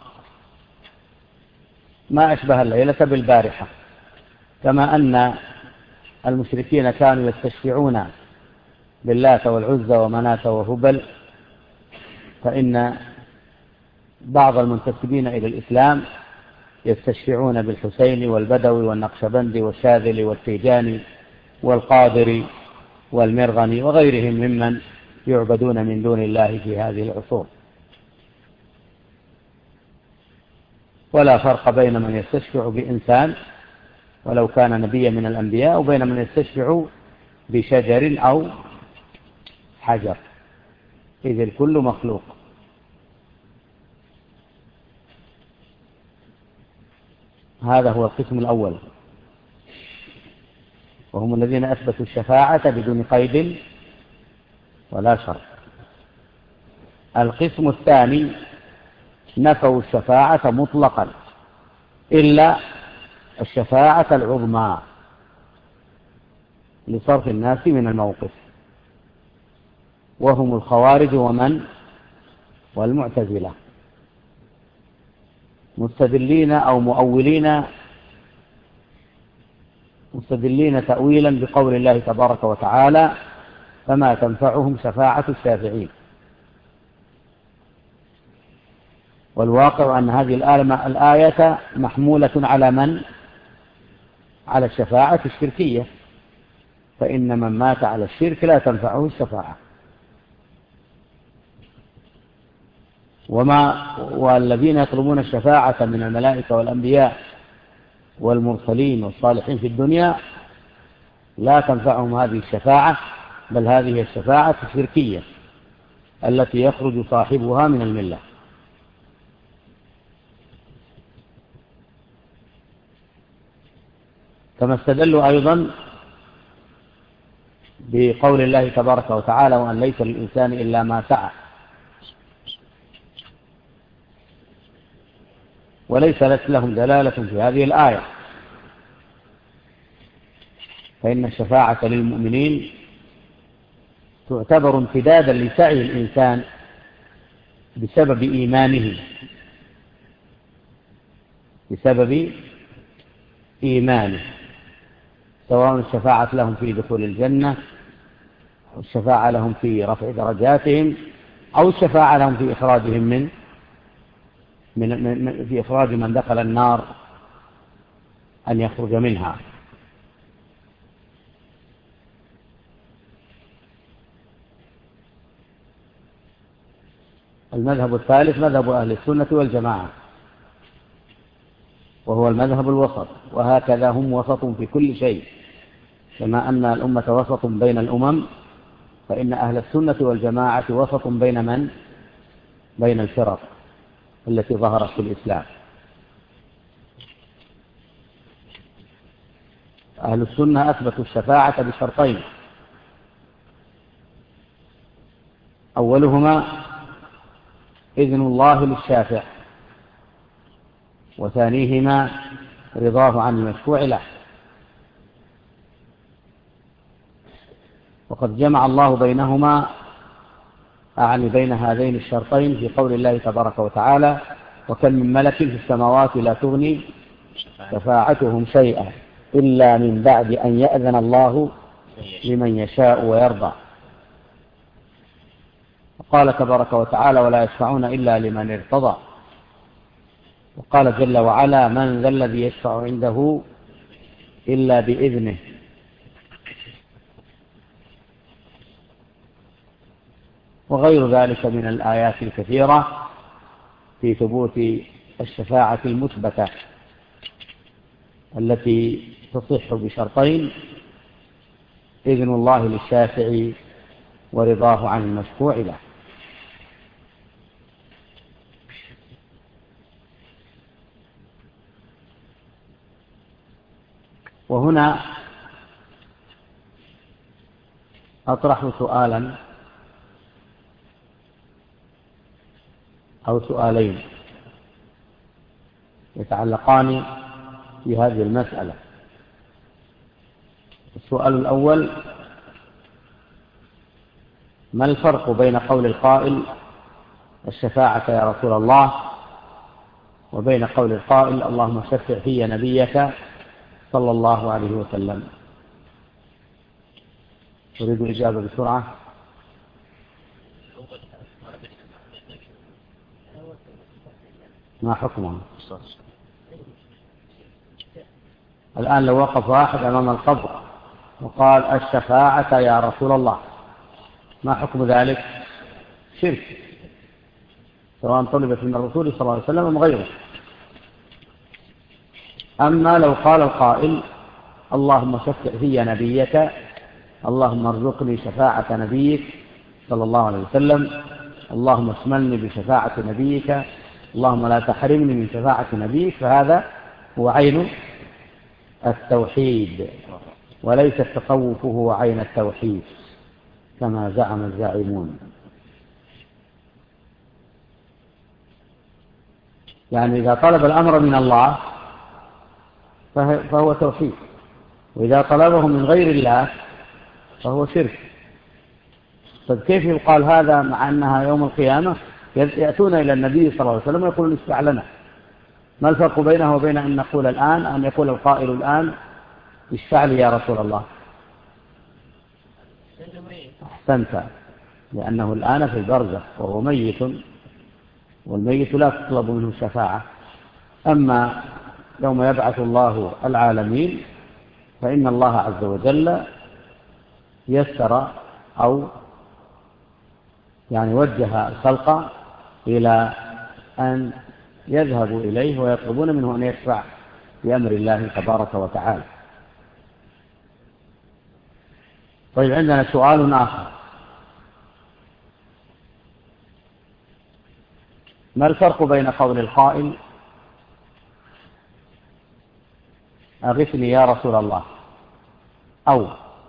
أشبه الليلة بالبارحة، كما أن المشركين كانوا يستشفعون باللات والعزى ومناة وهبل، فإن بعض المنتسبين إلى الإسلام يستشفعون بالحسين والبدوي والنقشبندي والشاذلي والتيجاني والقادري والمرغني وغيرهم ممن يعبدون من دون الله في هذه العصور. ولا فرق بين من يستشفع بإنسان ولو كان نبيا من الأنبياء وبين من يستشفع بشجر أو حجر، إذ الكل مخلوق. هذا هو القسم الأول، وهم الذين أثبتوا الشفاعة بدون قيد ولا شرط. القسم الثاني نفوا الشفاعة مطلقا إلا الشفاعة العظمى لصرف الناس من الموقف، وهم الخوارج ومن والمعتزلة، مستدلين أو مؤولين مستدلين تأويلا بقول الله تبارك وتعالى: فما تنفعهم شفاعة الشافعين. والواقع أن هذه الآية محمولة على من؟ على الشفاعة الشركية، فإن من مات على الشرك لا تنفعه الشفاعة. وما والذين يطلبون الشفاعة من الملائكة والأنبياء والمرسلين والصالحين في الدنيا لا تنفعهم هذه الشفاعة، بل هذه الشفاعة الشركية التي يخرج صاحبها من الملة. كما استدلوا أيضا بقول الله تبارك وتعالى: وأن ليس للإنسان إلا ما سعى. وليس لهم دلالة في هذه الآية، فإن الشفاعة للمؤمنين تعتبر امتدادا لسعي الإنسان بسبب إيمانه بسبب إيمانه سواء الشفاعة لهم في دخول الجنة أو الشفاعة لهم في رفع درجاتهم أو الشفاعة لهم في إخراجهم من من في إخراج من دخل النار أن يخرج منها. المذهب الثالث مذهب أهل السنة والجماعة، وهو المذهب الوسط، وهكذا هم وسط في كل شيء. كما أن الأمة وسط بين الأمم، فإن أهل السنة والجماعة وسط بين من؟ بين الفرق التي ظهرت في الإسلام. أهل السنة أثبتوا الشفاعة بشرطين: أولهما إذن الله للشافع، وثانيهما رضاه عن المشفوع له. وقد جمع الله بينهما، أعني بين هذين الشرطين، في قول الله تبارك وتعالى: وكم من ملك في السماوات لا تغني شفاعتهم شيئا إلا من بعد أن يأذن الله لمن يشاء ويرضى. وقال تبارك وتعالى: ولا يشفعون إلا لمن ارتضى. وقال جل وعلا: من ذا الذي يشفع عنده إلا بإذنه. وغير ذلك من الآيات الكثيرة في ثبوت الشفاعة المثبتة التي تصح بشرطين: إذن الله للشافع ورضاه عن المشفوع له. وهنا أطرح سؤالا أو سؤالين يتعلقان بهذه المسألة. السؤال الأول: ما الفرق بين قول القائل الشفاعة يا رسول الله، وبين قول القائل اللهم شفع في نبيك صلى الله عليه وسلم؟ أريد الإجابة بسرعة. ما حكمها؟ الآن لو وقف واحد أمام القبر وقال الشفاعة يا رسول الله، ما حكم ذلك؟ شرك، سواء طلبت من الرسول صلى الله عليه وسلم أم غيره. أما لو قال القائل اللهم شفع في نبيك، اللهم ارزقني شفاعة نبيك صلى الله عليه وسلم، اللهم اشملني بشفاعة نبيك، اللهم لا تحرمني من شفاعة نبيك، فهذا هو عين التوحيد، وليس التصوف هو عين التوحيد كما زعم الزاعمون. يعني إذا طلب الأمر من الله فهو توحيد، وإذا طلبه من غير الله فهو شرك. طيب كيف يقال هذا مع أنها يوم القيامة يأتون إلى النبي صلى الله عليه وسلم ويقولون اشفع لنا؟ ما الفرق بينه وبين أن نقول الآن، أن يقول القائل الآن اشفع لي يا رسول الله؟ أحسنت، لأنه الآن في البرزخ وهو ميت، والميت لا تطلب منه الشفاعة. أما يوم يبعث الله العالمين فإن الله عز وجل يسر أو يعني وجه الخلق إلى أن يذهبوا إليه ويطلبون منه أن يشفع بأمر الله تبارك وتعالى. طيب عندنا سؤال آخر: ما الفرق بين قول القائل أغثني يا رسول الله، أو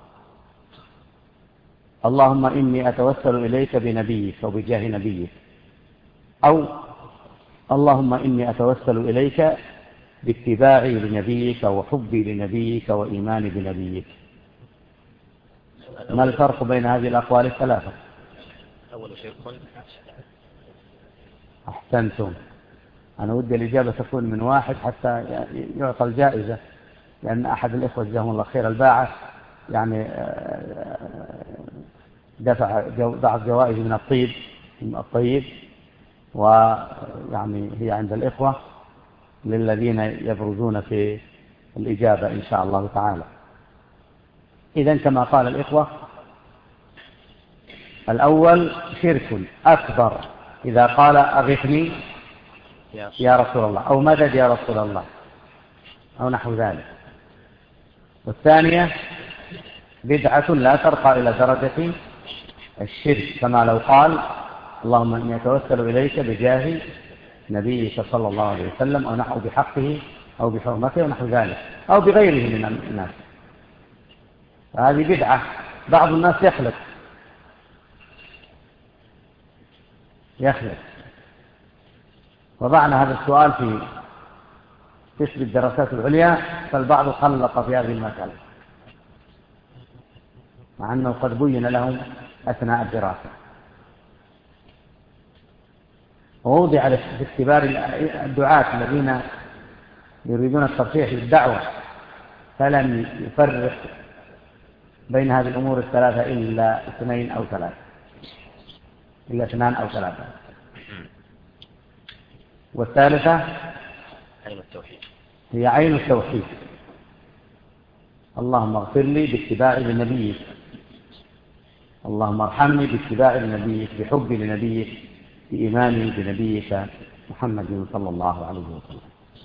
اللهم إني أتوسل إليك بنبيك أو بجاه نبيك، أو اللهم إني أتوسل إليك باتباعي لنبيك وحبي لنبيك وإيماني بنبيك؟ ما الفرق بين هذه الأقوال الثلاثة؟ أول شيء قل أحسنتم. أنا ودي الإجابة تكون من واحد حتى يعطى الجائزة، لأن أحد الإخوة جزاهم الله خير الباعة يعني دفع بعض جوائز من الطيب من الطيب، ويعني هي عند الإخوة للذين يبرزون في الإجابة إن شاء الله تعالى. إذن كما قال الإخوة، الأول شرك أكبر إذا قال أغثني يا رسول الله أو مدد يا رسول الله أو نحو ذلك. والثانية بدعة لا ترقى إلى درجة الشرك، كما لو قال اللهم إني أتوسل إليك بجاه نبيك صلى الله عليه وسلم أو نحو بحقه أو بحرمته ونحو ذلك، أو بغيره من الناس. هذه بدعة. بعض الناس يخلق يخلق وضعنا هذا السؤال في قسم الدراسات العليا، فالبعض خلق في هذه المسألة مع أنه قد بين لهم أثناء الدراسة، ووضع في اختبار الدعاة الذين يريدون التصحيح للدعوة، فلم يفرق بين هذه الأمور الثلاثة إلا اثنين أو ثلاثة إلا اثنان أو ثلاثة. والثالثة عين التوحيد، هي عين التوحيد. اللهم اغفر لي باتباعي لنبيك، اللهم ارحمني باتباعي لنبيك، بحبي لنبيك، بإيماني بنبيك محمد صلى الله عليه وسلم.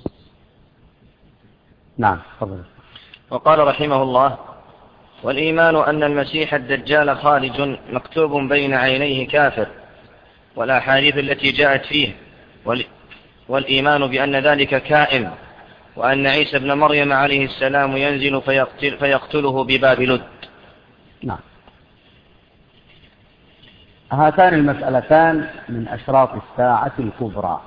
نعم تفضل. وقال رحمه الله: والإيمان أن المسيح الدجال خارج مكتوب بين عينيه كافر، والأحاديث التي جاءت فيه، والإيمان بأن ذلك كائن، وأن عيسى ابن مريم عليه السلام ينزل فيقتل فيقتله بباب لد. نعم. هاتان المسألتان من أشراط الساعة الكبرى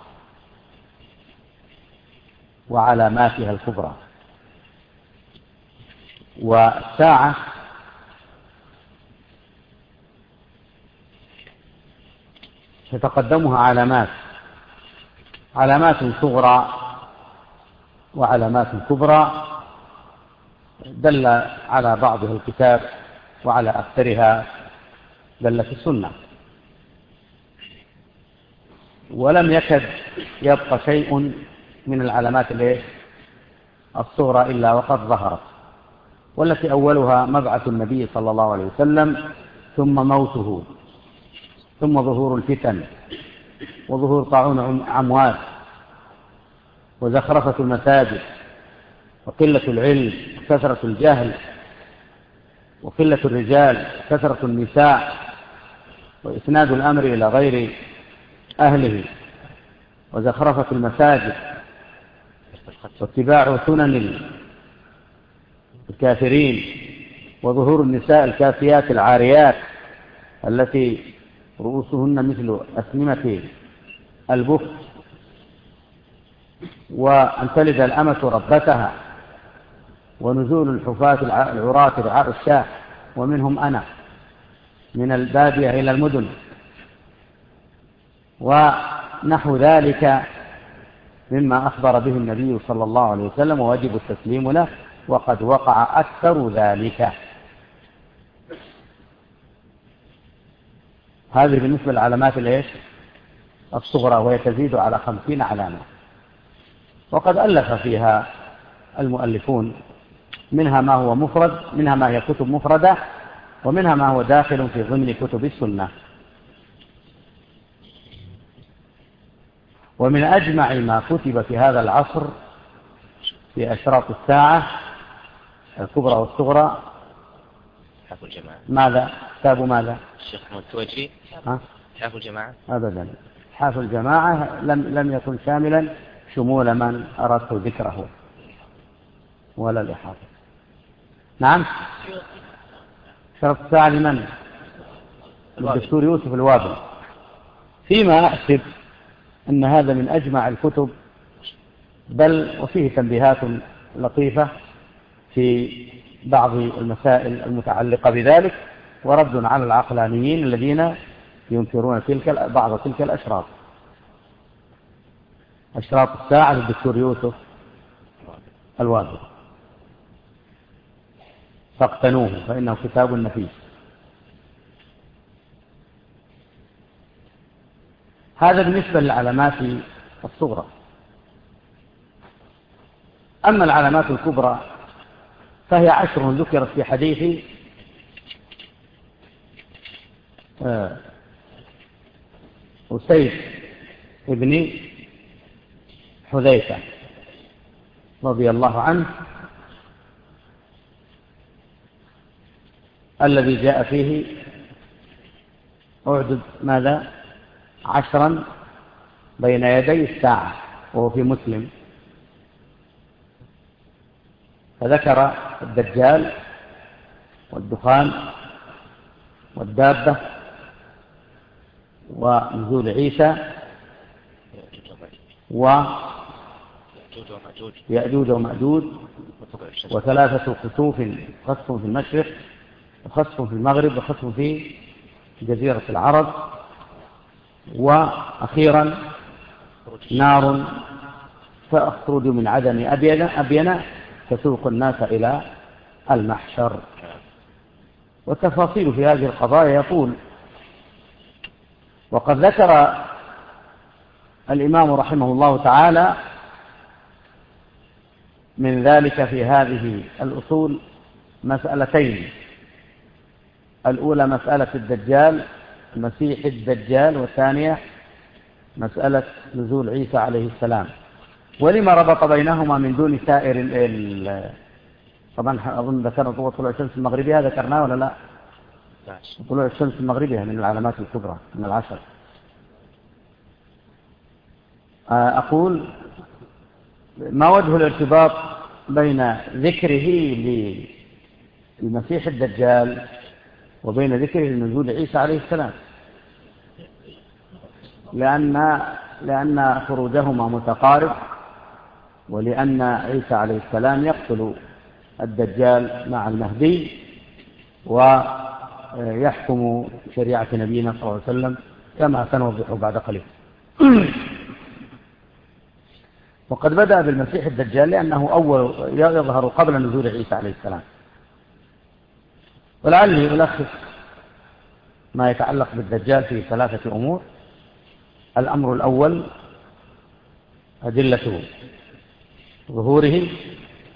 وعلاماتها الكبرى. والساعة تتقدمها علامات علامات صغرى وعلامات كبرى، دل على بعضها الكتاب وعلى أكثرها دلت السنة، ولم يكد يبقى شيء من العلامات الصغرى إلا وقد ظهرت، والتي أولها مبعث النبي صلى الله عليه وسلم، ثم موته، ثم ظهور الفتن، وظهور طاعون عمواس، وزخرفة المساجد، وقلة العلم، وكثرة الجهل، وقلة الرجال، وكثرة النساء، وإسناد الأمر إلى غير أهله، وزخرفة المساجد، واتباع سنن الكافرين، وظهور النساء الكاسيات العاريات التي رؤوسهن مثل أسنمة البخت، وأن تلد الأمة ربتها، ونزول الحفاة العراة رعاء الشاة، ومنهم أنا، من البادية إلى المدن، ونحو ذلك مما أخبر به النبي صلى الله عليه وسلم، ووجب التسليم له، وقد وقع أكثر ذلك. هذه بالنسبة للعلامات الإيش الصغرى، وهي تزيد على خمسين علامة، وقد ألف فيها المؤلفون، منها ما هو مفرد، منها ما هي كتب مفردة، ومنها ما هو داخل في ضمن كتب السنة. ومن أجمع ما كتب في هذا العصر في أشراط الساعة الكبرى والصغرى حافظ الجماعة. ماذا؟ كتاب ماذا؟ الشيخ محمد التوجي. حافظ الجماعة. أبدا، حافظ الجماعة لم لم يكن شاملا شمول من أردت ذكره ولا الإحاطة. نعم. شرط الساعة لمن؟ الدكتور يوسف الوابل. فيما أحسب أن هذا من أجمع الكتب، بل وفيه تنبيهات لطيفة في بعض المسائل المتعلقة بذلك، ورد على العقلانيين الذين ينكرون تلك بعض تلك الأشراط. أشراط الساعة للدكتور يوسف الوابل، فاقتنوه فإنه كتاب نفيس. هذا بالنسبة للعلامات الصغرى. أما العلامات الكبرى فهي عشر ذكرت في حديث أسيد ابن حذيفة رضي الله عنه، الذي جاء فيه أعدد ماذا؟ عشرا بين يدي الساعة، وهو في مسلم. فذكر الدجال والدخان والدابة ونزول عيسى ويأجوج ومأجوج وثلاثة خسوف، خسف في المشرق وخسف في المغرب وخسف في جزيرة العرب، وأخيرا نار تخرج من عدن أبين تسوق الناس إلى المحشر. والتفاصيل في هذه القضايا يقول: وقد ذكر الإمام رحمه الله تعالى من ذلك في هذه الأصول مسألتين. الأولى مسألة الدجال، المسيح الدجال، والثانية مسألة نزول عيسى عليه السلام. ولما ربط بينهما من دون سائر ال طبعا أظن ذكرنا طلوع الشمس المغربية، ذكرناه ولا لا؟ طلوع الشمس المغربية من العلامات الكبرى من العشر. أقول ما وجه الارتباط بين ذكره للمسيح الدجال وبين ذكره لنزول عيسى عليه السلام؟ لأن لأن خروجهما متقارب، ولأن عيسى عليه السلام يقتل الدجال مع المهدي ويحكم شريعة نبينا صلى الله عليه وسلم كما سنوضح بعد قليل. وقد بدأ بالمسيح الدجال لأنه أول يظهر قبل نزول عيسى عليه السلام. ولعلي ألخص ما يتعلق بالدجال في ثلاثة أمور. الأمر الأول أدلة ظهوره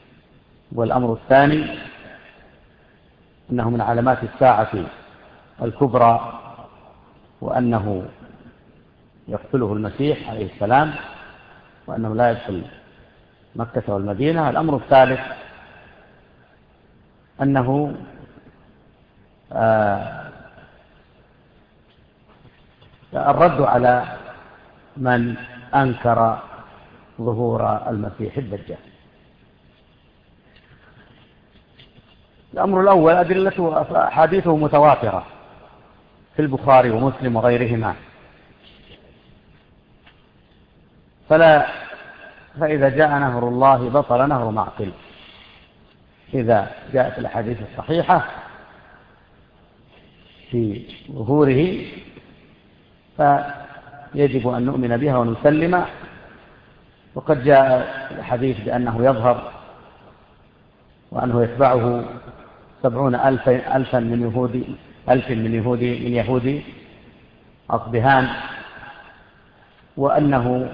والأمر الثاني أنه من علامات الساعة الكبرى، وأنه يقتله المسيح عليه السلام، وأنه لا يدخل مكة والمدينة. الأمر الثالث أنه آه الرد على من أنكر ظهور المسيح الدجال. الأمر الأول أدلته أحاديثه متواترة في البخاري ومسلم وغيرهما، فلا فإذا جاء نهر الله بطل نهر معقل. إذا جاءت الأحاديث الصحيحة في ظهوره فيجب أن نؤمن بها ونسلم. وقد جاء الحديث بأنه يظهر وأنه يتبعه سبعون ألفا ألفا من يهودي ألف من يهودي من يهودي أصبهان، وأنه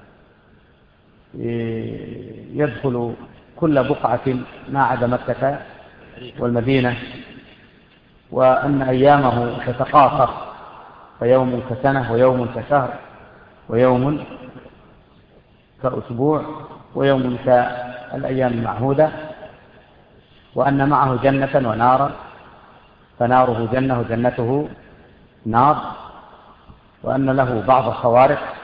يدخل كل بقعة ما عدا مكة والمدينة، وأن أيامه تتقاطر، فيوم كسنة ويوم كشهر ويوم كأسبوع ويوم كالأيام المعهودة، وأن معه جنة ونارا، فناره جنة وجنته نار، وأن له بعض الخوارق،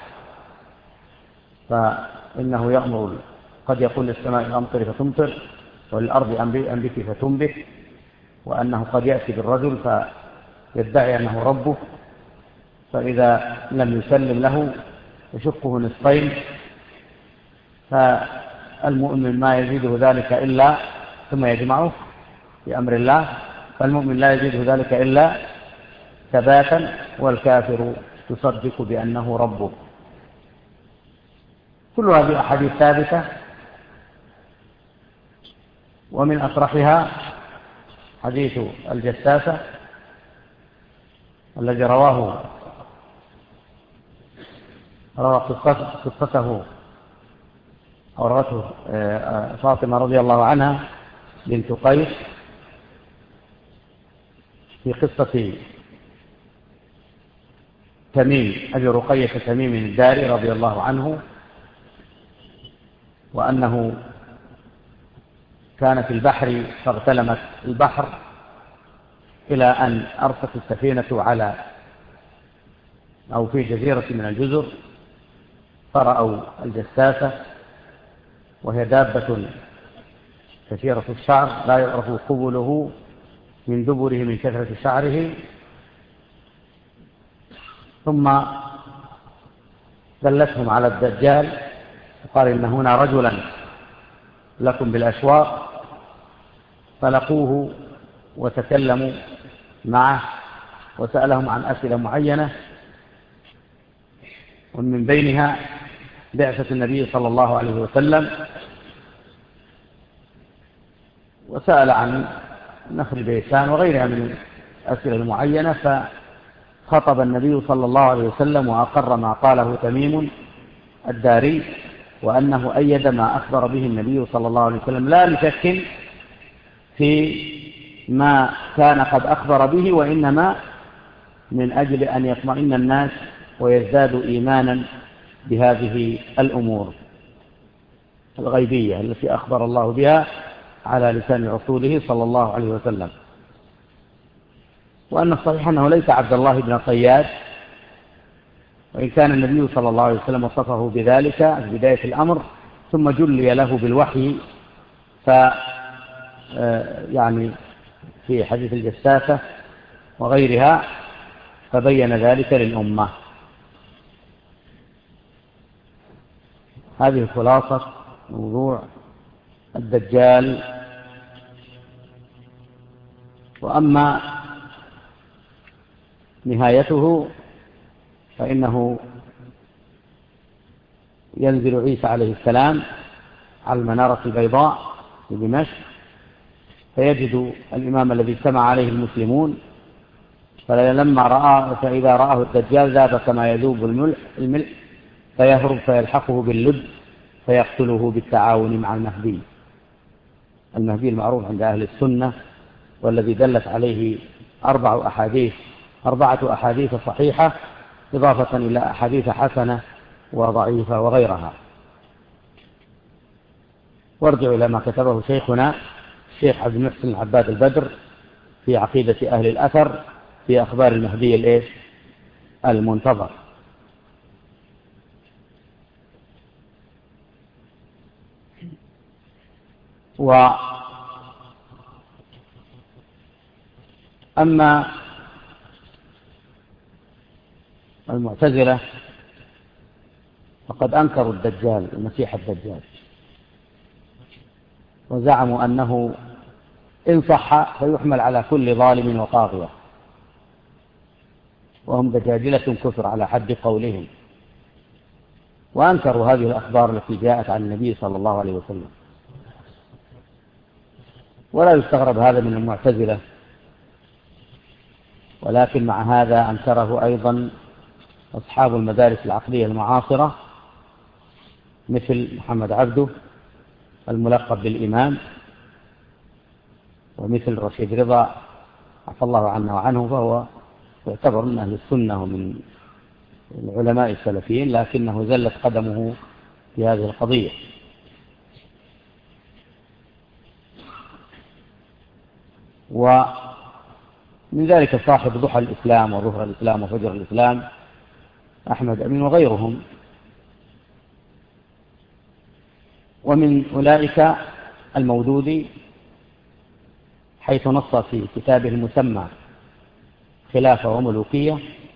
فإنه يأمر قد يقول للسماء أمطر فتمطر وللأرض أنبت فتنبت، وأنه قد يأتي بالرجل فيدعي أنه ربه، فإذا لم يسلم له يشقه نصفين، فالمؤمن ما يزيده ذلك إلا ثم يجمعه بأمر الله، فالمؤمن لا يزيده ذلك إلا ثباتا، والكافر تصدق بأنه ربه. كل هذه أحاديث ثابتة، ومن أصرحها حديث الجساسة الذي رواه روى قصته أو روته فاطمة رضي الله عنها بنت قيس في قصة تميم أبي رقية تميم الداري رضي الله عنه، وأنه كان في البحر فاغتلمت البحر إلى أن أرست السفينة على أو في جزيرة من الجزر، فرأوا الجساسة وهي دابة كثيرة الشعر لا يعرف قبله من دبره من كثرة شعره، ثم دلتهم على الدجال وقال إن هنا رجلا لكم بالأشواق، فلقوه وتكلموا معه وسألهم عن أسئلة معينة، ومن بينها بعثة النبي صلى الله عليه وسلم، وسأل عن نخل بيسان وغيرها من الأسئلة المعينة، فخطب النبي صلى الله عليه وسلم وأقر ما قاله تميم الداري، وأنه أيد ما أخبر به النبي صلى الله عليه وسلم، لا لشك في ما كان قد أخبر به، وإنما من أجل أن يطمئن الناس ويزدادوا إيمانا بهذه الأمور الغيبية التي أخبر الله بها على لسان رسوله صلى الله عليه وسلم. وأن الصحيح أنه ليس عبد الله بن صياد، وإن كان النبي صلى الله عليه وسلم وصفه بذلك في بداية الأمر، ثم جلي له بالوحي، ف يعني في حديث الجساسة وغيرها، فبين ذلك للأمة. هذه خلاصة موضوع الدجال. وأما نهايته فإنه ينزل عيسى عليه السلام على المنارة البيضاء في دمشق، فيجد الإمام الذي اجتمع عليه المسلمون، فلما رأى فإذا رآه الدجال ذاب كما يذوب الملح، فيهرب فيلحقه باللب فيقتله بالتعاون مع المهدي. المهدي المعروف عند أهل السنة، والذي دلت عليه أربع أحاديث أربعة أحاديث صحيحة إضافة إلى أحاديث حسنة وضعيفة وغيرها. وارجعوا إلى ما كتبه شيخنا الشيخ عبد المحسن العباد البدر في عقيدة أهل الأثر في أخبار المهدي الإيش المنتظر. وأما المعتزلة فقد أنكروا الدجال المسيح الدجال، وزعموا أنه إن صح فيحمل على كل ظالم وطاغية، وهم دجاجلة كفر على حد قولهم، وأنكروا هذه الأخبار التي جاءت عن النبي صلى الله عليه وسلم. ولا يستغرب هذا من المعتزلة، ولكن مع هذا أنكره أيضا أصحاب المدارس العقلية المعاصرة مثل محمد عبده الملقب بالإمام، ومثل رشيد رضا عفى الله عنه وعنه، فهو يعتبر من أهل السنة ومن العلماء السلفيين، لكنه زلت قدمه في هذه القضية. ومن ذلك صاحب ضحى الإسلام وظهر الإسلام وفجر الإسلام أحمد أمين وغيرهم. ومن أولئك المودودي حيث نص في كتابه المسمى خلافة وملوكية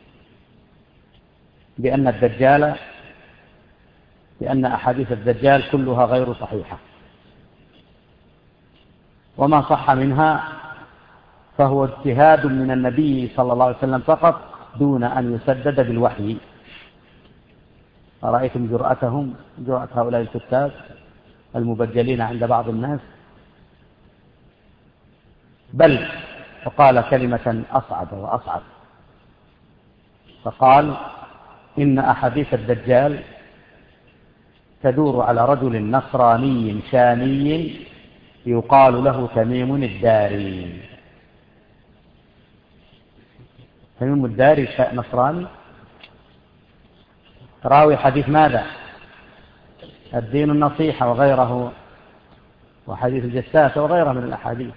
بأن الدجال بأن أحاديث الدجال كلها غير صحيحة، وما صح منها فهو اجتهاد من النبي صلى الله عليه وسلم فقط دون أن يسدد بالوحي. أرأيتم جرأتهم جرأة هؤلاء الكتاب المبجلين عند بعض الناس؟ بل فقال كلمة أصعب وأصعب، فقال إن أحاديث الدجال تدور على رجل نصراني شامي يقال له تميم الداري. تميم الداري نصراني راوي حديث ماذا؟ الدين النصيحة وغيره، وحديث الجساسة وغيرها من الأحاديث.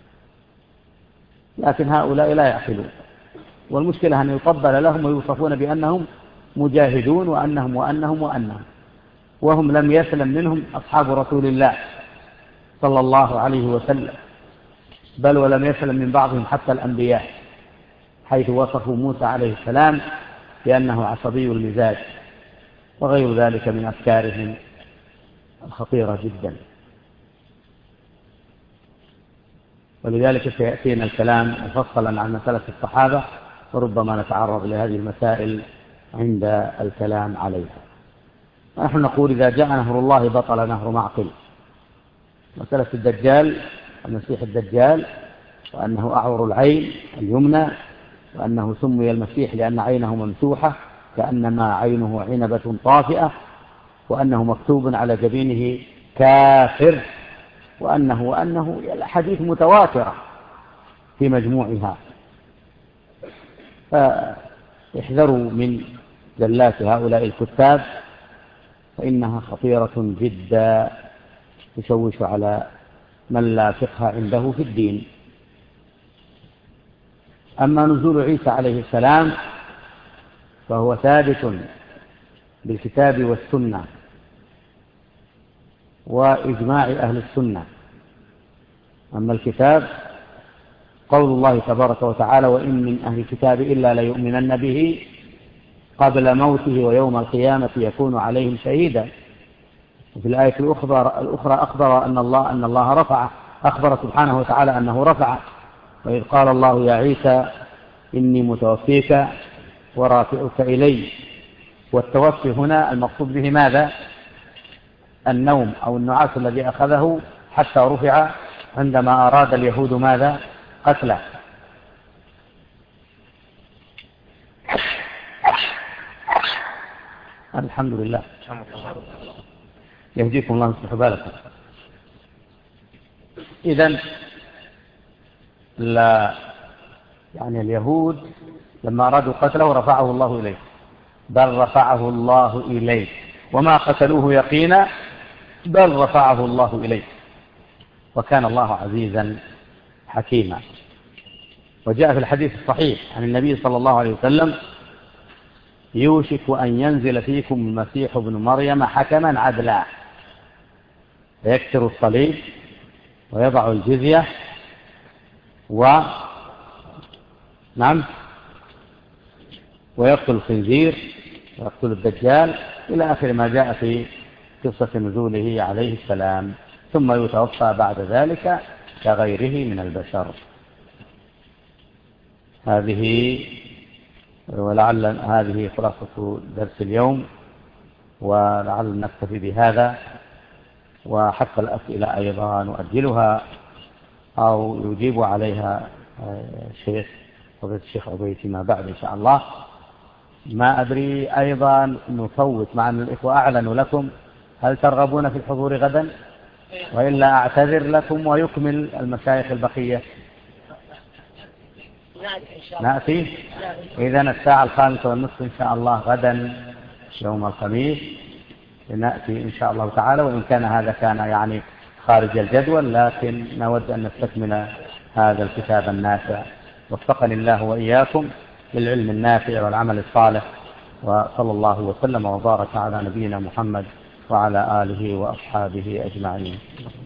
لكن هؤلاء لا يعقلون، والمشكلة أن يقبل لهم ويوصفون بأنهم مجاهدون وأنهم وأنهم وأنهم وهم لم يسلم منهم أصحاب رسول الله صلى الله عليه وسلم، بل ولم يسلم من بعضهم حتى الأنبياء، حيث وصفوا موسى عليه السلام بأنه عصبي المزاج وغير ذلك من أفكارهم الخطيرة جدا. ولذلك سيأتينا الكلام مفصلا عن مسألة الصحابة، وربما نتعرض لهذه المسائل عند الكلام عليها. نحن نقول إذا جاء نهر الله بطل نهر معقل. مسألة الدجال المسيح الدجال، وأنه أعور العين اليمنى، وأنه سمي المسيح لأن عينه ممسوحة كأنما عينه عنبة طافئة، وأنه مكتوب على جبينه كافر، وأنه وأنه الحديث متواترة في مجموعها. فاحذروا من زلات هؤلاء الكتاب، فإنها خطيرة جدا تشوش على من لا فقه عنده في الدين. أما نزول عيسى عليه السلام فهو ثابت بالكتاب والسنة وإجماع أهل السنة. أما الكتاب قول الله تبارك وتعالى: وإن من أهل الكتاب إلا ليؤمنن به قبل موته ويوم القيامة يكون عليهم شهيدا. وفي الآية الأخرى أخبر أن الله أن الله رفع أخبر سبحانه وتعالى أنه رفع، وإذ قال الله يا عيسى إني متوفيك ورافعك إلي. والتوفي هنا المقصود به ماذا؟ النوم أو النعاس الذي أخذه حتى رفع عندما أراد اليهود ماذا؟ قتله. الحمد لله، يهديكم الله ويصلح بالكم. إذن لا يعني اليهود لما أرادوا قتله رفعه الله إليه، بل رفعه الله إليه، وما قتلوه يقينا بل رفعه الله إليه، وكان الله عزيزا حكيما. وجاء في الحديث الصحيح عن النبي صلى الله عليه وسلم: يوشك أن ينزل فيكم المسيح ابن مريم حكما عدلا، فيكسر الصليب ويضع الجزية و نعم ويقتل الخنزير ويقتل الدجال إلى آخر ما جاء في قصة نزوله عليه السلام، ثم يتوفى بعد ذلك كغيره من البشر. هذه ولعل هذه خلاصة درس اليوم، ولعل نكتفي بهذا. وحق الأسئلة أيضا نؤجلها أو يجيب عليها الشيخ فضيلة الشيخ عبيد فيما بعد إن شاء الله. ما أدري أيضا نفوت مع أن الإخوة أعلنوا لكم، هل ترغبون في الحضور غدا؟ وإلا أعتذر لكم ويكمل المشايخ البقية. نأتي إذن الساعة الخامسة والنصف إن شاء الله غدا يوم الخميس نأتي إن شاء الله تعالى، وإن كان هذا كان يعني خارج الجدول، لكن نود أن نستكمل هذا الكتاب النافع. وفقني الله وإياكم للعلم النافع والعمل الصالح، وصلى الله وسلم وبارك على نبينا محمد وعلى آله وأصحابه أجمعين.